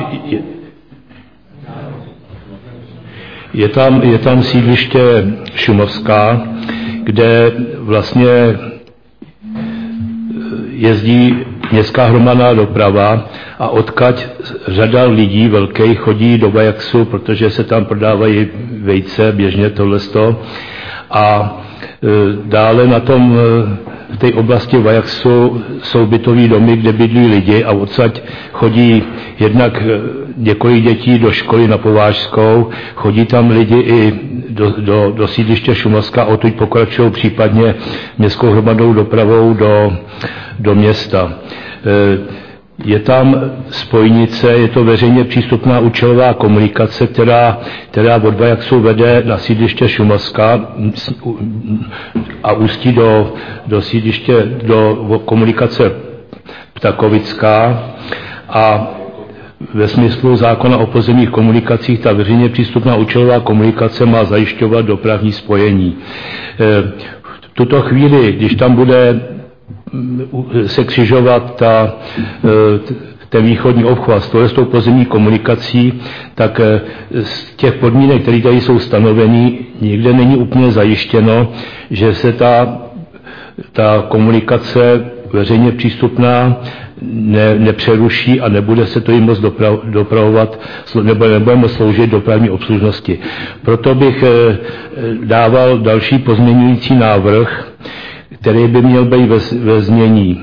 je tam, je tam sídliště Šumovská, kde vlastně jezdí městská hromadná doprava a odkaď řada lidí velkých chodí do Vajaxu, protože se tam prodávají vejce, běžně tohleto. A dále na tom, v té oblasti Vajaxu jsou bytový domy, kde bydlí lidi a odsaď chodí jednak několik dětí do školy na Povážskou, chodí tam lidi i do, do, do sídliště Šumavská, odtud pokračují případně městskou hromadnou dopravou do, do města. Je tam spojnice, je to veřejně přístupná účelová komunikace, která, která od Vajaxu vede na sídliště Šumavská a ústí do, do sídliště, do komunikace Ptakovická a ve smyslu zákona o pozemních komunikacích ta veřejně přístupná účelová komunikace má zajišťovat dopravní spojení. V tuto chvíli, když tam bude se křižovat ta, ten východní obchvat s tou pozemní komunikací, tak z těch podmínek, které tady jsou stanoveny, nikde není úplně zajištěno, že se ta, ta komunikace veřejně přístupná ne, nepřeruší a nebude se to jim moc doprav, dopravovat, nebo nebude moc sloužit dopravní obslužnosti. Proto bych dával další pozměňující návrh, který by měl být ve, ve znění.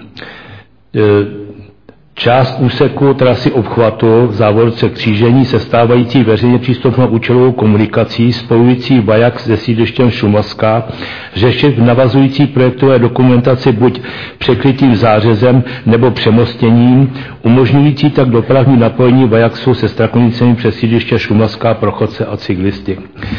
Část úseku trasy obchvatu v závorce křížení sestávající veřejně přístupnou účelovou komunikací spojující Vajax se sídlištěm Šumavská řešit v navazující projektové dokumentaci buď překrytím zářezem nebo přemostěním, umožňující tak dopravní napojení Vajaxu se Strakonicemi přes sídliště Šumavská pro chodce a cyklisty.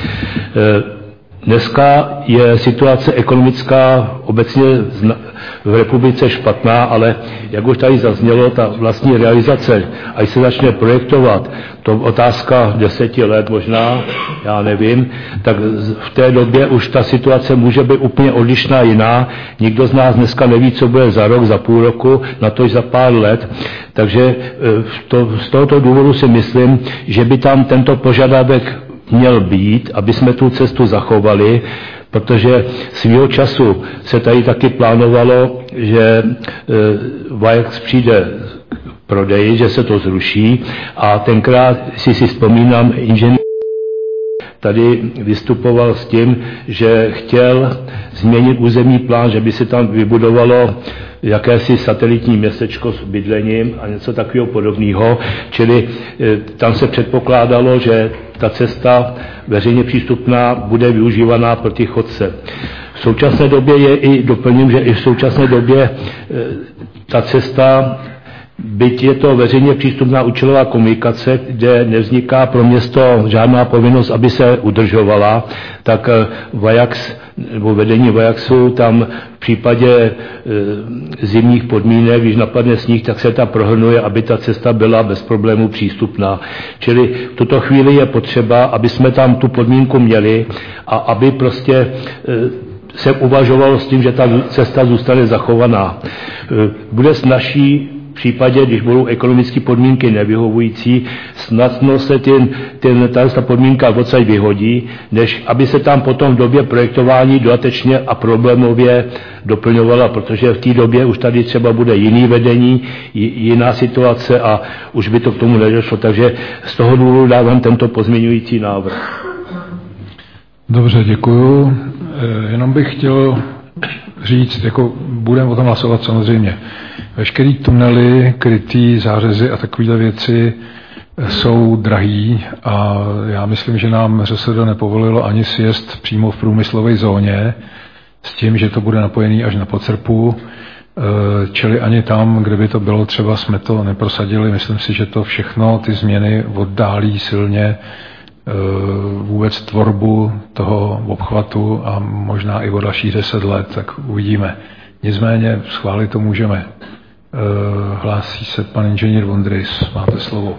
Dneska je situace ekonomická obecně v republice špatná, ale jak už tady zaznělo, ta vlastní realizace, až se začne projektovat, to otázka deseti let možná, já nevím, tak v té době už ta situace může být úplně odlišná, jiná. Nikdo z nás dneska neví, co bude za rok, za půl roku, na to za pár let. Takže to, z tohoto důvodu si myslím, že by tam tento požadavek měl být, aby jsme tu cestu zachovali, protože svýho času se tady taky plánovalo, že e, Vajax přijde k prodeji, že se to zruší a tenkrát si si vzpomínám, inženýr tady vystupoval s tím, že chtěl změnit územní plán, že by se tam vybudovalo jakési satelitní městečko s bydlením a něco takového podobného, čili e, tam se předpokládalo, že ta cesta veřejně přístupná bude využívaná pro ty chodce. V současné době je i, doplním, že i v současné době e, ta cesta, byť je to veřejně přístupná účelová komunikace, kde nevzniká pro město žádná povinnost, aby se udržovala, tak Vajax nebo vedení Vajaxu tam v případě e, zimních podmínek, když napadne sníh, tak se ta prohrnuje, aby ta cesta byla bez problémů přístupná. Čili v tuto chvíli je potřeba, aby jsme tam tu podmínku měli a aby prostě e, se uvažovalo s tím, že ta cesta zůstane zachovaná. E, bude snazší v případě, když budou ekonomické podmínky nevyhovující, snadno se ten, ten, ta podmínka odsaď vyhodí, než aby se tam potom v době projektování dodatečně a problémově doplňovala, protože v té době už tady třeba bude jiný vedení, jiná situace a už by to k tomu nedošlo. Takže z toho důvodu dávám tento pozměňující návrh. Dobře, děkuju. Jenom bych chtěl říct, jako budeme o tom hlasovat samozřejmě. Veškerý tunely, krytý, zářezy a takovéhle věci jsou drahý a já myslím, že nám ŘSD nepovolilo ani sjezd přímo v průmyslové zóně s tím, že to bude napojený až na Pocerpu, čili ani tam, kde by to bylo třeba, jsme to neprosadili. Myslím si, že to všechno, ty změny oddálí silně vůbec tvorbu toho obchvatu a možná i o dalších deset let, tak uvidíme. Nicméně schválit to můžeme. Hlásí se pan inženýr Vondrys, máte slovo.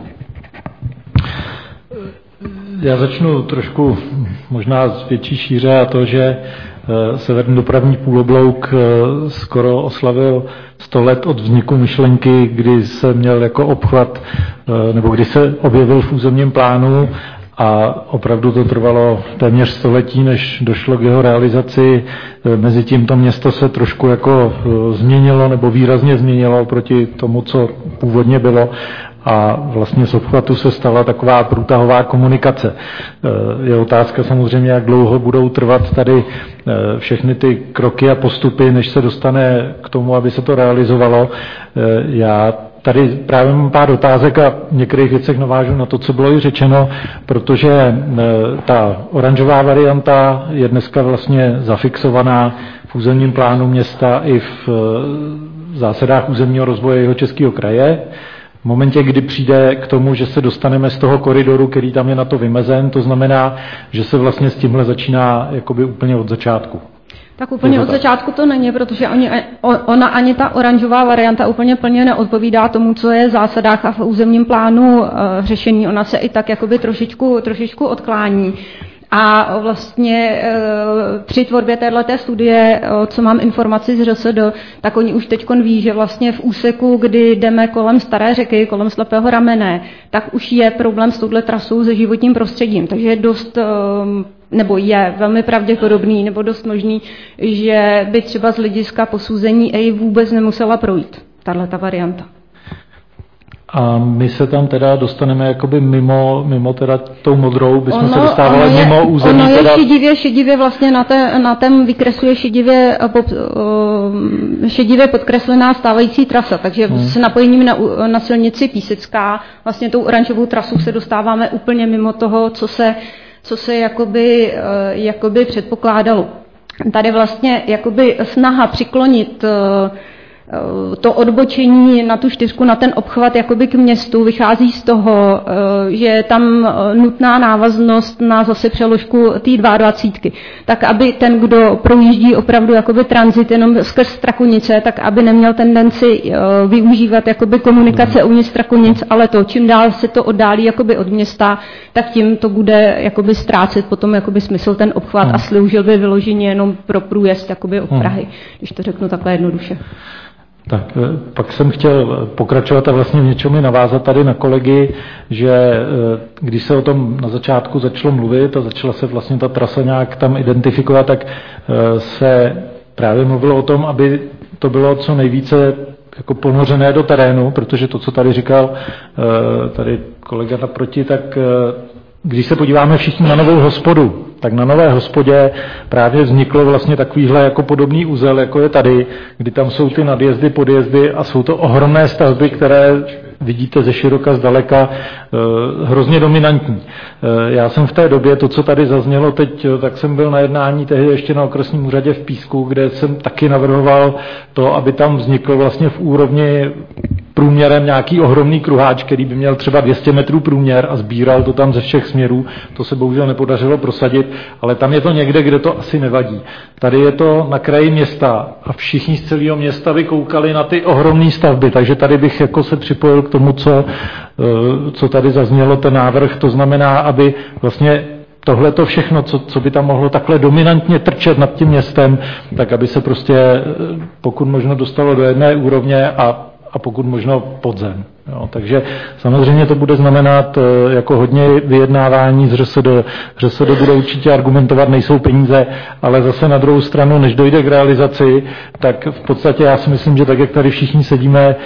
Já začnu trošku možná z větší šíře a to, že Severní dopravní půloblouk skoro oslavil sto let od vzniku myšlenky, kdy se měl jako obchvat, nebo kdy se objevil v územním plánu a opravdu to trvalo téměř století, než došlo k jeho realizaci. Mezitím to město se trošku jako změnilo nebo výrazně změnilo proti tomu, co původně bylo. A vlastně z obchvatu se stala taková průtahová komunikace. Je otázka samozřejmě, jak dlouho budou trvat tady všechny ty kroky a postupy, než se dostane k tomu, aby se to realizovalo. Já tady právě mám pár otázek a v některých věcech navážu na to, co bylo i řečeno, protože ta oranžová varianta je dneska vlastně zafixovaná v územním plánu města i v zásadách územního rozvoje Jihočeského kraje. V momentě, kdy přijde k tomu, že se dostaneme z toho koridoru, který tam je na to vymezen, to znamená, že se vlastně s tímhle začíná jakoby úplně od začátku. Tak úplně od začátku to není, protože oni, ona ani ta oranžová varianta úplně plně neodpovídá tomu, co je v zásadách a v územním plánu uh, řešení. Ona se i tak jakoby trošičku, trošičku odklání. A vlastně e, při tvorbě téhleté studie, e, co mám informaci z R S D, tak oni už teď ví, že vlastně v úseku, kdy jdeme kolem Staré řeky, kolem Slepého ramene, tak už je problém s touhle trasou se životním prostředím. Takže je dost, e, nebo je velmi pravděpodobný, nebo dost možný, že by třeba z hlediska posouzení E I vůbec nemusela projít tahleta varianta. A my se tam teda dostaneme jakoby mimo, mimo teda tou modrou, bychom ono, se dostávali je, mimo území. Ono je teda... šedivě, šedivě vlastně na, té, na tém vykresluje šedivě, pod, šedivě podkreslená stávající trasa, takže hmm. s napojením na, na silnici Písecká vlastně tou oranžovou trasou se dostáváme úplně mimo toho, co se, co se jakoby, jakoby předpokládalo. Tady vlastně jakoby snaha přiklonit to odbočení na tu čtyřku, na ten obchvat jakoby k městu vychází z toho, že je tam nutná návaznost na zase přeložku té dvacítky. Tak, aby ten, kdo projíždí opravdu jakoby tranzit jenom skrz Strakonice, tak aby neměl tendenci využívat jakoby komunikace uvnitř Strakonic, ale to, čím dál se to oddálí jakoby od města, tak tím to bude jakoby ztrácet potom jakoby smysl ten obchvat hmm. a sloužil by vyloženě jenom pro průjezd jakoby od Prahy, hmm. když to řeknu takhle jednoduše. Tak pak jsem chtěl pokračovat a vlastně v něčem mi navázat tady na kolegy, že když se o tom na začátku začalo mluvit a začala se vlastně ta trasa nějak tam identifikovat, tak se právě mluvilo o tom, aby to bylo co nejvíce jako ponořené do terénu, protože to, co tady říkal tady kolega naproti, tak když se podíváme všichni na Novou hospodu, tak na Nové hospodě právě vzniklo vlastně takovýhle jako podobný úzel, jako je tady, kdy tam jsou ty nadjezdy, podjezdy a jsou to ohromné stavby, které vidíte ze široka, zdaleka, hrozně dominantní. Já jsem v té době, to, co tady zaznělo teď, tak jsem byl na jednání tehdy ještě na okresním úřadě v Písku, kde jsem taky navrhoval to, aby tam vznikl vlastně v úrovni průměrem nějaký ohromný kruháč, který by měl třeba dvě stě metrů průměr a sbíral to tam ze všech směrů. To se bohužel nepodařilo prosadit, ale tam je to někde, kde to asi nevadí. Tady je to na kraji města a všichni z celého města by koukali na ty ohromné stavby, takže tady bych jako se připojil k tomu, co, co tady zaznělo, ten návrh. To znamená, aby vlastně tohle to všechno, co, co by tam mohlo takhle dominantně trčet nad tím městem, tak aby se prostě pokud možno dostalo do jedné úrovně a a pokud možno podzem. Jo, takže samozřejmě to bude znamenat jako hodně vyjednávání z R S D. R S D bude určitě argumentovat, nejsou peníze, ale zase na druhou stranu, než dojde k realizaci, tak v podstatě já si myslím, že tak, jak tady všichni sedíme,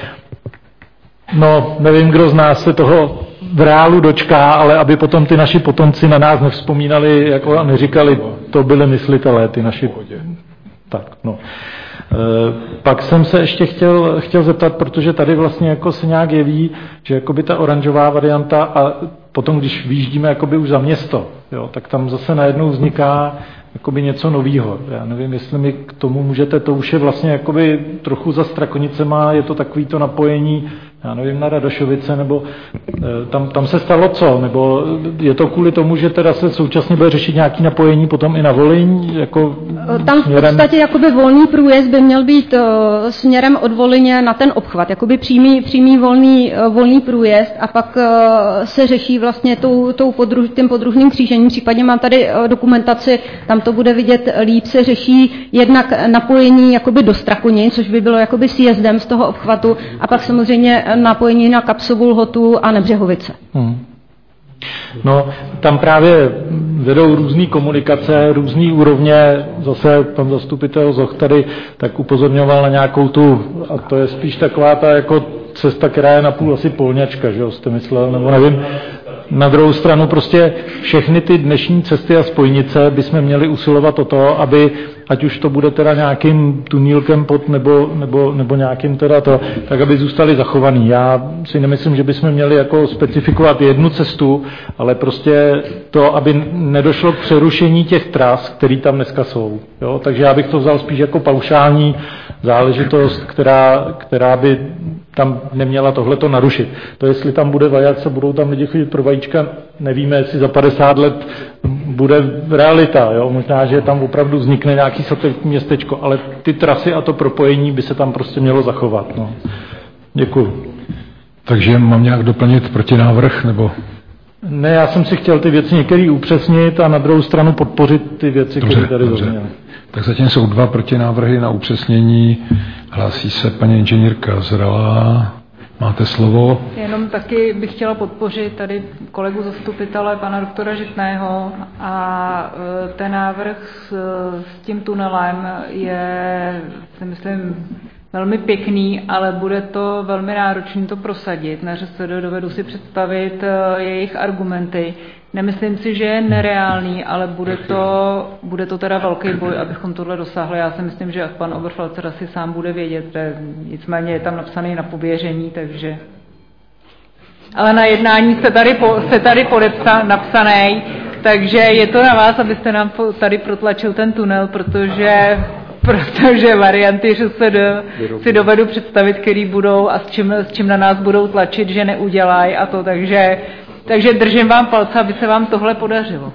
no nevím, kdo z nás se toho v reálu dočká, ale aby potom ty naši potomci na nás nevzpomínali, jako neříkali, to byly myslitelé, ty naši... Tak, no. Pak jsem se ještě chtěl, chtěl zeptat, protože tady vlastně jako se nějak jeví, že jakoby ta oranžová varianta a potom, když vyjíždíme jakoby už za město, jo, tak tam zase najednou vzniká jakoby něco novýho. Já nevím, jestli mi k tomu můžete, to už je vlastně jakoby trochu za Strakonicema, je to takový to napojení já nevím, na Radošovice, nebo tam, tam se stalo co? Nebo je to kvůli tomu, že teda se současně bude řešit nějaké napojení potom i na Volyň? Jako tam směrem... v podstatě jakoby volný průjezd by měl být uh, směrem od Volyně na ten obchvat, jakoby přímý, přímý volný, uh, volný průjezd a pak uh, se řeší vlastně tou, tou podruž, tím podružným křížením. Případně mám tady uh, dokumentaci, tam to bude vidět líp, se řeší jednak napojení jakoby do Strakonic, což by bylo jakoby sjezdem z toho obchvatu a pak samozřejmě napojení na Kapsovou Lhotu a Nebřehovice. Hmm. No, tam právě vedou různé komunikace, různé úrovně, zase pan zastupitel Zoch tady tak upozorňoval na nějakou tu, a to je spíš taková ta jako cesta, která je napůl asi polňačka, že jo, jste myslel, nebo nevím. Na druhou stranu prostě všechny ty dnešní cesty a spojnice bychom měli usilovat o to, aby, ať už to bude teda nějakým tunílkem pod nebo, nebo, nebo nějakým teda to, tak aby zůstali zachovaný. Já si nemyslím, že bychom měli jako specifikovat jednu cestu, ale prostě to, aby nedošlo k přerušení těch tras, které tam dneska jsou. Jo? Takže já bych to vzal spíš jako paušální záležitost, která, která by tam neměla tohleto narušit. To, jestli tam bude vajac a budou tam lidi chodit pro vajíčka, nevíme, jestli za padesát let bude realita. Jo? Možná, že tam opravdu vznikne nějaký satelitní městečko, ale ty trasy a to propojení by se tam prostě mělo zachovat. No. Děkuju. Takže mám nějak doplnit protinávrh, nebo... Ne, já jsem si chtěl ty věci některé upřesnit a na druhou stranu podpořit ty věci, dobře, které tady dobře. zazněly. Tak zatím jsou dva protinávrhy na upřesnění. Hlásí se paní inženýrka Zralá. Máte slovo. Jenom taky bych chtěla podpořit tady kolegu zastupitele, pana doktora Žitného, a ten návrh s, s tím tunelem je, si myslím, velmi pěkný, ale bude to velmi náročné to prosadit. Na ŘSD dovedu si představit jejich argumenty. Nemyslím si, že je nereálný, ale bude to, bude to teda velký boj, abychom tohle dosáhli. Já si myslím, že pan Oberfalzer asi sám bude vědět, že nicméně je tam napsaný na pověření, takže... Ale na jednání jste tady, po, jste tady podepsan, napsaný, takže je to na vás, abyste nám tady protlačil ten tunel, protože... protože varianty ŘSD si dovedu představit, který budou a s čím, s čím na nás budou tlačit, že neudělají a to, takže, takže držím vám palce, aby se vám tohle podařilo.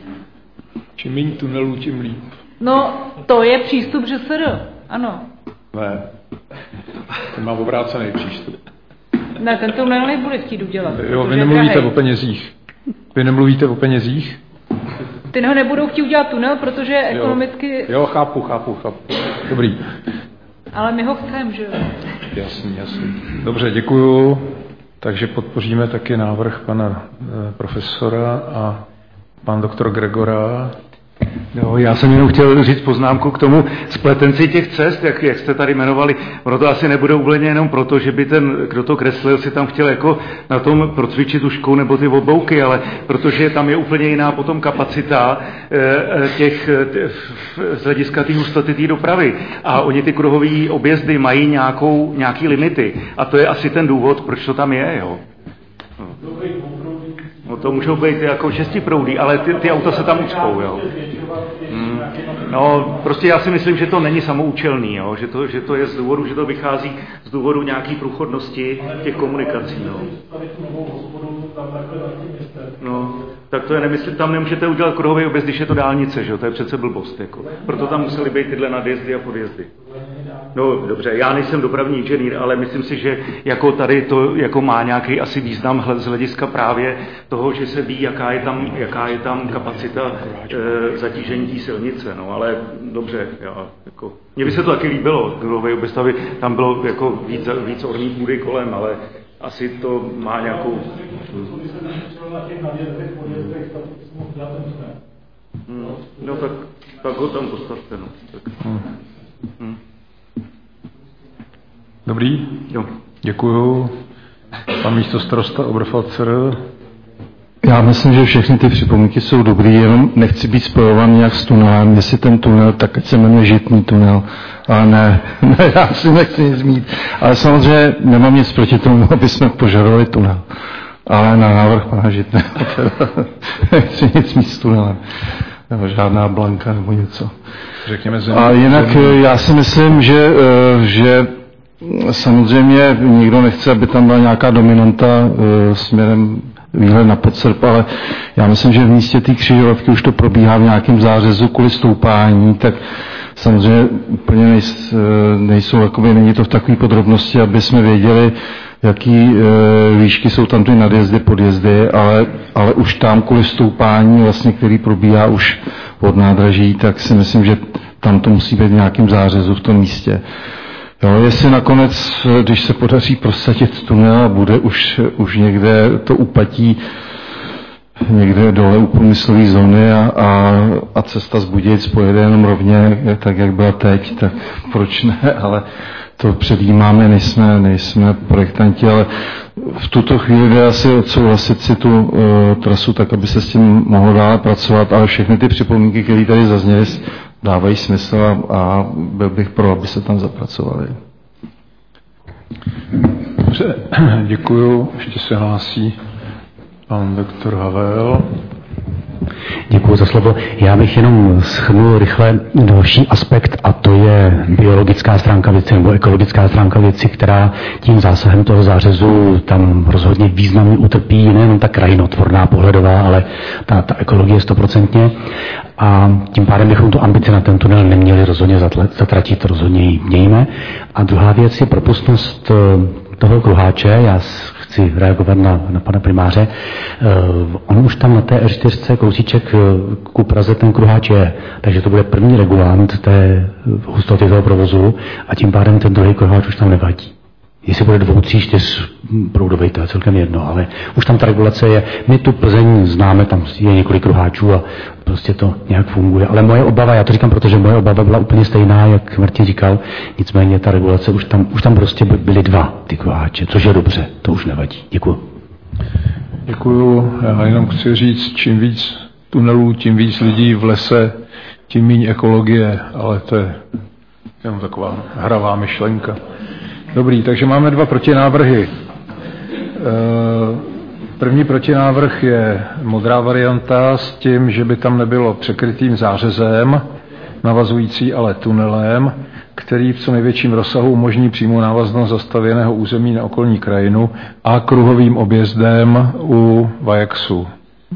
Čím méně tunelů, tím líp. No, to je přístup ŘSD, ano. Ne, ten má obrácený přístup. Ne, ten tunel nebude chtít udělat. Jo, vy nemluvíte o penězích. Vy nemluvíte o penězích? Ty ho nebudou chtít udělat tunel, protože ekonomicky... Jo, jo, chápu, chápu, chápu. Dobrý. Ale my ho chceme, že jo? Jasný, jasný. Dobře, děkuju. Takže podpoříme taky návrh pana e, profesora a pan doktor Gregora. Jo, já jsem jenom chtěl říct poznámku k tomu spletenci těch cest, jak, jak jste tady jmenovali. Ono to asi nebude úplně jenom proto, že by ten, kdo to kreslil, si tam chtěl jako na tom procvičit tu škou nebo ty oblouky, ale protože tam je úplně jiná potom kapacita e, těch, t, z hlediska té hustoty té dopravy. A oni ty kruhové objezdy mají nějakou, nějaký limity. A to je asi ten důvod, proč to tam je, jo. No to můžou být jako šestiproudí, ale ty, ty auta se tam ucpou, jo. Hmm. No, prostě já si myslím, že to není samoučelný, jo? Že, to, že to je z důvodu, že to vychází z důvodu nějaký průchodnosti těch komunikací, no. No, tak to je nemyslím, tam nemůžete udělat kruhový objezd, když je to dálnice, že jo, to je přece blbost, jako. Proto tam musely být tyhle nadjezdy a podjezdy. No, dobře, já nejsem dopravní inženýr, ale myslím si, že jako tady to jako má nějaký asi význam z hlediska právě toho, že se ví, jaká je tam, jaká je tam kapacita e, zatížení té silnice, no, ale dobře, já, jako, mně by se to taky líbilo, kruhové objezd, aby tam bylo jako víc, víc orní půdy kolem, ale asi to má nějakou... Hmm. No tak, tak ho tam postavte, no. Tak. Hmm. Hmm. Dobrý? Jo. Děkuju. Pan místostarosta Oberfalzer. Já myslím, že všechny ty připomínky jsou dobrý, jenom nechci být spojovaný nějak s tunelem. Jestli ten tunel, tak ať se jmenuje Žitný tunel. Ale ne, ne, já si nechci nic mít. Ale samozřejmě nemám nic proti tomu, aby jsme požadovali tunel. Ale na návrh pana Žitného nechci nic mít s tunelem. Nebo žádná blanka nebo něco. Řekněme A jinak já si myslím, že, že samozřejmě nikdo nechce, aby tam byla nějaká dominanta e, směrem výhled na Podsrp, ale já myslím, že v místě té křižovatky už to probíhá v nějakém zářezu kvůli stoupání, tak samozřejmě úplně nejs, nejsou, jakoby, není to v takové podrobnosti, aby jsme věděli, jaký e, výšky jsou tam ty nadjezdy, podjezdy, ale, ale už tam kvůli stoupání, vlastně, který probíhá už od nádraží, tak si myslím, že tam to musí být v nějakém zářezu v tom místě. Jo, jestli nakonec, když se podaří prosadit tunel a bude už, už někde to upatí někde dole u průmyslové zóny a, a, a cesta z Budějic pojede jenom rovně, tak jak byla teď, tak proč ne, ale to předjímáme, nejsme, nejsme projektanti, ale v tuto chvíli jde asi odsouhlasit si tu uh, trasu tak, aby se s tím mohlo dále pracovat, ale všechny ty připomínky, které tady zazněly, dávají smysl a, a byl bych pro, aby se tam zapracovali. Dobře, děkuju. Ještě se hlásí pan doktor Havel. Děkuji za slovo. Já bych jenom shrnul rychle další aspekt, a to je biologická stránka věci nebo ekologická stránka věci, která tím zásahem toho zářezu tam rozhodně významně utrpí, nejen ta krajinotvorná pohledová, ale ta, ta ekologie stoprocentně. A tím pádem bychom tu ambici na ten tunel neměli rozhodně zatratit, rozhodně ji mějme. A druhá věc je propustnost toho kruháče. Já chci reagovat na, na pana primáře. Uh, on už tam na té R čtyři kousíček ku Praze ten kruháč je, takže to bude první regulant té hustoty toho provozu a tím pádem ten druhý kruháč už tam nevadí. Jestli bude dvou, tří, čtyř proudovej, to je celkem jedno, ale už tam ta regulace je. My tu Plzeň známe, tam je několik kruháčů a prostě to nějak funguje. Ale moje obava, já to říkám, protože moje obava byla úplně stejná, jak Martin říkal, nicméně ta regulace, už tam, už tam prostě byly dva ty kruháče, což je dobře, to už nevadí. Děkuju. Děkuju. Já jenom chci říct, čím víc tunelů, tím víc lidí v lese, tím méně ekologie, ale to je jenom taková hravá myšlenka. Dobrý, takže máme dva protinávrhy. První protinávrh je modrá varianta s tím, že by tam nebylo překrytým zářezem, navazující ale tunelem, který v co největším rozsahu umožní přímou návaznost zastavěného území na okolní krajinu a kruhovým objezdem u Vajaxu.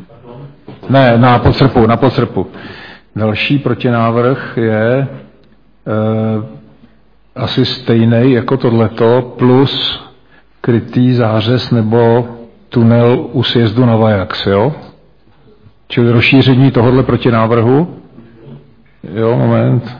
Ne, na Podsrpu, na Podsrpu. Další protinávrh je e, asi stejný jako tohleto, plus krytý zářez nebo tunel u sjezdu na Vajax, jo? Čili rozšíření tohohle protinávrhu. Jo, moment.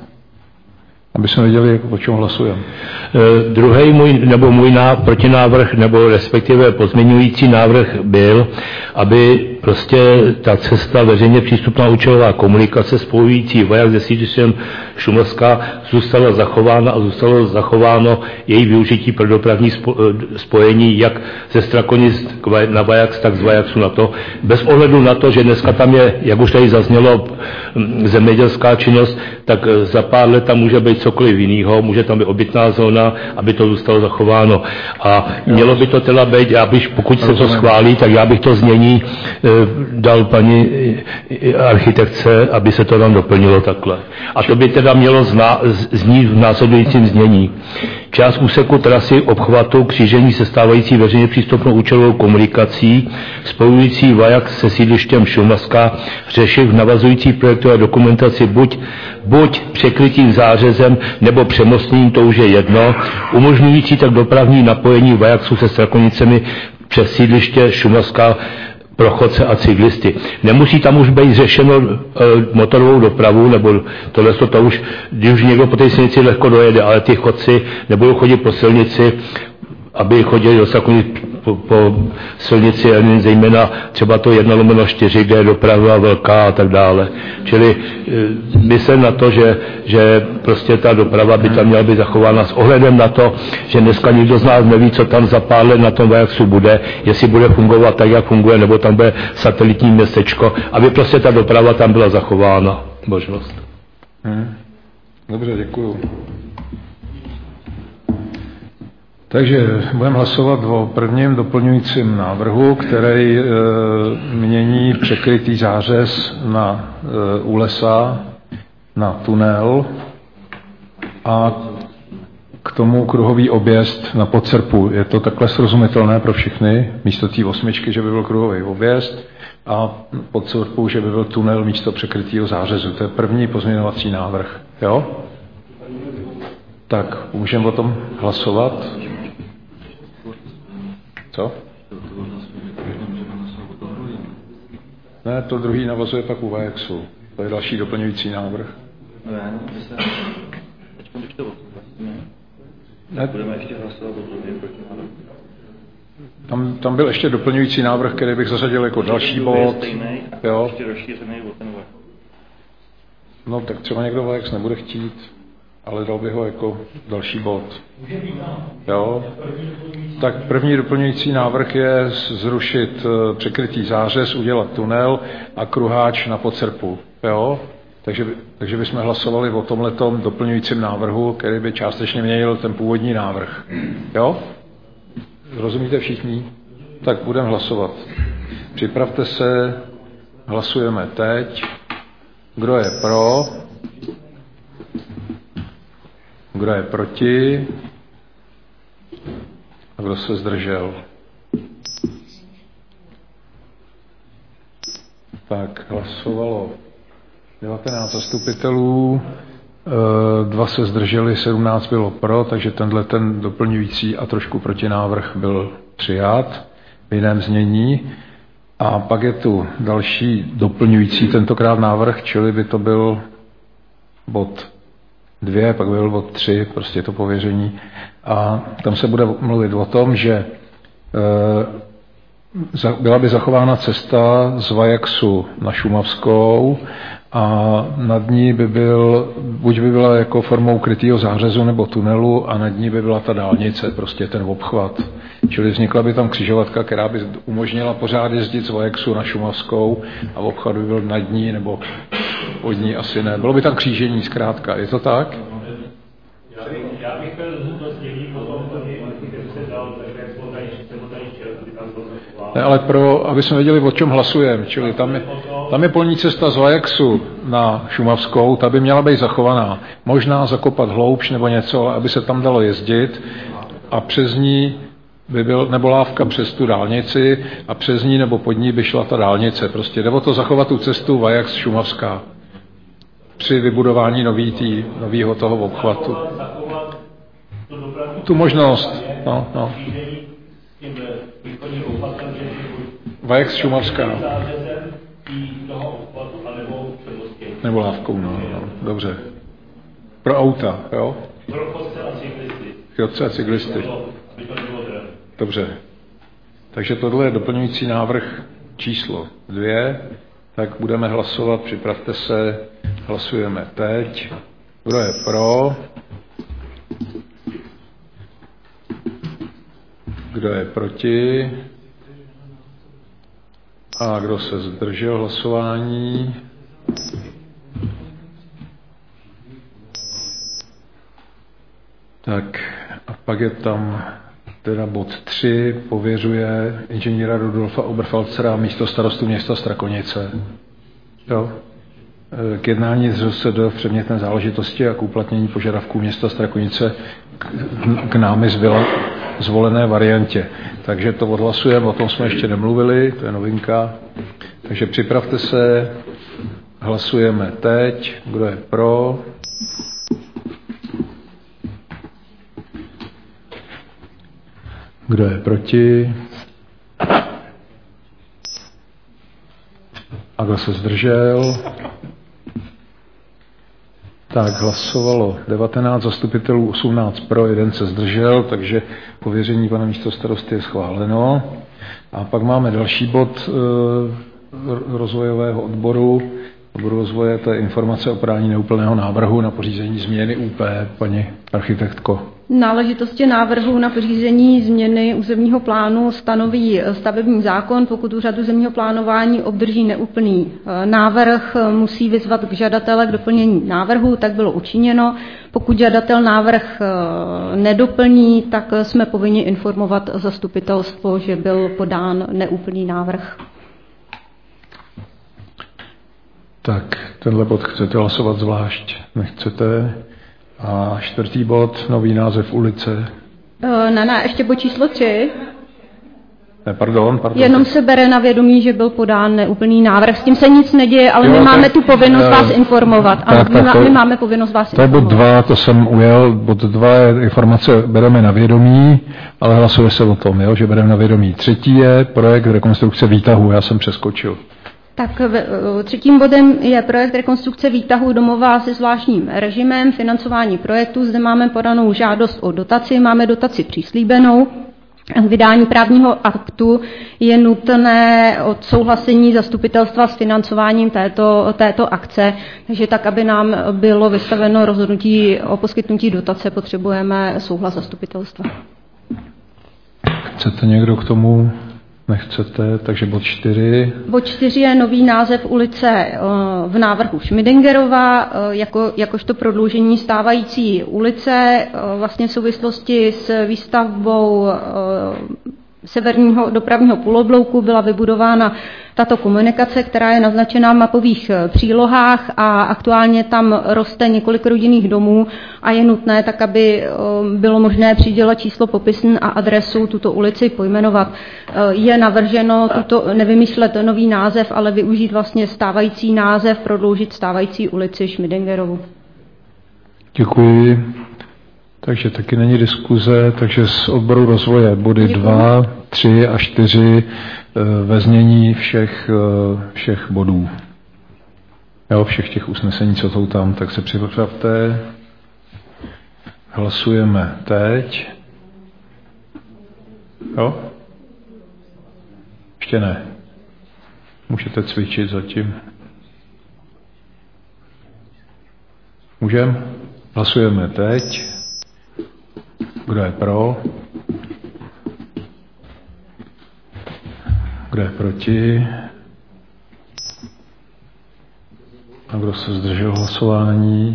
Aby jsme věděli, o čem hlasujeme. E, druhý můj, nebo můj ná, protinávrh, nebo respektive pozměňující návrh byl, aby prostě ta cesta veřejně přístupná účelová komunikace spojující Vajax se sídlištěm Šumavská zůstala zachována a zůstalo zachováno její využití pro dopravní spojení jak ze Strakonic na Vajax, tak z Vajaxu na to. Bez ohledu na to, že dneska tam je, jak už tady zaznělo, zemědělská činnost, tak za pár let tam může být cokoliv jiného, může tam být obytná zóna, aby to zůstalo zachováno. A mělo by to teda být, já bych, pokud se to schválí, tak já bych to znění dal paní architektce, aby se to tam doplnilo takhle. A to by teda mělo zna, znít v následujícím znění. Část úseku trasy obchvatu křížení se stávající veřejně přístupnou účelovou komunikací spojující Vajax se sídlištěm Šumavská řeší v navazující projektové dokumentaci buď, buď překrytím zářezem nebo přemostněním, to už je jedno, umožňující tak dopravní napojení Vajaxu se Strakonicemi přes sídliště Šumavská pro chodce a cyklisty. Nemusí tam už být řešeno e, motorovou dopravu, nebo tohle to už, když už někdo po té silnici lehko dojede, ale ty chodci nebudou chodit po silnici, aby chodili do Strakonic po, po silnici, zejména třeba to jedna lomeno čtyři, kde je doprava velká a tak dále. Čili e, myslím na to, že, že prostě ta doprava by tam měla být zachována s ohledem na to, že dneska nikdo z nás neví, co tam za pár let na tom Vajaxu bude, jestli bude fungovat tak, jak funguje, nebo tam bude satelitní městečko, aby prostě ta doprava tam byla zachována. Možnost. Hmm. Dobře, děkuju. Takže budeme hlasovat o prvním doplňujícím návrhu, který e, mění překrytý zářez na e, u lesa na tunel a k tomu kruhový objezd na Podserpu. Je to takhle srozumitelné pro všechny? Místo té osmičky, že by byl kruhový objezd a Podserpu, že by byl tunel místo překrytého zářezu. To je první pozměňovací návrh. Jo? Tak, můžeme o tom hlasovat? Co? Ne, to druhý navazuje pak u Vajexu. To je další doplňující návrh. No já nevím, že se... Teď když to ne. Budeme ještě hlasovat o druhém protinávrhu. Tam, tam byl ještě doplňující návrh, který bych zařadil jako další bod. Stejný, jo. Ještě rozšířený o ten Vajex. No tak třeba někdo Vajex nebude chtít, ale dal bych ho jako další bod. Jo. Tak první doplňující návrh je zrušit překrytý zářez, udělat tunel a kruháč na Podserpu. Jo. Takže, takže bychom hlasovali o tomhletom doplňujícím návrhu, který by částečně měnil ten původní návrh. Jo? Rozumíte všichni? Tak budeme hlasovat. Připravte se, hlasujeme teď. Kdo je pro? Kdo je proti? A kdo se zdržel? Tak, hlasovalo devatenáct zastupitelů, dva se zdrželi, sedmnáct bylo pro, takže tenhle ten doplňující a trošku protinávrh byl přijat v jiném znění. A pak je tu další doplňující tentokrát návrh, čili by to byl bod dvě, pak by byl bod tři, prostě to pověření. A tam se bude mluvit o tom, že byla by zachována cesta z Vajexu na Šumavskou a nad ní by byl, buď by byla jako formou krytého zářezu nebo tunelu a nad ní by byla ta dálnice, prostě ten obchvat. Čili vznikla by tam křižovatka, která by umožnila pořád jezdit z Vajexu na Šumavskou a obchvat by byl nad ní nebo od ní asi ne. Bylo by tam křížení zkrátka, je to tak? Já bych byl to sdělí potom, kdyby se dal, tak jak jsme tady, ne, ale pro, aby jsme věděli, o čem hlasujeme, čili tam je, tam je polní cesta z Vajexu na Šumavskou, ta by měla být zachovaná. Možná zakopat hloubš nebo něco, ale aby se tam dalo jezdit a přes ní by byl, nebo lávka přes tu dálnici a přes ní nebo pod ní by šla ta dálnice. Prostě jde o to zachovat tu cestu Vajex Šumavská při vybudování nový tý, novýho toho obchvatu. Tu možnost, no, no. Vajex Šumavská. Nebo lávkou, no, no, dobře. Pro auta, jo? Pro chodce a cyklisty. Chodce a cyklisty. Dobře. Takže tohle je doplňující návrh číslo dvě. Tak budeme hlasovat, připravte se, hlasujeme teď. Kdo je pro? Kdo je proti? A kdo se zdržel hlasování? Tak a pak je tam teda bod tři, pověřuje inženýra Rudolfa Oberfalzera místo starostu města Strakonice. Jo. K jednání z ŘSD v předmětné záležitosti a k uplatnění požadavků města Strakonice k, k námi zbyla zvolené variantě. Takže to odhlasujeme, o tom jsme ještě nemluvili, to je novinka. Takže připravte se, hlasujeme teď, kdo je pro. Kdo je proti? A kdo se zdržel? Tak hlasovalo devatenáct zastupitelů, osmnáct pro, jeden se zdržel, takže pověření pana místostarosty je schváleno. A pak máme další bod e, rozvojového odboru. Odboru rozvoje, to je informace o podání neúplného návrhu na pořízení změny ú pé, paní architektko. Náležitosti návrhu na pořízení změny územního plánu stanoví stavební zákon. Pokud úřad územního plánování obdrží neúplný návrh, musí vyzvat k žadatele k doplnění návrhu, tak bylo učiněno. Pokud žadatel návrh nedoplní, tak jsme povinni informovat zastupitelstvo, že byl podán neúplný návrh. Tak, tenhle bod chcete hlasovat zvlášť, nechcete? A čtvrtý bod, nový název ulice. Ne, ne, ještě bod číslo tři. Ne, pardon, pardon. Jenom se bere na vědomí, že byl podán neúplný návrh. S tím se nic neděje, ale jo, my tak, máme tu povinnost uh, vás informovat. Tak, ano, tak, my, to, my máme povinnost vás to informovat. To je bod dva, to jsem ujel. Bod dva je informace, bereme na vědomí, ale hlasuje se o tom, jo, že bereme na vědomí. Třetí je projekt rekonstrukce výtahu, já jsem přeskočil. Tak třetím bodem je projekt rekonstrukce výtahu domova se zvláštním režimem, financování projektu. Zde máme podanou žádost o dotaci, máme dotaci přislíbenou. K vydání právního aktu je nutné odsouhlasení zastupitelstva s financováním této, této akce, takže tak, aby nám bylo vystaveno rozhodnutí o poskytnutí dotace, potřebujeme souhlas zastupitelstva. Chcete někdo k tomu? Nechcete, takže bod čtyři. Bod čtyři je nový název ulice v návrhu Schmidingerova, jako, jakožto prodloužení stávající ulice, vlastně v souvislosti s výstavbou severního dopravního půloblouku byla vybudována tato komunikace, která je naznačená v mapových přílohách a aktuálně tam roste několik rodinných domů a je nutné tak, aby bylo možné přidělat číslo popisn a adresu tuto ulici pojmenovat. Je navrženo tuto, nevymýšlet nový název, ale využít vlastně stávající název, prodloužit stávající ulici Schmidingerovu. Děkuji. Takže taky není diskuze, takže z odboru rozvoje body dva, tři a čtyři ve znění všech, všech bodů. Jo, všech těch usnesení, co jsou tam, tak se připravte. Hlasujeme teď. Jo? Ještě ne. Můžete cvičit zatím. Můžeme? Hlasujeme teď. Kdo je pro? Kdo je proti? A kdo se zdržel hlasování?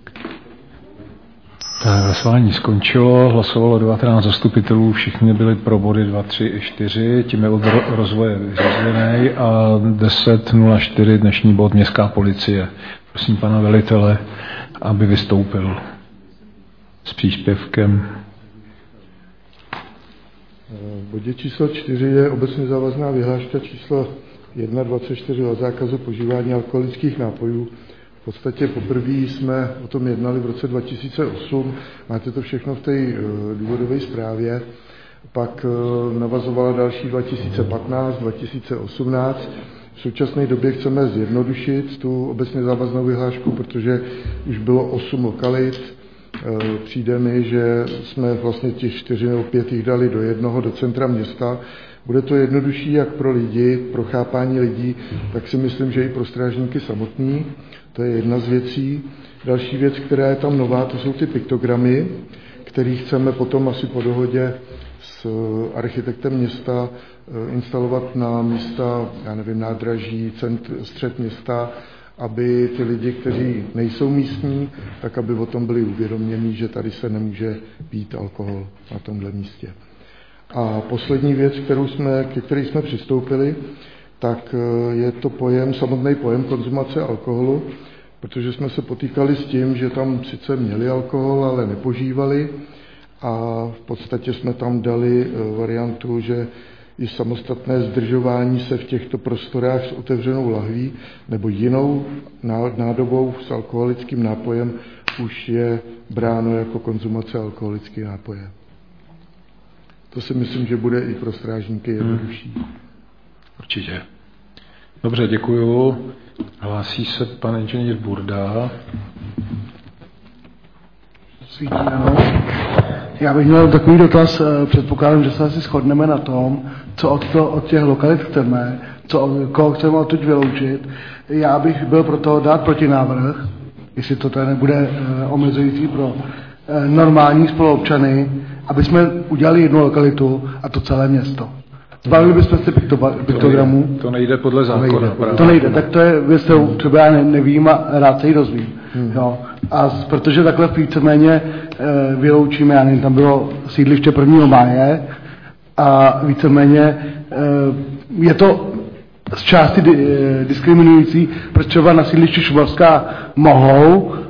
Tak, hlasování skončilo, hlasovalo devatenáct zastupitelů, všichni byli pro body dva, tři i čtyři, tím je odbor rozvoje vyřízený a deset nula čtyři dnešní bod Městská policie. Prosím pana velitele, aby vystoupil s příspěvkem. V bodě číslo čtyři je obecně závazná vyhláška číslo jedna dvacet čtyři o zákazu požívání alkoholických nápojů. V podstatě poprvé jsme o tom jednali v roce dva tisíce osm, máte to všechno v té důvodové zprávě, pak navazovala další dva tisíce patnáct, dva tisíce osmnáct. V současné době chceme zjednodušit tu obecně závaznou vyhlášku, protože už bylo osm lokalit. Přijde mi, že jsme vlastně těch čtyři nebo pět jich dali do jednoho, do centra města. Bude to jednodušší jak pro lidi, pro chápání lidí, tak si myslím, že i pro strážníky samotný. To je jedna z věcí. Další věc, která je tam nová, to jsou ty piktogramy, které chceme potom asi po dohodě s architektem města instalovat na místa, já nevím, nádraží, centr, střed města, aby ty lidi, kteří nejsou místní, tak aby o tom byli uvědomění, že tady se nemůže pít alkohol na tomhle místě. A poslední věc, kterou jsme, ke které jsme přistoupili, tak je to pojem, samotný pojem konzumace alkoholu, protože jsme se potýkali s tím, že tam sice měli alkohol, ale nepožívali a v podstatě jsme tam dali variantu, že i samostatné zdržování se v těchto prostorách s otevřenou lahví nebo jinou nádobou s alkoholickým nápojem už je bráno jako konzumace alkoholického nápoje. To si myslím, že bude i pro strážníky jednodušší. Hmm. Určitě. Dobře, děkuju. Hlásí se pan inženýr Burda. Svítí, no. Já bych měl takový dotaz, předpokládám, že se asi shodneme na tom, co od, to, od těch lokalit chceme, co, koho chceme odtud vyloučit. Já bych byl pro to dát protinávrh, jestli to tady nebude omezující pro normální spoluobčany, aby jsme udělali jednu lokalitu a to celé město. Zbavili bychom se piktogramů. To nejde, to nejde podle zákona. To nejde, to nejde. Tak to je věc, kterou třeba já nevím a rád se ji dozvím. Hmm. Jo. A protože takhle víceméně e, vyloučíme, já nevím, tam bylo sídliště prvního máje a víceméně e, je to z části di, e, diskriminující, protože třeba na sídlišti Šumavská mohou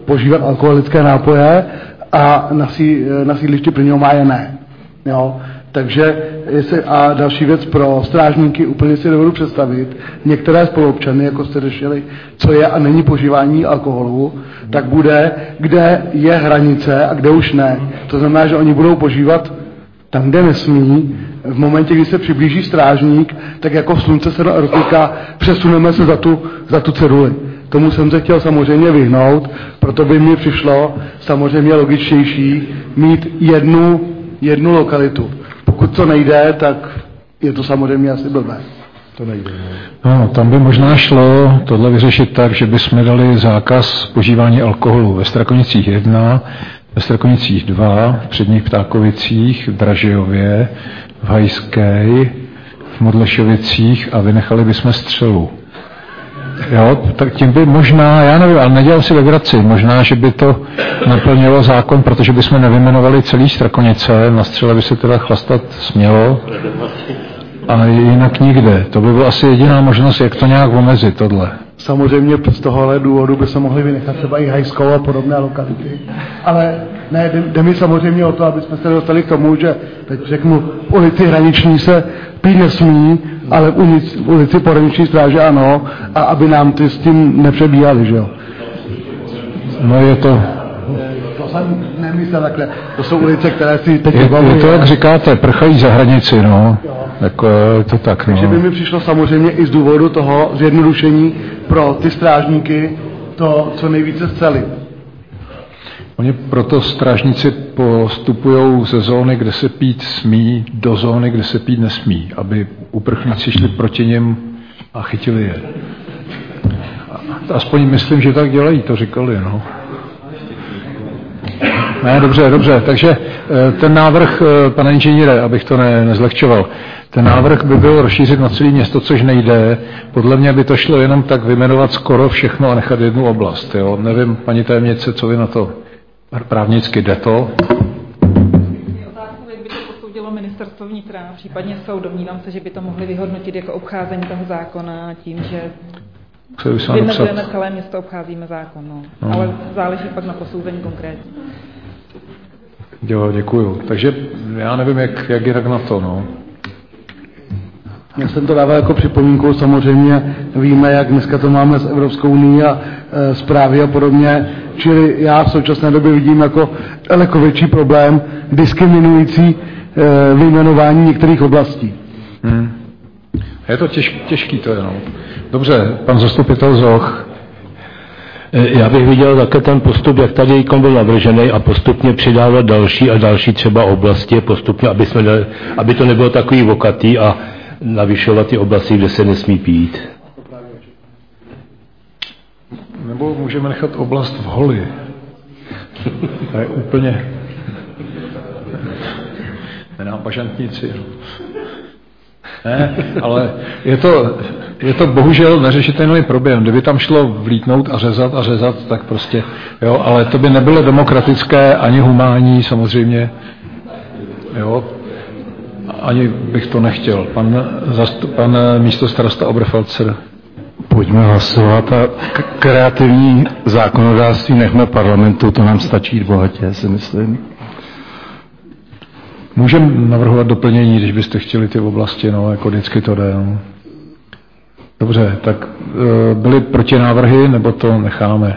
požívat alkoholické nápoje a na, sí, na sídlišti pro něho má je ne. Jo? Takže jestli, a další věc pro strážníky, úplně si nebudu představit, některé spoluobčany, jako jste řešili, co je a není požívání alkoholu, tak bude, kde je hranice a kde už ne. To znamená, že oni budou požívat tam, kde nesmí. V momentě, kdy se přiblíží strážník, tak jako slunce se do erotika, přesuneme se za tu, za tu ceduli. Tomu jsem se chtěl samozřejmě vyhnout, proto by mi přišlo samozřejmě logičtější mít jednu, jednu lokalitu. Pokud to nejde, tak je to samozřejmě asi blbé. To nejde. No, tam by možná šlo tohle vyřešit tak, že bychom dali zákaz požívání alkoholu ve Strakonicích jedna, ve Strakonicích dva, v Předních Ptákovicích, v Dražejově, v Hajské, v Modlešovicích a vynechali bychom Střelu. Jo, tak tím by možná, já nevím, ale nedělal si legraci, možná, že by to naplnilo zákon, protože bychom nevyjmenovali celý Strakonice, na Střele by se teda chlastat smělo, a jinak nikde. To by byla asi jediná možnost, jak to nějak omezit, tohle. Samozřejmě z tohohle důvodu by se mohli vynechat třeba i Hajskou a podobné lokality. Ale ne, jde mi samozřejmě o to, aby jsme se dostali k tomu, že teď řeknu, v ulici hraniční se pít nesmí, ale v ulici, v ulici pohraniční stráže ano, a aby nám ty s tím nepřebíhali, že jo. No je to... To jsem nemyslel takhle. To jsou ulice, které si teď... Je, je to, jak říkáte, prchají za hranici, no. Jako je to tak, no. Takže by mi přišlo samozřejmě i z důvodu toho zjednodušení pro ty strážníky to, co nejvíce zcelit. Oni proto strážníci postupují ze zóny, kde se pít smí, do zóny, kde se pít nesmí, aby uprchlíci šli proti něm a chytili je. Aspoň myslím, že tak dělají, to říkali, no. Ne, dobře, dobře, takže ten návrh, pane inženýre, abych to ne, nezlehčoval, ten návrh by byl rozšířit na celé město, což nejde. Podle mě by to šlo jenom tak vyjmenovat skoro všechno a nechat jednu oblast. Jo? Nevím, paní tajemnice, co vy na to právnicky jde to? Otázku, jak by to posoudilo ministerstvo vnitra, případně soud. Domnívám se, že by to mohli vyhodnotit jako obcházení toho zákona tím, že vymezujeme celé město, obcházíme zákon. No. No. Ale záleží pak na posouzení konkrétně. Jo, děkuju. Takže já nevím, jak, jak je tak na to, no. Já jsem to dával jako připomínku, samozřejmě víme, jak dneska to máme s Evropskou unii a e, zprávy a podobně, čili já v současné době vidím jako daleko větší problém diskriminující e, vyjmenování některých oblastí. Hmm. Je to těž, těžký to je, no. Dobře, pan zastupitel Zoch. Já bych viděl také ten postup, jak tady byl navržený a postupně přidávat další a další třeba oblasti, postupně, aby, jsme, aby to nebylo takový vokatý a navyšovat ty oblasti, kde se nesmí pít. Nebo můžeme nechat oblast v Holi. To je úplně... Nenám bažantnici. Ne, ale je to, je to bohužel neřešitelný problém. Kdyby tam šlo vlítnout a řezat a řezat, tak prostě, jo, ale to by nebylo demokratické ani humánní samozřejmě, jo, ani bych to nechtěl. Pan, zastup, pan místostarosta Oberfeldzer. Pojďme hlasovat a k- kreativní zákonodárství nechme parlamentu, to nám stačí bohatě, si myslím. Můžeme navrhovat doplnění, když byste chtěli ty oblasti, no, jako vždycky to jde. No. Dobře, tak e, byly protinávrhy, nebo to necháme?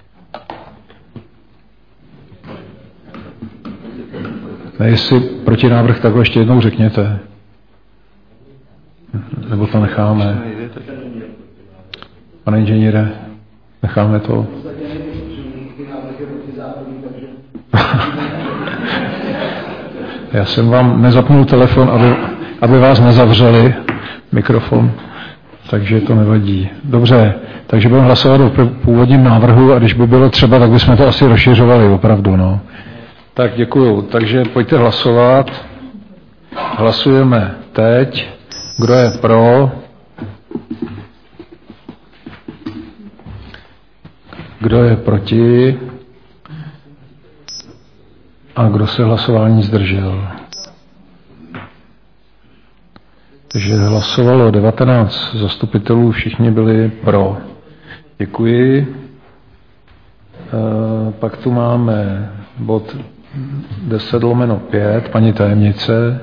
Ne, jestli protinávrh, tak ho ještě jednou řekněte. Nebo to necháme? Pane inženýre, necháme to? Já jsem vám nezapnul telefon, aby, aby vás nezavřeli mikrofon, takže to nevadí. Dobře, takže budeme hlasovat o původním návrhu a když by bylo třeba, tak bychom to asi rozšiřovali opravdu. No. Tak děkuju. Takže pojďte hlasovat. Hlasujeme teď. Kdo je pro? Kdo je proti? A kdo se hlasování zdržel? Takže hlasovalo devatenáct zastupitelů, všichni byli pro. Děkuji. Pak tu máme bod deset lomeno pět, paní tajemnice.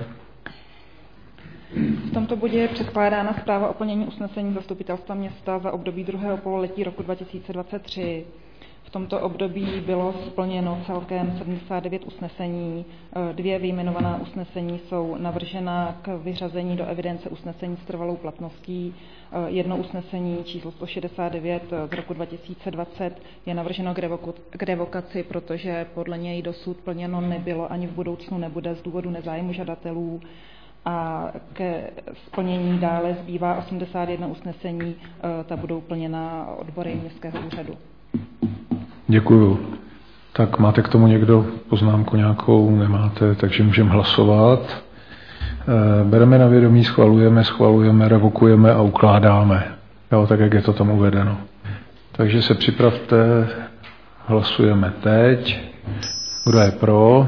V tomto bodě je předkládána zpráva o plnění usnesení zastupitelstva města za období druhého pololetí roku dva tisíce dvacet tři. V tomto období bylo splněno celkem sedmdesát devět usnesení. Dvě vyjmenovaná usnesení jsou navržena k vyřazení do evidence usnesení s trvalou platností. Jedno usnesení číslo sto šedesát devět z roku dva tisíce dvacet je navrženo k, revoku, k revokaci, protože podle něj dosud plněno nebylo ani v budoucnu nebude z důvodu nezájmu žadatelů. A ke splnění dále zbývá osmdesát jedna usnesení, ta budou plněna odbory městského úřadu. Děkuju. Tak máte k tomu někdo poznámku nějakou? Nemáte, takže můžeme hlasovat. Bereme na vědomí, schvalujeme, schvalujeme, revokujeme a ukládáme. Jo, tak, jak je to tam uvedeno. Takže se připravte, hlasujeme teď. Kdo je pro?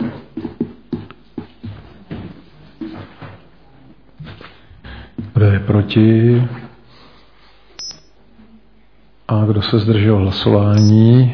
Kdo je proti? A kdo se zdržel hlasování?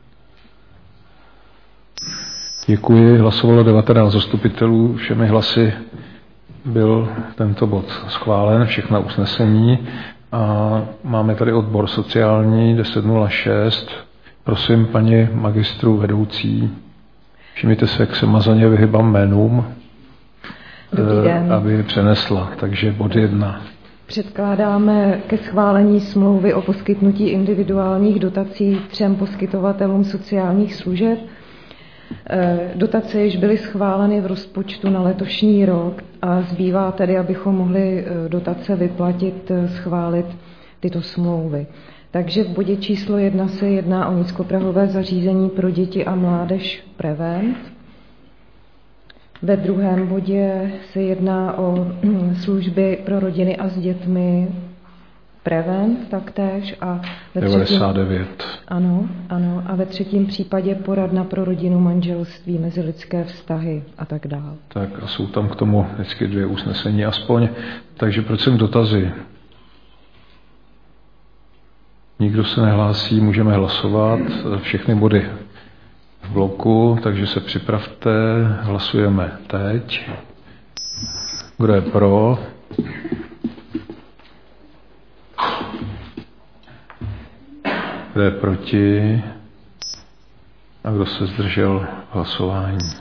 Děkuji. Hlasovalo devatenáct zastupitelů. Všemi hlasy byl tento bod schválen, všechna usnesení. A máme tady odbor sociální deset nula šest. Prosím, paní magistru vedoucí, všimněte se, jak se mazaně vyhybám jménům, aby je přenesla. Takže bod jedna. Předkládáme ke schválení smlouvy o poskytnutí individuálních dotací třem poskytovatelům sociálních služeb. Dotace již byly schváleny v rozpočtu na letošní rok a zbývá tedy, abychom mohli dotace vyplatit, schválit tyto smlouvy. Takže v bodě číslo jedna se jedná o nízkoprahové zařízení pro děti a mládež Prevent. Ve druhém bodě se jedná o služby pro rodiny a s dětmi Prevent taktéž. A ve devadesát devět. Třetím, ano, ano. A ve třetím případě poradna pro rodinu, manželství, mezilidské vztahy a tak dále. Tak a jsou tam k tomu vždycky dvě usnesení aspoň. Takže prosím dotazy. Nikdo se nehlásí, můžeme hlasovat. Všechny body v bloku, takže se připravte. Hlasujeme teď. Kdo je pro? Kdo je proti? A kdo se zdržel hlasování?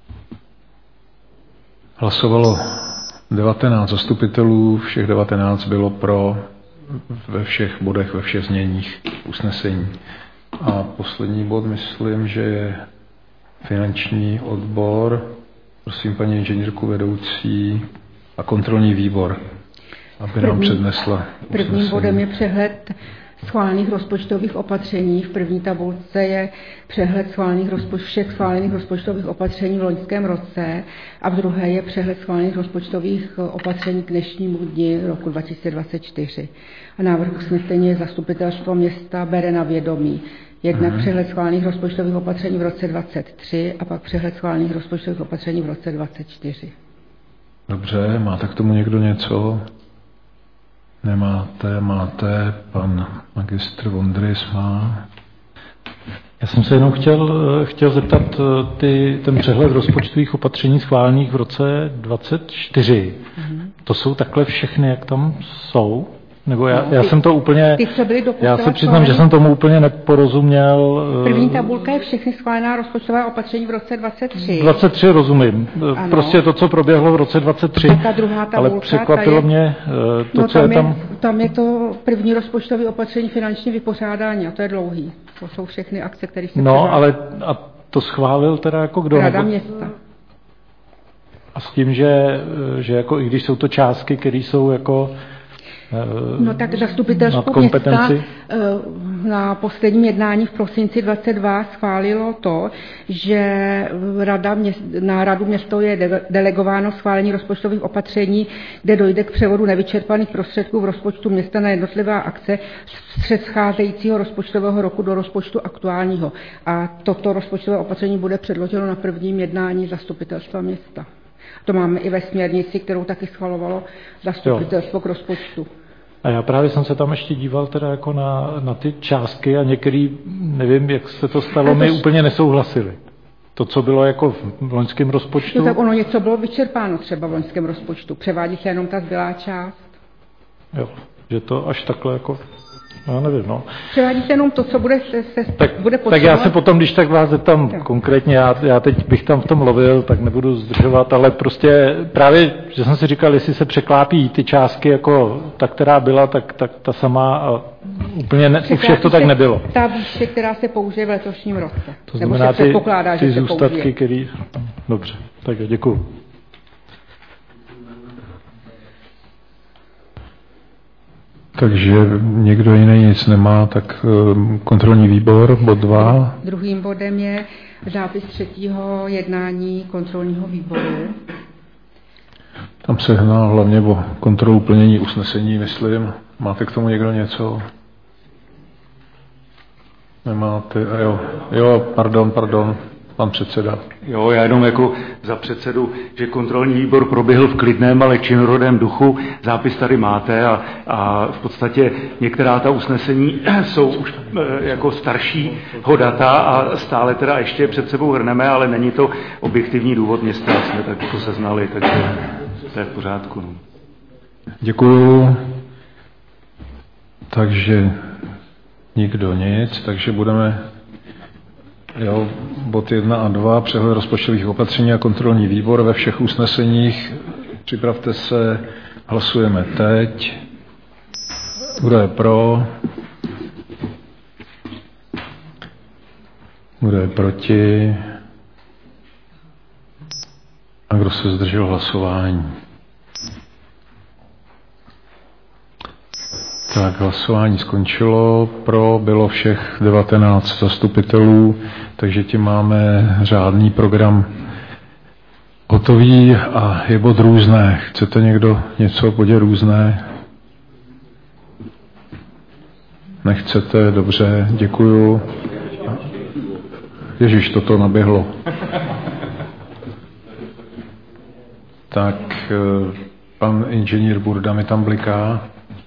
Hlasovalo devatenáct zastupitelů, všech devatenáct bylo pro ve všech bodech, ve všech zněních usnesení. A poslední bod, myslím, že je finanční odbor. Prosím paní inženýrku vedoucí a kontrolní výbor, aby první, nám přednesla usnesení. Prvním bodem je přehled schválených rozpočtových opatření. V první tabulce je přehled schválených rozpoč- všech schválených rozpočtových opatření v loňském roce a v druhé je přehled schválených rozpočtových opatření k dnešnímu dni roku dva tisíce dvacet čtyři. A návrh usnesení zastupitelstvo města bere na vědomí. Jednak hmm. přehled schválených rozpočtových opatření v roce dvacet tři a pak přehled schválených rozpočtových opatření v roce dvacet čtyři. Dobře, máte k tomu někdo něco? Nemáte, máte, pan magistr Vondrys má. Já jsem se jenom chtěl, chtěl zeptat ty, ten přehled rozpočtových opatření schválených v roce dvacet čtyři. Mm-hmm. To jsou takhle všechny, jak tam jsou? Nebo já, já jsem to úplně, já se přiznám, že jsem tomu úplně neporozuměl. První tabulka je všechny schválená rozpočtová opatření v roce dvacet tři. dvacet tři rozumím. Ano. Prostě to, co proběhlo v roce dvacet tři. Ta druhá tabulka, ale překvapilo je, mě to, no, co tam je tam. Je, tam je to první rozpočtové opatření finanční vypořádání a to je dlouhý. To jsou všechny akce, které se No, předávají. ale a to schválil teda jako kdo? Rada nebo... města. A s tím, že, že jako i když jsou to částky, které jsou jako No tak zastupitelstvo města na posledním jednání v prosinci dvacet dva schválilo to, že rada měst, na radu město je delegováno schválení rozpočtových opatření, kde dojde k převodu nevyčerpaných prostředků v rozpočtu města na jednotlivá akce z předcházejícího rozpočtového roku do rozpočtu aktuálního. A toto rozpočtové opatření bude předloženo na prvním jednání zastupitelstva města. To máme i ve směrnici, kterou taky schvalovalo zastupitelstvo k rozpočtu. A já právě jsem se tam ještě díval teda jako na, na ty částky a některý, nevím, jak se to stalo, my úplně nesouhlasili. To, co bylo jako v loňském rozpočtu. No, tak ono něco bylo vyčerpáno třeba v loňském rozpočtu. Převádí se jenom ta zbylá část. Jo, že to až takhle jako, já nevím, no. Převádí se jenom to, co bude, se, se tak, bude potřebovat. Tak já se potom, když tak vás zeptám no. konkrétně, já, já teď bych tam v tom lovil, tak nebudu zdržovat, ale prostě právě, že jsem si říkal, jestli se překlápí ty částky jako ta, která byla, tak, tak ta sama a úplně ne, u všech to tak nebylo. Ta výše, která se použije v letošním roce. To znamená Nebo se předpokládá, ty, ty že zůstatky, se použije. který... Dobře, tak děkuju. Takže někdo jiný nic nemá, tak kontrolní výbor, bod dva. Druhým bodem je zápis třetího jednání kontrolního výboru. Tam se jedná hlavně o kontrolu plnění usnesení, myslím. Máte k tomu někdo něco? Nemáte? A jo, jo, pardon, pardon. Pan předseda. Jo, já jenom jako za předsedu, že kontrolní výbor proběhl v klidném, ale činorodém duchu. Zápis tady máte a, a v podstatě některá ta usnesení jsou už jako staršího data a stále teda ještě před sebou hrneme, ale není to objektivní důvod města, jsme tak to seznali, takže to je v pořádku. No. Děkuju. Takže nikdo nic, takže budeme... Jo, bod jedna a dva, přehled rozpočtových opatření a kontrolní výbor ve všech usneseních. Připravte se, hlasujeme teď. Kdo je pro? Kdo je proti? A kdo se zdržel hlasování? Tak, hlasování skončilo. Pro bylo všech devatenáct zastupitelů, takže tím máme řádný program hotový a je bod různé. Chcete někdo něco o bodě různé? Nechcete? Dobře, děkuju. Ježiš, toto naběhlo. Tak, pan inženýr Burda mi tam bliká.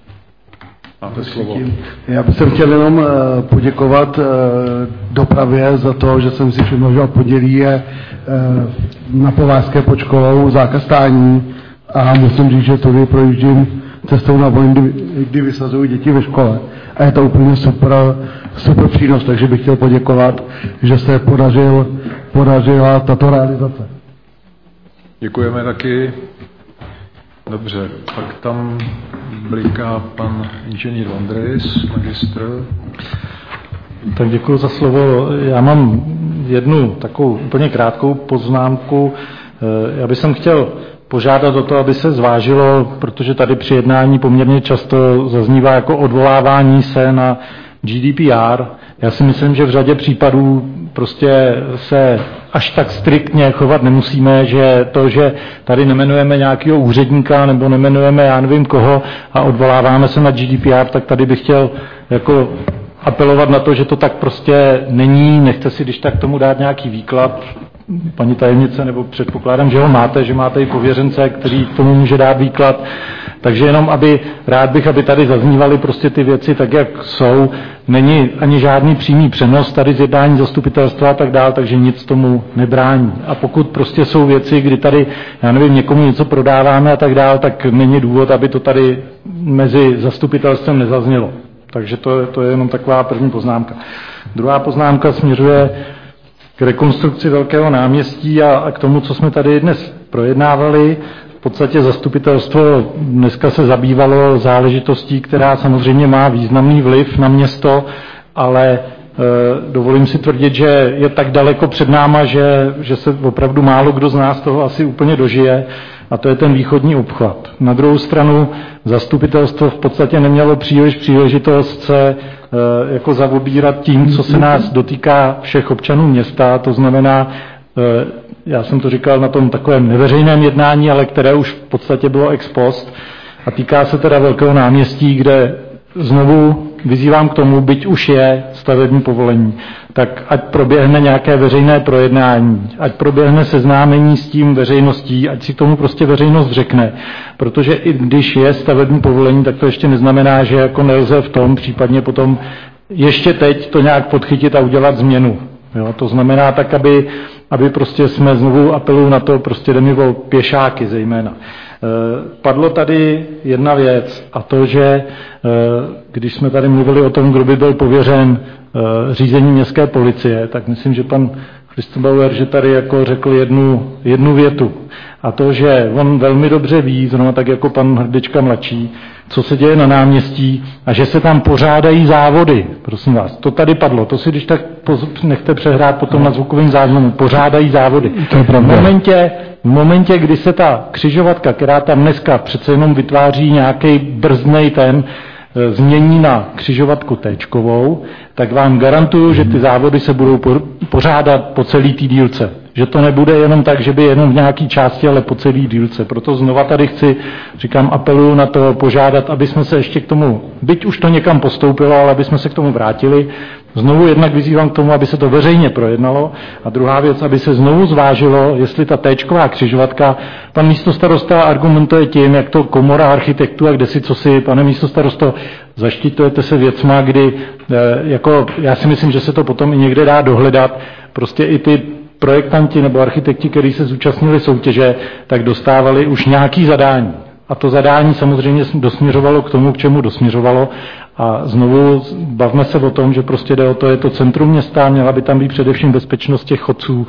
Máte slovo. Já bych chtěl jenom poděkovat dopravě za to, že jsem si všiml, podělí je na Povářské pod školou zákaz stání a musím říct, že tady projíždím cestou na Vojn, kdy vysazují děti ve škole. A je to úplně super, super přínos, takže bych chtěl poděkovat, že se podařil, podařila tato realizace. Děkujeme taky. Dobře, pak tam bliká pan inženýr Vandris, magistr. Tak děkuji za slovo. Já mám jednu takovou úplně krátkou poznámku. Já bych jsem chtěl požádat o to, aby se zvážilo, protože tady při jednání poměrně často zaznívá jako odvolávání se na G D P R. Já si myslím, že v řadě případů prostě se až tak striktně chovat nemusíme, že to, že tady nemenujeme nějakého úředníka nebo nemenujeme já nevím koho a odvoláváme se na G D P R, tak tady bych chtěl jako apelovat na to, že to tak prostě není. Nechte si když tak tomu dát nějaký výklad, paní tajemnice, nebo předpokládám, že ho máte, že máte i pověřence, který k tomu může dát výklad. Takže jenom, aby, rád bych, aby tady zaznívaly prostě ty věci tak, jak jsou. Není ani žádný přímý přenos tady z jednání zastupitelstva a tak dál, takže nic tomu nebrání. A pokud prostě jsou věci, kdy tady, já nevím, někomu něco prodáváme a tak dál, tak není důvod, aby to tady mezi zastupitelstvem nezaznělo. Takže to, to je jenom taková první poznámka. Druhá poznámka směřuje k rekonstrukci Velkého náměstí a, a k tomu, co jsme tady dnes projednávali. V podstatě zastupitelstvo dneska se zabývalo záležitostí, která samozřejmě má významný vliv na město, ale e, dovolím si tvrdit, že je tak daleko před náma, že, že se opravdu málo kdo z nás toho asi úplně dožije, a to je ten východní obchvat. Na druhou stranu zastupitelstvo v podstatě nemělo příliš příležitost se e, jako zaobírat tím, co se nás dotýká všech občanů města, to znamená, e, já jsem to říkal na tom takovém neveřejném jednání, ale které už v podstatě bylo ex post a týká se teda Velkého náměstí, kde znovu vyzývám k tomu, byť už je stavební povolení, tak ať proběhne nějaké veřejné projednání, ať proběhne seznámení s tím veřejností, ať si k tomu prostě veřejnost řekne, protože i když je stavební povolení, tak to ještě neznamená, že jako nelze v tom případně potom ještě teď to nějak podchytit a udělat změnu. Jo, to znamená tak, aby, aby prostě jsme znovu apelují na to, prostě jde mi o pěšáky zejména. Padlo tady jedna věc a to, že když jsme tady mluvili o tom, kdo by byl pověřen řízení městské policie, tak myslím, že pan Christobauer, že tady jako řekl jednu, jednu větu. A to, že on velmi dobře ví, zrovna tak jako pan Hrdečka mladší, co se děje na náměstí a že se tam pořádají závody. Prosím vás, to tady padlo. To si když tak nechte přehrát potom na zvukovém záznamu. Pořádají závody. V momentě, v momentě, kdy se ta křižovatka, která tam dneska přece jenom vytváří nějaký brzdnej ten, změní na křižovatku téčkovou, tak vám garantuju, že ty závody se budou pořádat po celý té dílce. Že to nebude jenom tak, že by jenom v nějaké části, ale po celý dílce. Proto znova tady chci, říkám, apeluju na to požádat, aby jsme se ještě k tomu, byť už to někam postoupilo, ale aby jsme se k tomu vrátili. Znovu jednak vyzývám k tomu, aby se to veřejně projednalo. A druhá věc, aby se znovu zvážilo, jestli ta téčková křižovatka, pan místostarosta argumentuje tím, jak to komora architektů a kde si co si, pane místostarosto, zaštitujete se věcma, kdy, jako, já si myslím, že se to potom i někde dá dohledat, prostě i ty projektanti nebo architekti, kteří se zúčastnili soutěže, tak dostávali už nějaký zadání. A to zadání samozřejmě dosměřovalo k tomu, k čemu dosměřovalo. A znovu bavme se o tom, že prostě jde o to, je to centrum města, měla by tam být především bezpečnost těch chodců,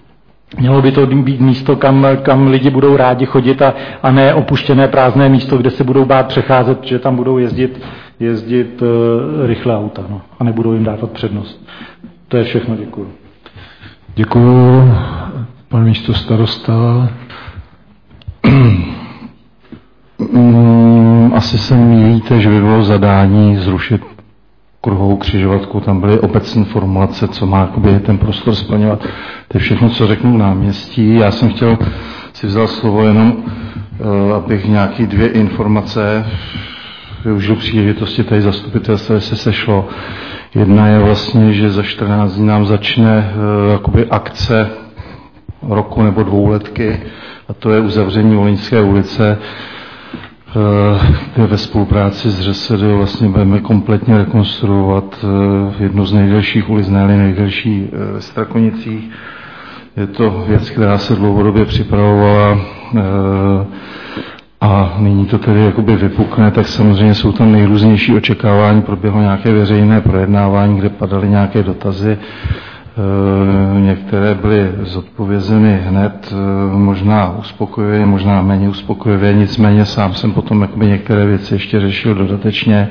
mělo by to být místo, kam, kam lidi budou rádi chodit a, a ne opuštěné prázdné místo, kde se budou bát přecházet, že tam budou jezdit, jezdit uh, rychlé auta, no, a nebudou jim dávat přednost. To je všechno, děkuju. Děkuju, pan místostarosta. Asi se mýlíte, že by bylo zadání zrušit kruhovou křižovatku, tam byly obecné formulace, co má jakoby ten prostor splňovat. To je všechno, co řeknu náměstí. Já jsem chtěl, si vzal slovo jenom, abych nějaký dvě informace využil příležitosti tady zastupitelstva, se sešlo. Jedna je vlastně, že za čtrnáct dní nám začne jakoby akce roku nebo dvouletky, a to je uzavření Volyňské ulice, kde ve spolupráci s ŘSD vlastně budeme kompletně rekonstruovat jednu z nejdelších ulic, ne-li nejdelší ve Strakonicích. Je to věc, která se dlouhodobě připravovala a nyní to tedy jakoby vypukne, tak samozřejmě jsou tam nejrůznější očekávání, proběhlo nějaké veřejné projednávání, kde padaly nějaké dotazy. Některé byly zodpovězeny hned, možná uspokojivě, možná méně uspokojivě, nicméně sám jsem potom jakoby některé věci ještě řešil dodatečně.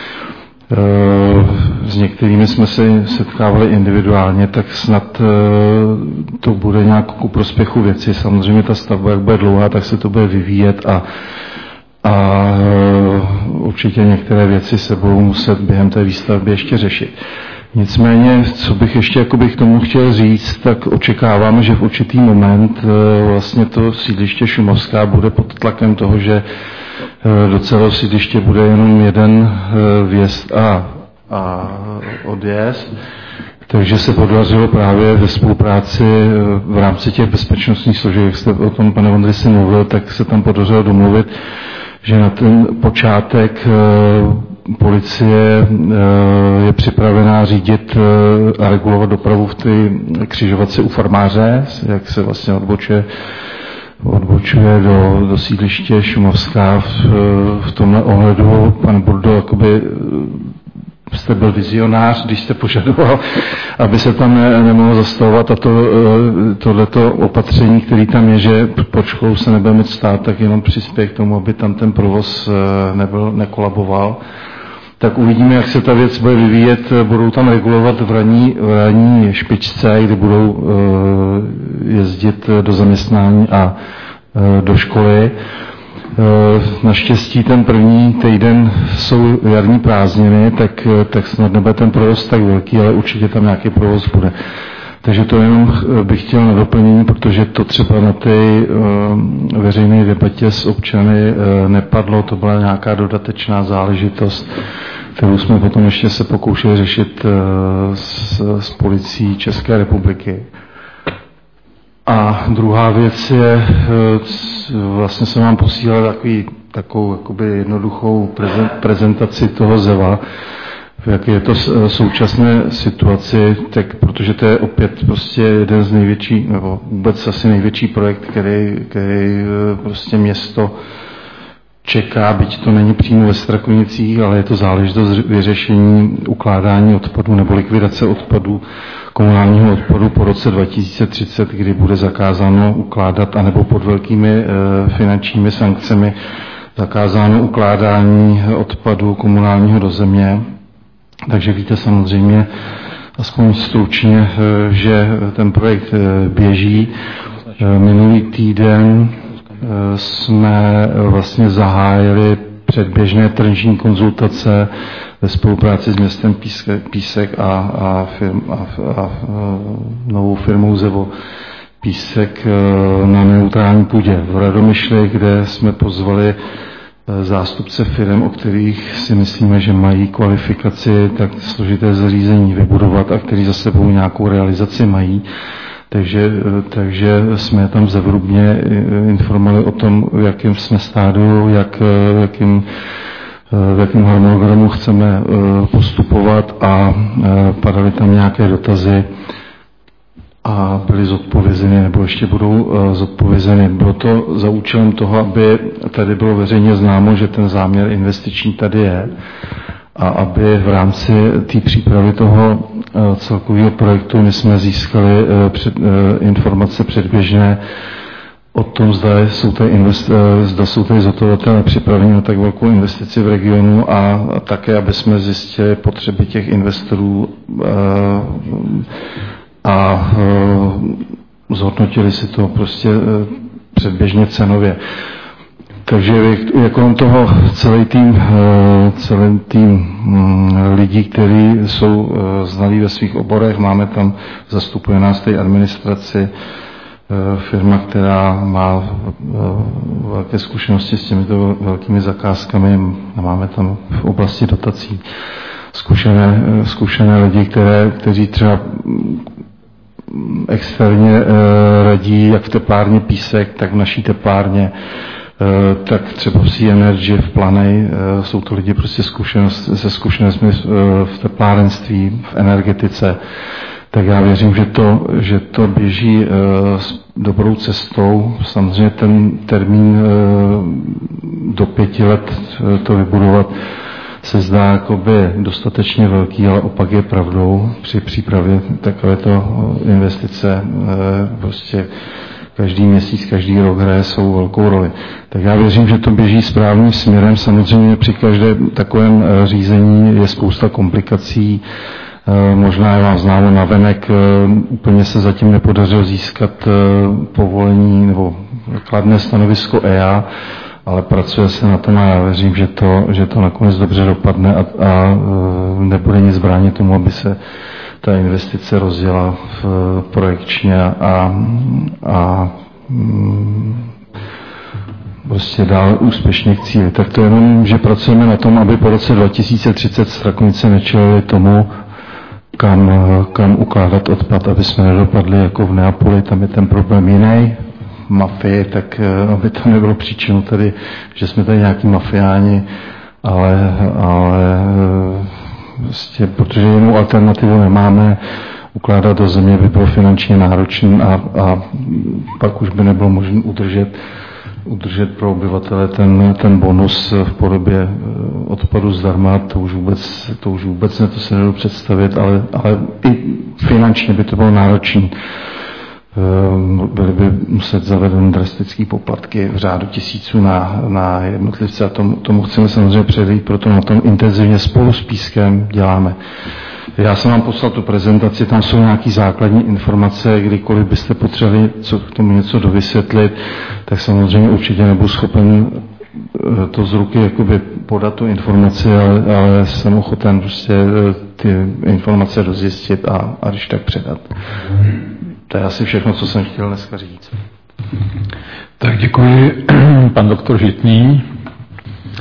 S některými jsme se setkávali individuálně, tak snad to bude nějak ku prospěchu věci. Samozřejmě ta stavba, jak bude dlouhá, tak se to bude vyvíjet a, a určitě některé věci se budou muset během té výstavby ještě řešit. Nicméně, co bych ještě jakoby k tomu chtěl říct, tak očekáváme, že v určitý moment vlastně to sídliště Šumavská bude pod tlakem toho, že do celého sídliště bude jenom jeden vjezd a, a odjezd. Takže se podařilo právě ve spolupráci v rámci těch bezpečnostních složek, jak jste o tom, pane Vondry, si mluvil, tak se tam podařilo domluvit, že na ten počátek policie je připravená řídit a regulovat dopravu v té křižovatce u Farmáře, jak se vlastně odbočuje, odbočuje do, do sídliště Šumavská. V, v tomhle ohledu, pan Burdo, jakoby jste byl vizionář, když jste požadoval, aby se tam ne, nemohlo zastavovat a to, tohleto opatření, který tam je, že pod školou se nebude moc stát, tak jenom přispěje k tomu, aby tam ten provoz nebyl, nekolaboval. Tak uvidíme, jak se ta věc bude vyvíjet. Budou tam regulovat v ranní, v ranní špičce, kdy budou uh, jezdit do zaměstnání a uh, do školy. Uh, naštěstí ten první týden jsou jarní prázdniny, tak, tak snad nebude ten provoz tak velký, ale určitě tam nějaký provoz bude. Takže to jenom bych chtěl na doplnění, protože to třeba na té uh, veřejné debatě s občany uh, nepadlo, to byla nějaká dodatečná záležitost. kterou jsme potom ještě se pokoušeli řešit s, s policií České republiky. A druhá věc je, vlastně jsem vám posílal takový, takovou jakoby jednoduchou prezentaci toho ZEVA, v jaké je to současné situaci, tak protože to je opět prostě jeden z největších, nebo vůbec asi největší projekt, který, který prostě město čeká, byť to není přímo ve Strakonicích, ale je to záležitost vyřešení ukládání odpadů nebo likvidace odpadů, komunálního odpadu po roce dva tisíce třicet, kdy bude zakázáno ukládat, anebo pod velkými e, finančními sankcemi zakázáno ukládání odpadu komunálního do země. Takže víte samozřejmě, aspoň stručně, e, že ten projekt e, běží. E, minulý týden jsme vlastně zahájili předběžné tržní konzultace ve spolupráci s městem Písek, Písek a, a, firm, a, a, a novou firmou ZEVO Písek na neutrální půdě v Radomyšli, kde jsme pozvali zástupce firm, o kterých si myslíme, že mají kvalifikaci tak složité zařízení vybudovat a který za sebou nějakou realizaci mají. Takže, takže jsme tam zevrubně informovali o tom, v jakém jsme stádiu, jak, jakým, v jakém harmonogramu chceme postupovat a padaly tam nějaké dotazy a byly zodpovězeny, nebo ještě budou zodpovězeny. Bylo to za účelem toho, aby tady bylo veřejně známo, že ten záměr investiční tady je a aby v rámci té přípravy toho celkového projektu my jsme získali před, informace předběžné o tom, zda jsou tady, invest, zda jsou tady zhotovatelé připraveni na tak velkou investici v regionu a také, aby jsme zjistili potřeby těch investorů a zhodnotili si to prostě předběžně cenově. Takže je kolem toho celý tým, celý tým lidí, kteří jsou znalí ve svých oborech. Máme tam, zastupuje nás té administraci, firma, která má velké zkušenosti s těmito velkými zakázkami. Máme tam v oblasti dotací zkušené, zkušené lidi, které, kteří třeba externě radí jak v teplárně Písek, tak v naší teplárně, tak třeba v Sea Energy v Planej, jsou to lidi prostě zkušenost, se zkušenostmi v teplárenství, v energetice, tak já věřím, že to, že to běží s dobrou cestou. Samozřejmě ten termín do pěti let to vybudovat se zdá jakoby dostatečně velký, ale opak je pravdou. Při přípravě takovéto investice prostě každý měsíc, každý rok hraje svou velkou roli. Tak já věřím, že to běží správným směrem. Samozřejmě při každém takovém řízení je spousta komplikací. Možná je vám známo navenek, úplně se zatím nepodařilo získat povolení nebo kladné stanovisko E A, ale pracuje se na tom a já věřím, že to, že to nakonec dobře dopadne a, a nebude nic bránit tomu, aby se ta investice rozjela v projekčně a, a prostě dál úspěšně k cíli. Tak to jenom, že pracujeme na tom, aby po roce dva tisíce třicet Strakonice nečelili tomu, kam, kam ukládat odpad, aby jsme nedopadli jako v Neapoli, tam je ten problém jiný, mafie, tak aby to nebylo příčinou tady, že jsme tady nějaký mafiáni, ale, ale vlastně, protože jinou alternativu nemáme, ukládat do země by bylo finančně náročné a, a pak už by nebylo možné udržet, udržet pro obyvatele ten, ten bonus v podobě odpadu zdarma, to už vůbec, to už vůbec ne, to se nedá představit, ale, ale i finančně by to bylo náročné. Byly by muset zaveden drastické poplatky v řádu tisíců na, na jednotlivce a tomu, tomu chceme samozřejmě předejít, proto na tom intenzivně spolu s Pískem děláme. Já jsem vám poslal tu prezentaci, tam jsou nějaké základní informace, kdykoliv byste potřebovali co k tomu něco dovysvětlit, tak samozřejmě určitě nebudu schopen to z ruky jakoby podat tu informaci, ale, ale jsem ochoten prostě ty informace dozjistit a, a když tak předat. To je asi všechno, co jsem chtěl dneska říct. Tak děkuji. Pan doktor Žitný.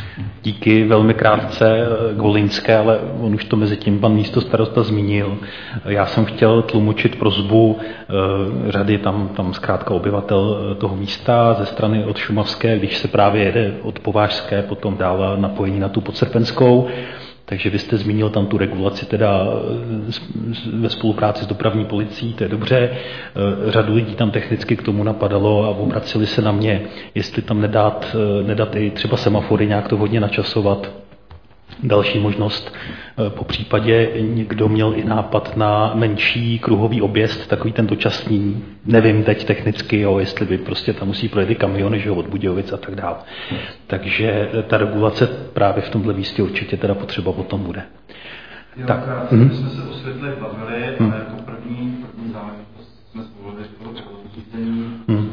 díky velmi krátce k Volyňské, ale on už to mezi tím pan místostarosta zmínil. Já jsem chtěl tlumočit prosbu řady tam, tam zkrátka obyvatel toho místa ze strany od Šumavské, když se právě jede od Povážské, potom dál napojení na tu Podsrpenskou. Takže vy jste zmínil tam tu regulaci teda ve spolupráci s dopravní policií, to je dobře. Řadu lidí tam technicky k tomu napadalo a obraceli se na mě, jestli tam nedat, nedat i třeba semafory, nějak to hodně načasovat. Další možnost, po případě někdo měl i nápad na menší kruhový objezd, takový ten dočasný, nevím teď technicky, jo, jestli by prostě tam musí projet i kamiony, že jo, od Budějovic a tak dále. Takže ta regulace právě v tomhle místě určitě teda potřeba potom bude. Jo, tak. Krát, my jsme se o světle bavili, hmm. ale jako první, první záležitost jsme spolu řešili řízení, hmm.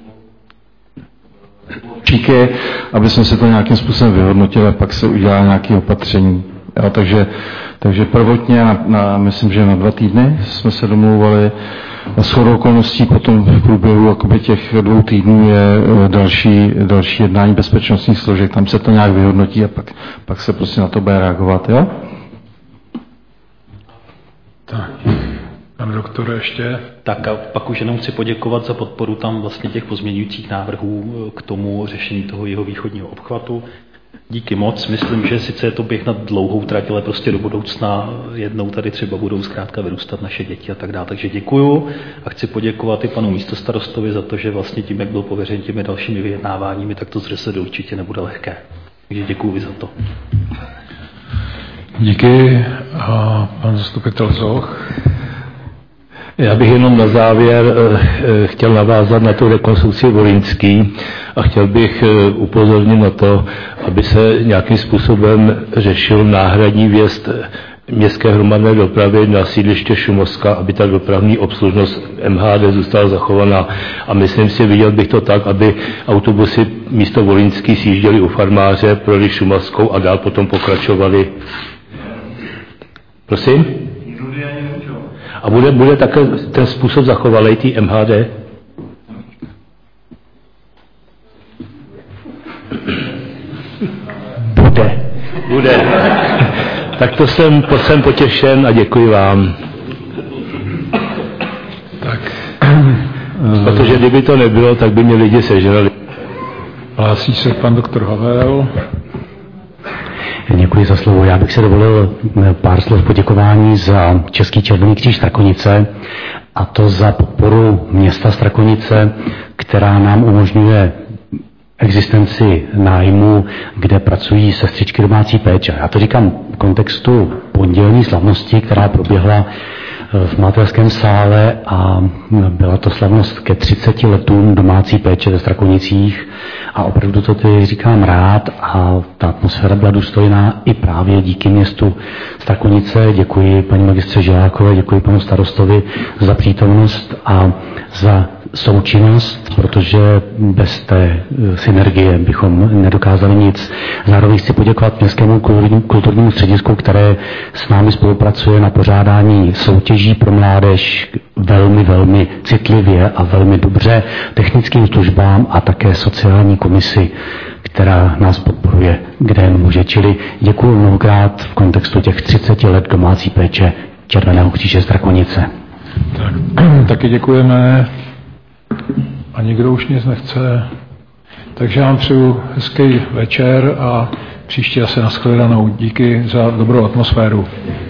Číky, aby jsme se to nějakým způsobem vyhodnotili a pak se udělá nějaké opatření. Jo, takže, takže prvotně, na, na, myslím, že na dva týdny jsme se domlouvali. A shodou okolností potom v průběhu jakoby těch dvou týdnů je další, další jednání bezpečnostních složek. Tam se to nějak vyhodnotí a pak, pak se prostě na to bude reagovat. Jo? Tak. Pane doktore, ještě? Tak a pak už jenom chci poděkovat za podporu tam vlastně těch pozměňujících návrhů k tomu řešení toho jeho východního obchvatu. Díky moc. Myslím, že sice je to běh na dlouhou trať, ale prostě do budoucna jednou tady třeba budou zkrátka vyrůstat naše děti a tak dále. Takže děkuju a chci poděkovat i panu místostarostovi za to, že vlastně tím, jak byl pověřen těmi dalšími vyjednáváními, tak to z ŘSD určitě nebude lehké. Takže děkuju za to. Díky. A pan zastupitel Zoch. Já bych jenom na závěr chtěl navázat na tu rekonstrukci Volyňský a chtěl bych upozornit na to, aby se nějakým způsobem řešil náhradní vjezd městské hromadné dopravy na sídliště Šumovska, aby ta dopravní obslužnost M H D zůstala zachovaná. A myslím si, viděl bych to tak, aby autobusy místo Volyňský sjížděly u farmáře, projeli Šumavskou a dál potom pokračovali. Prosím? A bude, bude také ten způsob zachovalej tý M H D? Bude. Bude. Tak to jsem, to jsem potěšen a děkuji vám. Tak. Protože kdyby to nebylo, tak by mě lidi sežrali. Hlásí se pan doktor Havel. Děkuji za slovo. Já bych se dovolil pár slov poděkování za Český červený kříž Strakonice, a to za podporu města Strakonice, která nám umožňuje existenci nájmu, kde pracují sestřičky domácí péče. Já to říkám v kontextu pondělní slavnosti, která proběhla v Mátelském sále a byla to slavnost ke třiceti letům domácí péče ve Strakonicích a opravdu to tady říkám rád a ta atmosféra byla důstojná i právě díky městu Strakonice. Děkuji paní magistře Žilákové, děkuji panu starostovi za přítomnost a za součinnost, protože bez té synergie bychom nedokázali nic. Zároveň chci poděkovat Městskému kulturnímu středisku, které s námi spolupracuje na pořádání soutěží pro mládež velmi, velmi citlivě a velmi dobře, technickým službám a také sociální komisi, která nás podporuje, kde může. Čili děkuji mnohokrát v kontextu těch třiceti let domácí péče Červeného kříže Strakonice. Tak, taky děkujeme. A nikdo už nic nechce. Takže vám přeju hezký večer a příště asi nashledanou. Díky za dobrou atmosféru.